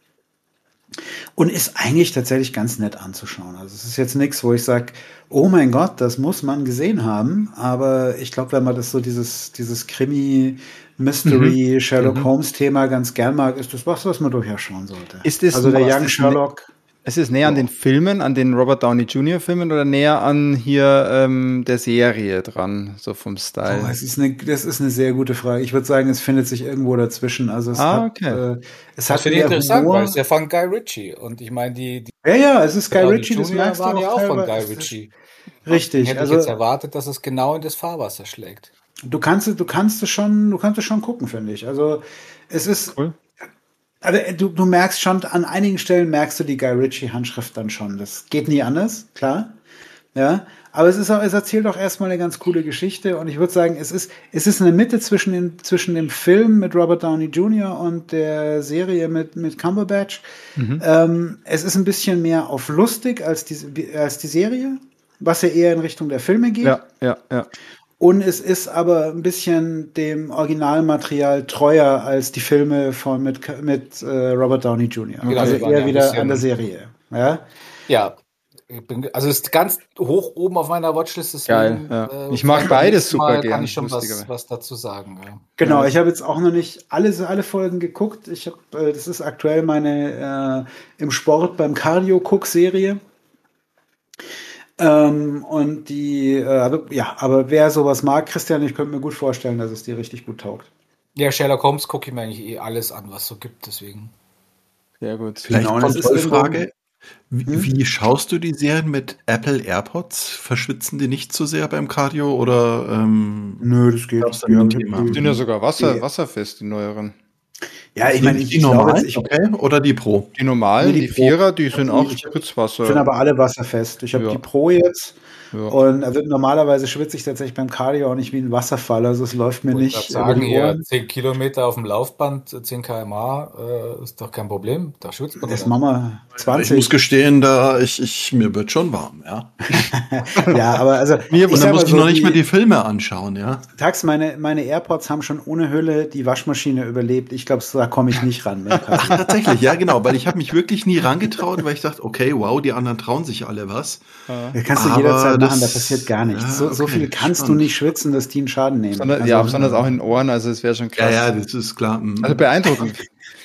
Und ist eigentlich tatsächlich ganz nett anzuschauen. Also es ist jetzt nichts, wo ich sage, oh mein Gott, das muss man gesehen haben. Aber ich glaube, wenn man das so dieses, dieses Krimi, Mystery, mhm. Sherlock mhm. Holmes Thema ganz gern mag, ist das was, was man durchaus schauen sollte. Ist das also der Young Sherlock. Ist es näher an den Filmen, an den Robert Downey Junior Filmen oder näher an hier ähm, der Serie dran, so vom Style? Oh, es ist eine, das ist eine sehr gute Frage. Ich würde sagen, es findet sich irgendwo dazwischen. Also es ah, hat, okay. äh, es das hat finde ich interessant, Humor. Weil es ist ja von Guy Ritchie und ich meine die, die ja ja, es ist Guy Ritchie, das merkst waren ja auch von Guy Ritchie. Richtig. Ich hätte also, jetzt erwartet, dass es genau in das Fahrwasser schlägt. Du kannst, du kannst es schon, du kannst es schon gucken, finde ich. Also es ist, cool. Also du, du merkst schon, an einigen Stellen merkst du die Guy Ritchie Handschrift dann schon. Das geht nie anders, klar. Ja, aber es ist auch, es erzählt auch erstmal eine ganz coole Geschichte und ich würde sagen, es ist, es ist eine Mitte zwischen den, zwischen dem Film mit Robert Downey Junior und der Serie mit, mit Cumberbatch. Mhm. Ähm, es ist ein bisschen mehr auf lustig als die, als die Serie, was ja eher in Richtung der Filme geht. Ja, ja, ja. Und es ist aber ein bisschen dem Originalmaterial treuer als die Filme von mit, mit äh, Robert Downey Junior Okay. Also eher ja wieder an der Serie. Ja, ja. Ich bin, also ist ganz hoch oben auf meiner Watchlist. Deswegen, Geil. Ja. Äh, ich mag beides super Mal gern. Kann ich schon was, was dazu sagen. Ja. Genau, ich habe jetzt auch noch nicht alle, alle Folgen geguckt. Ich habe, äh, das ist aktuell meine äh, im Sport beim Cardio-Cook-Serie. Ähm, und die, äh, aber, ja, aber wer sowas mag, Christian, ich könnte mir gut vorstellen, dass es dir richtig gut taugt. Ja, Sherlock Holmes gucke ich mir eigentlich eh alles an, was es so gibt, deswegen. Sehr gut. Vielleicht genau, eine Frage. Wie, hm? wie schaust du die Serien mit Apple AirPods? Verschwitzen die nicht zu sehr beim Cardio oder? Ähm, Nö, das geht. Das ja, die sind ja sogar Wasser, wasserfest, die neueren. Ja, ich meine, ich die normalen, ich, okay, oder die Pro? Die normalen, die, die Vierer, die sind auch Spritzwasser. Sind aber alle wasserfest. Ich habe ja. die Pro jetzt. Ja. Und also normalerweise schwitze ich tatsächlich beim Cardio auch nicht wie ein Wasserfall. Also es läuft mir nicht. Ich sagen, ja, zehn Kilometer auf dem Laufband, zehn Kilometer pro Stunde, äh, ist doch kein Problem. Da schwitzt man. Das machen wir zwanzig. Ich muss gestehen, da ich, ich mir wird schon warm, ja. Ja, aber also mir, und dann muss ich so noch nicht die, mehr die Filme anschauen, ja. Tags, meine meine AirPods haben schon ohne Hülle die Waschmaschine überlebt. Ich glaube, da komme ich nicht ran. Ach, tatsächlich, ja, genau, weil ich habe mich wirklich nie rangetraut, weil ich dachte, okay, wow, die anderen trauen sich alle was. Ja, kannst du aber jederzeit machen, da passiert gar nichts. Ja, so, okay, so viel kannst spannend. Du nicht schwitzen, dass die einen Schaden nehmen. Sondern, also, ja, besonders auch in den Ohren, also es wäre schon krass. Ja, ja, das ist klar. Mhm. Also beeindruckend.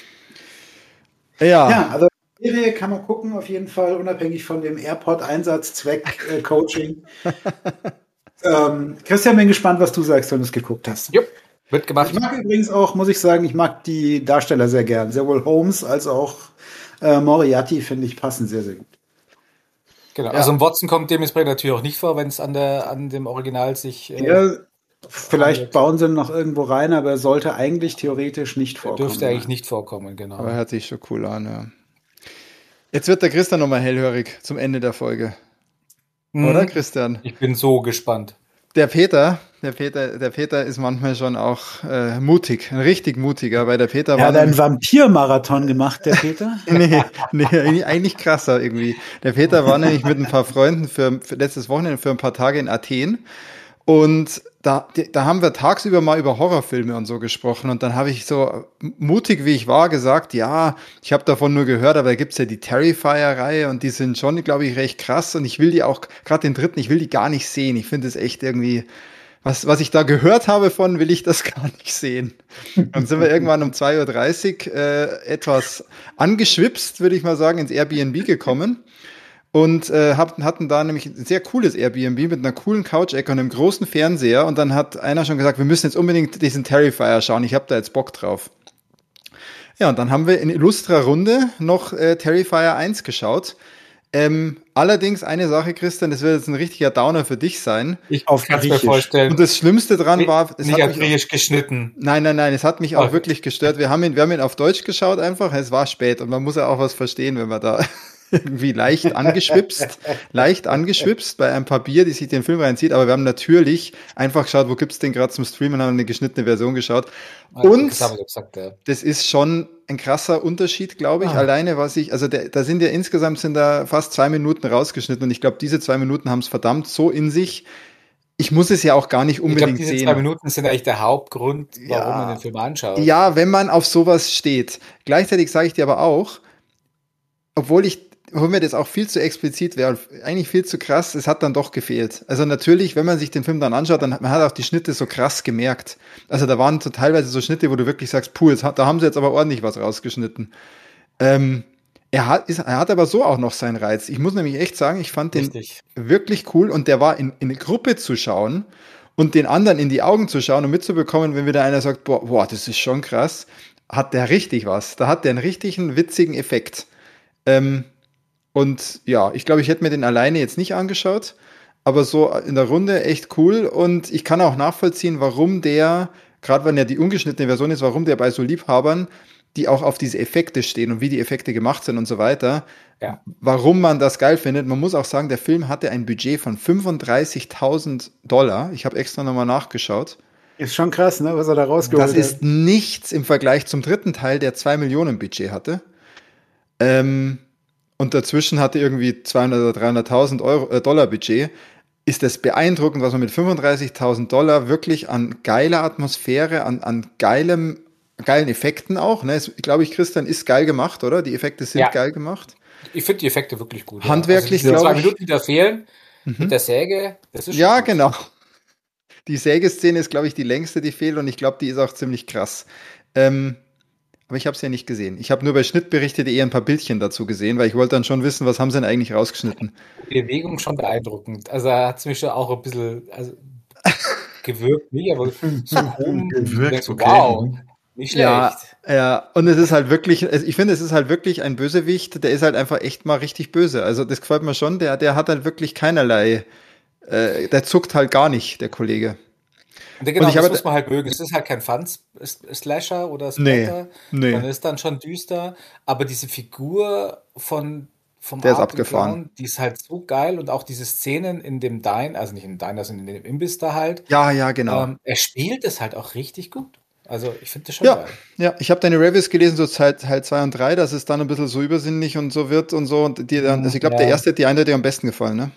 Ja. Ja, also Serie kann man gucken, auf jeden Fall, unabhängig von dem AirPod-Einsatzzweck äh, Coaching. ähm, Christian, bin gespannt, was du sagst, wenn du es geguckt hast. Jupp, wird gemacht. Ich mag übrigens auch, muss ich sagen, ich mag die Darsteller sehr gern. Sowohl Holmes als auch äh, Moriarty, finde ich, passen sehr, sehr gut. Genau. Ja. Also ein Watson kommt dementsprechend natürlich auch nicht vor, wenn es an der an dem Original sich. Äh, Ja, vielleicht bauen sie ihn noch irgendwo rein, aber er sollte eigentlich theoretisch nicht vorkommen. Dürfte eigentlich nicht vorkommen, genau. Aber hört sich schon cool an, ja. Jetzt wird der Christian nochmal hellhörig zum Ende der Folge. Mhm. Oder, Christian? Ich bin so gespannt. Der Peter, der Peter, der Peter ist manchmal schon auch äh, mutig, ein richtig mutiger, weil der Peter Er war hat einen nämlich- Vampir-Marathon gemacht, der Peter. nee, nee, eigentlich- eigentlich krasser irgendwie. Der Peter war nämlich mit ein paar Freunden für, für letztes Wochenende für ein paar Tage in Athen und da, da haben wir tagsüber mal über Horrorfilme und so gesprochen und dann habe ich so mutig wie ich war gesagt, ja, ich habe davon nur gehört, aber da gibt's ja die Terrifier-Reihe und die sind schon, glaube ich, recht krass und ich will die auch, gerade den dritten, ich will die gar nicht sehen. Ich finde es echt irgendwie, was, was ich da gehört habe von, will ich das gar nicht sehen. Dann sind wir irgendwann um zwei Uhr dreißig äh, etwas angeschwipst, würde ich mal sagen, ins Airbnb gekommen. Und äh, hatten, hatten da nämlich ein sehr cooles Airbnb mit einer coolen Couch-Ecke und einem großen Fernseher. Und dann hat einer schon gesagt, wir müssen jetzt unbedingt diesen Terrifier schauen. Ich habe da jetzt Bock drauf. Ja, und dann haben wir in illustrer Runde noch äh, Terrifier eins geschaut. Ähm, allerdings eine Sache, Christian, das wird jetzt ein richtiger Downer für dich sein. Ich Auf kann es mir Griechisch. vorstellen. Und das Schlimmste dran war, es nicht hat auf mich auch, Griechisch geschnitten. nein, nein, nein, es hat mich auch Okay. wirklich gestört. Wir haben ihn, wir haben ihn auf Deutsch geschaut einfach. Es war spät und man muss ja auch was verstehen, wenn man da irgendwie leicht angeschwipst, leicht angeschwipst bei ein paar Bier, die sich den Film reinzieht. Aber wir haben natürlich einfach geschaut, wo gibt's den gerade zum Streamen, haben eine geschnittene Version geschaut. Und Das haben wir gesagt, ja. das ist schon ein krasser Unterschied, glaube ich. Ah. Alleine, was ich, also der, da sind ja insgesamt sind da fast zwei Minuten rausgeschnitten und ich glaube, diese zwei Minuten haben es verdammt so in sich. Ich muss es ja auch gar nicht Ich glaube, unbedingt diese sehen. zwei Minuten sind eigentlich der Hauptgrund, warum Ja. man den Film anschaut. Ja, wenn man auf sowas steht. Gleichzeitig sage ich dir aber auch, obwohl ich, obwohl mir das auch viel zu explizit wäre, eigentlich viel zu krass, es hat dann doch gefehlt. Also natürlich, wenn man sich den Film dann anschaut, dann hat man hat auch die Schnitte so krass gemerkt. Also da waren so teilweise so Schnitte, wo du wirklich sagst, puh, jetzt hat, da haben sie jetzt aber ordentlich was rausgeschnitten. Ähm, er hat, ist, er hat aber so auch noch seinen Reiz. Ich muss nämlich echt sagen, ich fand den Richtig. wirklich cool und der war in, in eine Gruppe zu schauen und den anderen in die Augen zu schauen und mitzubekommen, wenn wieder einer sagt, boah, boah, das ist schon krass, hat der richtig was. Da hat der einen richtigen, witzigen Effekt. Ähm, und ja, ich glaube, ich hätte mir den alleine jetzt nicht angeschaut, aber so in der Runde echt cool und ich kann auch nachvollziehen, warum der, gerade wenn ja die ungeschnittene Version ist, warum der bei so Liebhabern, die auch auf diese Effekte stehen und wie die Effekte gemacht sind und so weiter, Ja. warum man das geil findet. Man muss auch sagen, der Film hatte ein Budget von fünfunddreißigtausend Dollar. Ich habe extra nochmal nachgeschaut. Ist schon krass, ne, was er da rausgeholt Das ist nichts im Vergleich zum dritten Teil, der zwei Millionen Budget hatte. Ähm, und dazwischen hatte irgendwie zweihundert oder dreihunderttausend Euro, äh, Dollar Budget. Ist das beeindruckend, was man mit fünfunddreißigtausend Dollar wirklich an geiler Atmosphäre, an, an geilem, geilen Effekten auch, ne? Ich glaube ich, Christian, ist geil gemacht, oder? Die Effekte sind Ja. geil gemacht. Ich finde die Effekte wirklich gut. Handwerklich, ja. Also diese glaub zwei ich- Minuten, die da fehlen, mit der Säge, das ist schon Ja, gut. genau. Die Sägeszene ist, glaube ich, die längste, die fehlt und ich glaube, die ist auch ziemlich krass. Ähm, aber ich habe es ja nicht gesehen. Ich habe nur bei Schnittberichte.de ein paar Bildchen dazu gesehen, weil ich wollte dann schon wissen, was haben sie denn eigentlich rausgeschnitten. Die Bewegung schon beeindruckend. Also er hat es mich schon auch ein bisschen also, gewirkt, nicht, aber so rum. Gewirkt, denkst du, okay. wow, nicht schlecht. Ja, ja, und es ist halt wirklich, also ich finde, es ist halt wirklich ein Bösewicht, der ist halt einfach echt mal richtig böse. Also das gefällt mir schon, der, der hat halt wirklich keinerlei, äh, der zuckt halt gar nicht, der Kollege. Und genau, Und ich das habe- muss man halt mögen. Es ist halt kein Fun-Slasher oder Nee, Splatter, nee. sondern ist dann schon düster. Aber diese Figur von vom Der ist Art abgefahren. Clown, die ist halt so geil und auch diese Szenen in dem Dine, also nicht im Diner, sondern in dem Imbiss da halt. Ja, ja, genau. Ähm, er spielt es halt auch richtig gut. Also ich finde das schon Ja, geil. ja, ich habe deine Reviews gelesen, so Teil, Teil zwei und drei, dass es dann ein bisschen so übersinnlich und so wird und so. Und die dann, also ich glaube, Ja. der erste hat die eindeutig am besten gefallen, ne?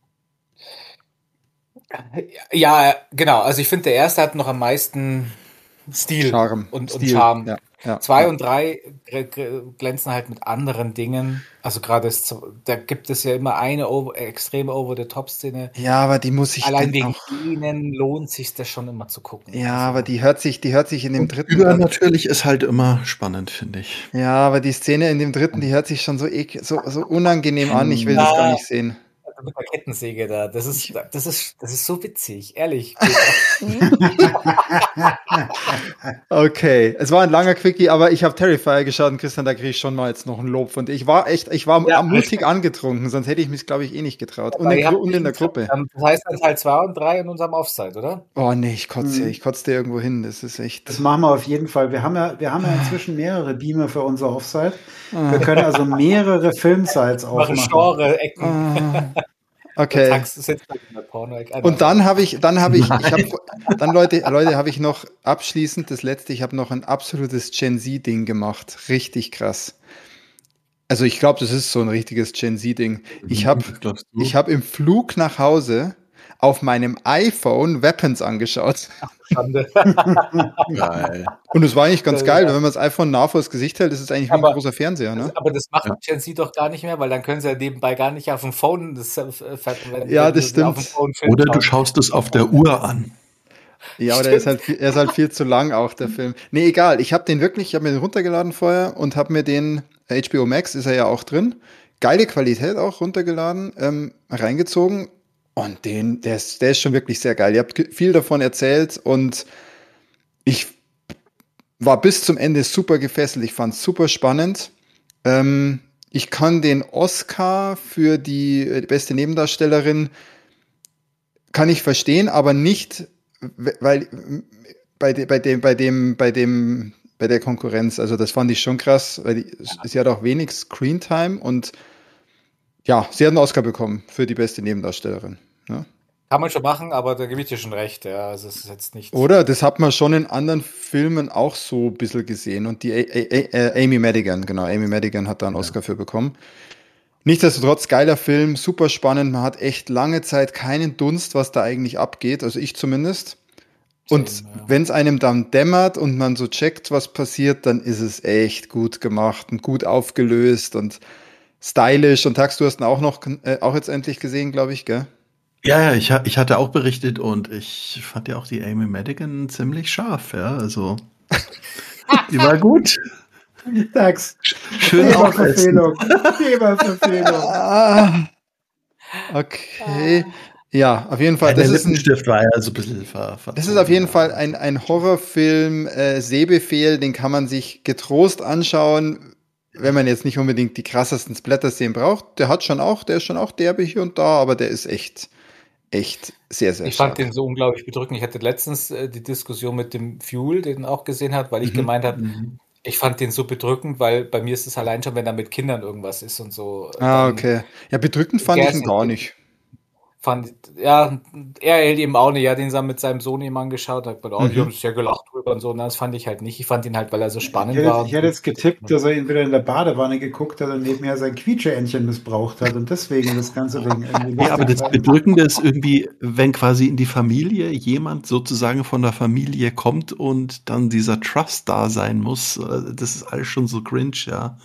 Ja, genau. Also ich finde, der erste hat noch am meisten Stil Charme. und, und Stil, Charme. ja, ja. Zwei Ja. und drei gr- gr- glänzen halt mit anderen Dingen. Also gerade es- da gibt es ja immer eine over, extreme Over-the-Top-Szene. Ja, aber die muss ich Allein dann wegen auch. denen lohnt sich das schon immer zu gucken. Ja, Also, aber die hört sich, die hört sich in dem Und dritten. Über natürlich ist halt immer spannend, finde ich. Ja, aber die Szene in dem dritten, die hört sich schon so, ek, so, so unangenehm an. Ich will das gar nicht sehen. mit der Kettensäge da. Das ist, das ist, das ist so witzig, ehrlich. Okay, es war ein langer Quickie, aber ich habe Terrifier geschaut und Christian, da kriege ich schon mal jetzt noch ein Lob von dir. Ich war echt, ich war Ja. mutig angetrunken, sonst hätte ich mich, glaube ich, eh nicht getraut. Und Aber in, ihr habt und in der nicht- Gruppe. ähm, Das heißt dann Teil zwei und drei in unserem Offside, oder? Oh nee, ich kotze, Mhm. ich kotze dir irgendwo hin. Das ist echt. Das machen wir auf jeden Fall. Wir haben ja, wir haben ja inzwischen mehrere Beamer für unser Offside. Wir können also mehrere Filmsites Machen aufmachen. Genre-Ecken. Ah, Der okay. Tax sitzt halt in der Porno-Ecke. Ah, Und dann habe ich, dann habe ich, ich habe, dann Leute, Leute, habe ich noch abschließend das letzte. Ich habe noch ein absolutes Gen Z-Ding gemacht, richtig krass. Also ich glaube, das ist so ein richtiges Gen Z-Ding. Ich habe, Was glaubst du? ich habe im Flug nach Hause auf meinem iPhone Weapons angeschaut. Schande. Geil. Und es war eigentlich ganz Ja. geil, weil wenn man das iPhone nah vor das Gesicht hält, ist es eigentlich wie ein Aber- großer Fernseher, ne? Aber das macht Ja. Gen Z doch gar nicht mehr, weil dann können sie ja nebenbei gar nicht auf dem Phone das äh, wenn, Ja, wenn das sie auf dem stimmt. Phone Film Oder du schauen. schaust es auf der Uhr an. Ja, aber der ist halt, viel- er ist halt viel zu lang auch, der Film. Nee, egal. Ich habe den wirklich, ich habe mir den runtergeladen vorher und habe mir den, H B O Max ist er ja auch drin, geile Qualität auch runtergeladen, ähm, reingezogen und den, der ist, der ist schon wirklich sehr geil. Ihr habt ge- viel davon erzählt und ich war bis zum Ende super gefesselt. Ich fand es super spannend. Ähm, ich kann den Oscar für die äh, beste Nebendarstellerin kann ich verstehen, aber nicht, weil äh, bei, de, bei dem, bei dem, bei dem, bei der Konkurrenz, also das fand ich schon krass, weil die, sie hat auch wenig Screentime und ja, sie hat einen Oscar bekommen für die beste Nebendarstellerin. Ja. Kann man schon machen, aber da gebe ich dir schon recht. Ja, also es ist jetzt nicht. Oder? Das hat man schon in anderen Filmen auch so ein bisschen gesehen. Und die A A A Amy Madigan, genau, Amy Madigan hat da einen Oscar für bekommen. Nichtsdestotrotz, geiler Film, super spannend. Man hat echt lange Zeit keinen Dunst, was da eigentlich abgeht. Also ich zumindest. Und Same, ja. wenn es einem dann dämmert und man so checkt, was passiert, dann ist es echt gut gemacht und gut aufgelöst und stylisch. Und Tax, du hast ihn auch noch, äh, auch jetzt endlich gesehen, glaube ich, gell? Ja, ja, ich, ha- ich hatte auch berichtet und ich fand ja auch die Amy Madigan ziemlich scharf, ja, also die war gut. Dax, Schön aufessen. Themaverfehlung. Themaverfehlung. Ah, okay. Ja, auf jeden Fall. Ja, der Das ist ein, Lippenstift war ja so ein bisschen ver verzogen. Das ist auf jeden ja. Fall ein, ein Horrorfilm, äh, Sehbefehl, den kann man sich getrost anschauen, wenn man jetzt nicht unbedingt die krassesten Splatter-Szenen braucht. Der hat schon auch, der ist schon auch derbe hier und da, aber der ist echt, echt sehr, sehr Ich fand stark. den so unglaublich bedrückend. Ich hatte letztens äh, die Diskussion mit dem Fuel, den auch gesehen hat, weil ich Mhm. gemeint habe, Mhm. ich fand den so bedrückend, weil bei mir ist es allein schon, wenn da mit Kindern irgendwas ist und so. Ah, dann okay. Ja, bedrückend fand ich ihn Gäste- gar nicht. Fand, ja, er hält eben auch nicht. Er hat ihn dann mit seinem Sohn eben angeschaut, hat gesagt, oh, die Mhm. haben sehr gelacht drüber und so. Und das fand ich halt nicht. Ich fand ihn halt, weil er so Ich spannend hätte, war. ich hätte jetzt getippt, dass er ihn wieder in der Badewanne geguckt hat und nebenher sein Quietscheentchen missbraucht hat und deswegen das ganze Ding irgendwie Ja, aber lustig das fand. Bedrückende ist irgendwie, wenn quasi in die Familie jemand sozusagen von der Familie kommt und dann dieser Trust da sein muss. äh, Das ist alles schon so cringe, ja.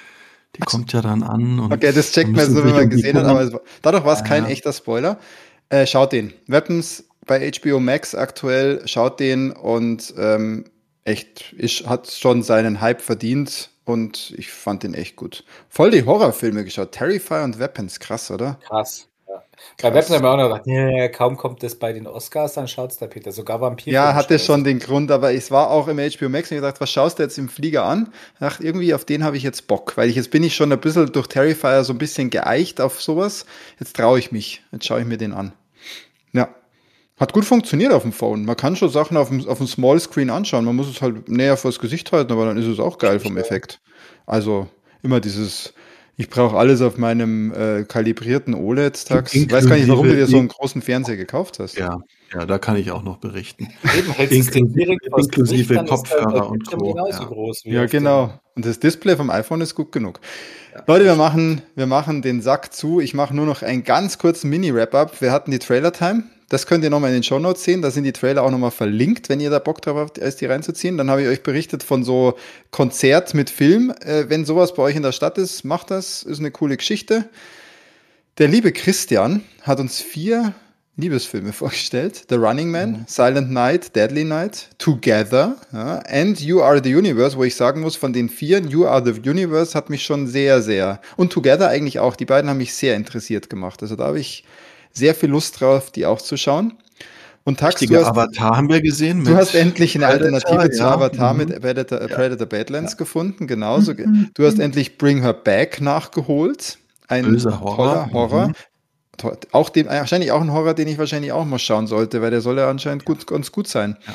Die kommt ja dann an und Okay, das checkt dann man jetzt müssen nur, wenn sich man um die gesehen hat, kümmern. aber es war, dadurch war es kein Ja. echter Spoiler. Äh, schaut den. Weapons bei H B O Max aktuell, schaut den und ähm, echt, ist, hat schon seinen Hype verdient und ich fand den echt gut. Voll die Horrorfilme geschaut. Terrifier und Weapons, krass, oder? Krass. Ja. Bei Weapons haben wir auch noch gedacht, nee, kaum kommt das bei den Oscars, dann schaut's der Peter. Sogar Vampir. Ja, hatte schon den Grund, aber es war auch im H B O Max und ich gedacht, was schaust du jetzt im Flieger an? Ich dachte, irgendwie auf den habe ich jetzt Bock, weil ich jetzt bin ich schon ein bisschen durch Terrifier so ein bisschen geeicht auf sowas. Jetzt traue ich mich. Jetzt schaue ich mir den an. Ja. Hat gut funktioniert auf dem Phone. Man kann schon Sachen auf dem, auf dem Small Screen anschauen. Man muss es halt näher vors Gesicht halten, aber dann ist es auch geil vom Effekt. Also immer dieses, ich brauche alles auf meinem äh, kalibrierten O L E D-Tax. Ich weiß gar nicht, warum du dir so einen großen Fernseher gekauft hast. Ja, ja, da kann ich auch noch berichten. Eben, hältst du es Inklusive- direkt vors inklusive Gesicht, dann ist der- Kopfhörer der und Bildschirm Co., genauso ja. groß wie Ja, auf dem- genau. Und das Display vom iPhone ist gut genug. Leute, wir machen, wir machen den Sack zu. Ich mache nur noch einen ganz kurzen Mini-Wrap-Up. Wir hatten die Trailer-Time. Das könnt ihr nochmal in den Shownotes sehen. Da sind die Trailer auch nochmal verlinkt, wenn ihr da Bock drauf habt, erst die reinzuziehen. Dann habe ich euch berichtet von so Konzert mit Film. Äh, wenn sowas bei euch in der Stadt ist, macht das. Ist eine coole Geschichte. Der liebe Christian hat uns vier Liebesfilme vorgestellt. The Running Man, mhm. Silent Night, Deadly Night, Together, ja, and You Are the Universe, wo ich sagen muss, von den vier, You Are the Universe hat mich schon sehr, sehr, und Together eigentlich auch, die beiden haben mich sehr interessiert gemacht. Also da habe ich sehr viel Lust drauf, die auch zu schauen. Und Tax, du hast, Avatar haben wir gesehen. Du hast endlich eine Predator, Alternative zu ja. Avatar mhm. mit Predator, ja. Predator Badlands ja. gefunden, genauso. Mhm. Du hast endlich Bring Her Back nachgeholt. Ein Böser Horror. toller Horror. Mhm. Auch den, wahrscheinlich auch ein Horror, den ich wahrscheinlich auch mal schauen sollte, weil der soll ja anscheinend gut, ganz gut sein. Ja.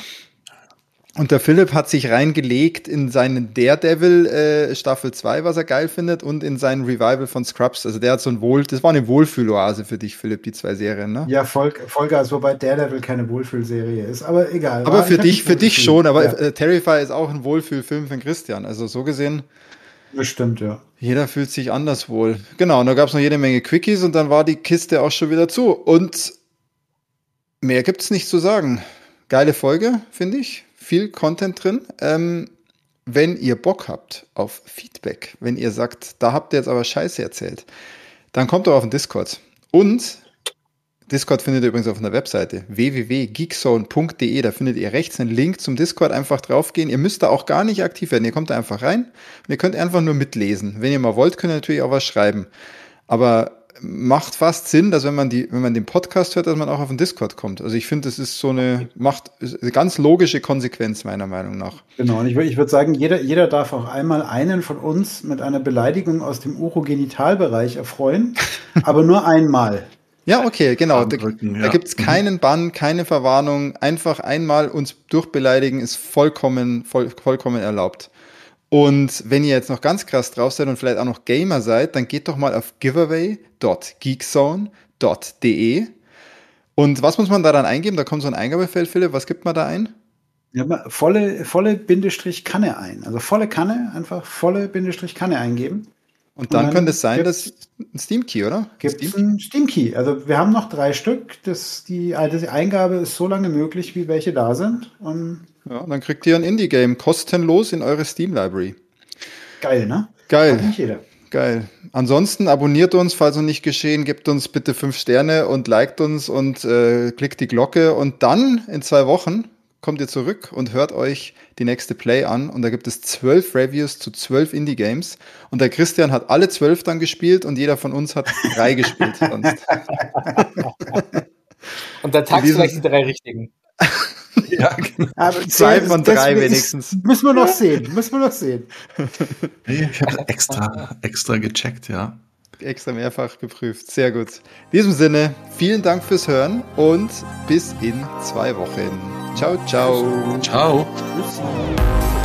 Und der Philipp hat sich reingelegt in seinen Daredevil äh, Staffel zwei, was er geil findet, und in seinen Revival von Scrubs. Also der hat so ein Wohl, das war eine Wohlfühloase für dich, Philipp, die zwei Serien, ne? Ja, voll, Vollgas, wobei Daredevil keine Wohlfühlserie ist, aber egal. Aber für dich, für dich schon, aber ja. äh, Terrifier ist auch ein Wohlfühlfilm von Christian. Also so gesehen. Bestimmt, ja. Jeder fühlt sich anders wohl. Genau, und da gab es noch jede Menge Quickies und dann war die Kiste auch schon wieder zu. Und mehr gibt's nicht zu sagen. Geile Folge, finde ich. Viel Content drin. Ähm, wenn ihr Bock habt auf Feedback, wenn ihr sagt, da habt ihr jetzt aber Scheiße erzählt, dann kommt doch auf den Discord. Und Discord findet ihr übrigens auf einer Webseite w w w punkt geekzone punkt d e. Da findet ihr rechts einen Link zum Discord. Einfach draufgehen. Ihr müsst da auch gar nicht aktiv werden. Ihr kommt da einfach rein und ihr könnt einfach nur mitlesen. Wenn ihr mal wollt, könnt ihr natürlich auch was schreiben. Aber macht fast Sinn, dass wenn man die, wenn man den Podcast hört, dass man auch auf den Discord kommt. Also ich finde, das ist so eine, macht eine ganz logische Konsequenz meiner Meinung nach. Genau, und ich würde ich würd sagen, jeder, jeder darf auch einmal einen von uns mit einer Beleidigung aus dem Urogenitalbereich erfreuen, aber nur einmal. Ja, okay, genau. Da, Drücken, ja. da gibt es keinen Bann, keine Verwarnung. Einfach einmal uns durchbeleidigen ist vollkommen, voll, vollkommen erlaubt. Und wenn ihr jetzt noch ganz krass drauf seid und vielleicht auch noch Gamer seid, dann geht doch mal auf giveaway punkt geekzone punkt d e. Und was muss man da dann eingeben? Da kommt so ein Eingabefeld, Philipp. Was gibt man da ein? Ja, volle, volle Bindestrich Kanne ein. Also volle Kanne, einfach volle Bindestrich Kanne eingeben. Und dann, und dann könnte es sein, dass ein Steam-Key, oder? Gibt es einen Steam-Key. Also wir haben noch drei Stück. Das, die, die Eingabe ist so lange möglich, wie welche da sind. Und ja, dann kriegt ihr ein Indie-Game kostenlos in eure Steam-Library. Geil, ne? Geil. Hat nicht jeder. Geil. Ansonsten abonniert uns, falls noch nicht geschehen, gebt uns bitte fünf Sterne und liked uns und äh, klickt die Glocke. Und dann in zwei Wochen kommt ihr zurück und hört euch die nächste Play an. Und da gibt es zwölf Reviews zu zwölf Indie-Games. Und der Christian hat alle zwölf dann gespielt und jeder von uns hat drei gespielt sonst. Und der Tax vielleicht die drei richtigen. Ja, genau. Aber zwei von drei wenigstens. Müssen wir noch sehen, müssen wir noch sehen. Ich habe extra, extra gecheckt, ja. Extra mehrfach geprüft. Sehr gut. In diesem Sinne, vielen Dank fürs Hören und bis in zwei Wochen. Ciao, ciao. Ciao. Tschüss.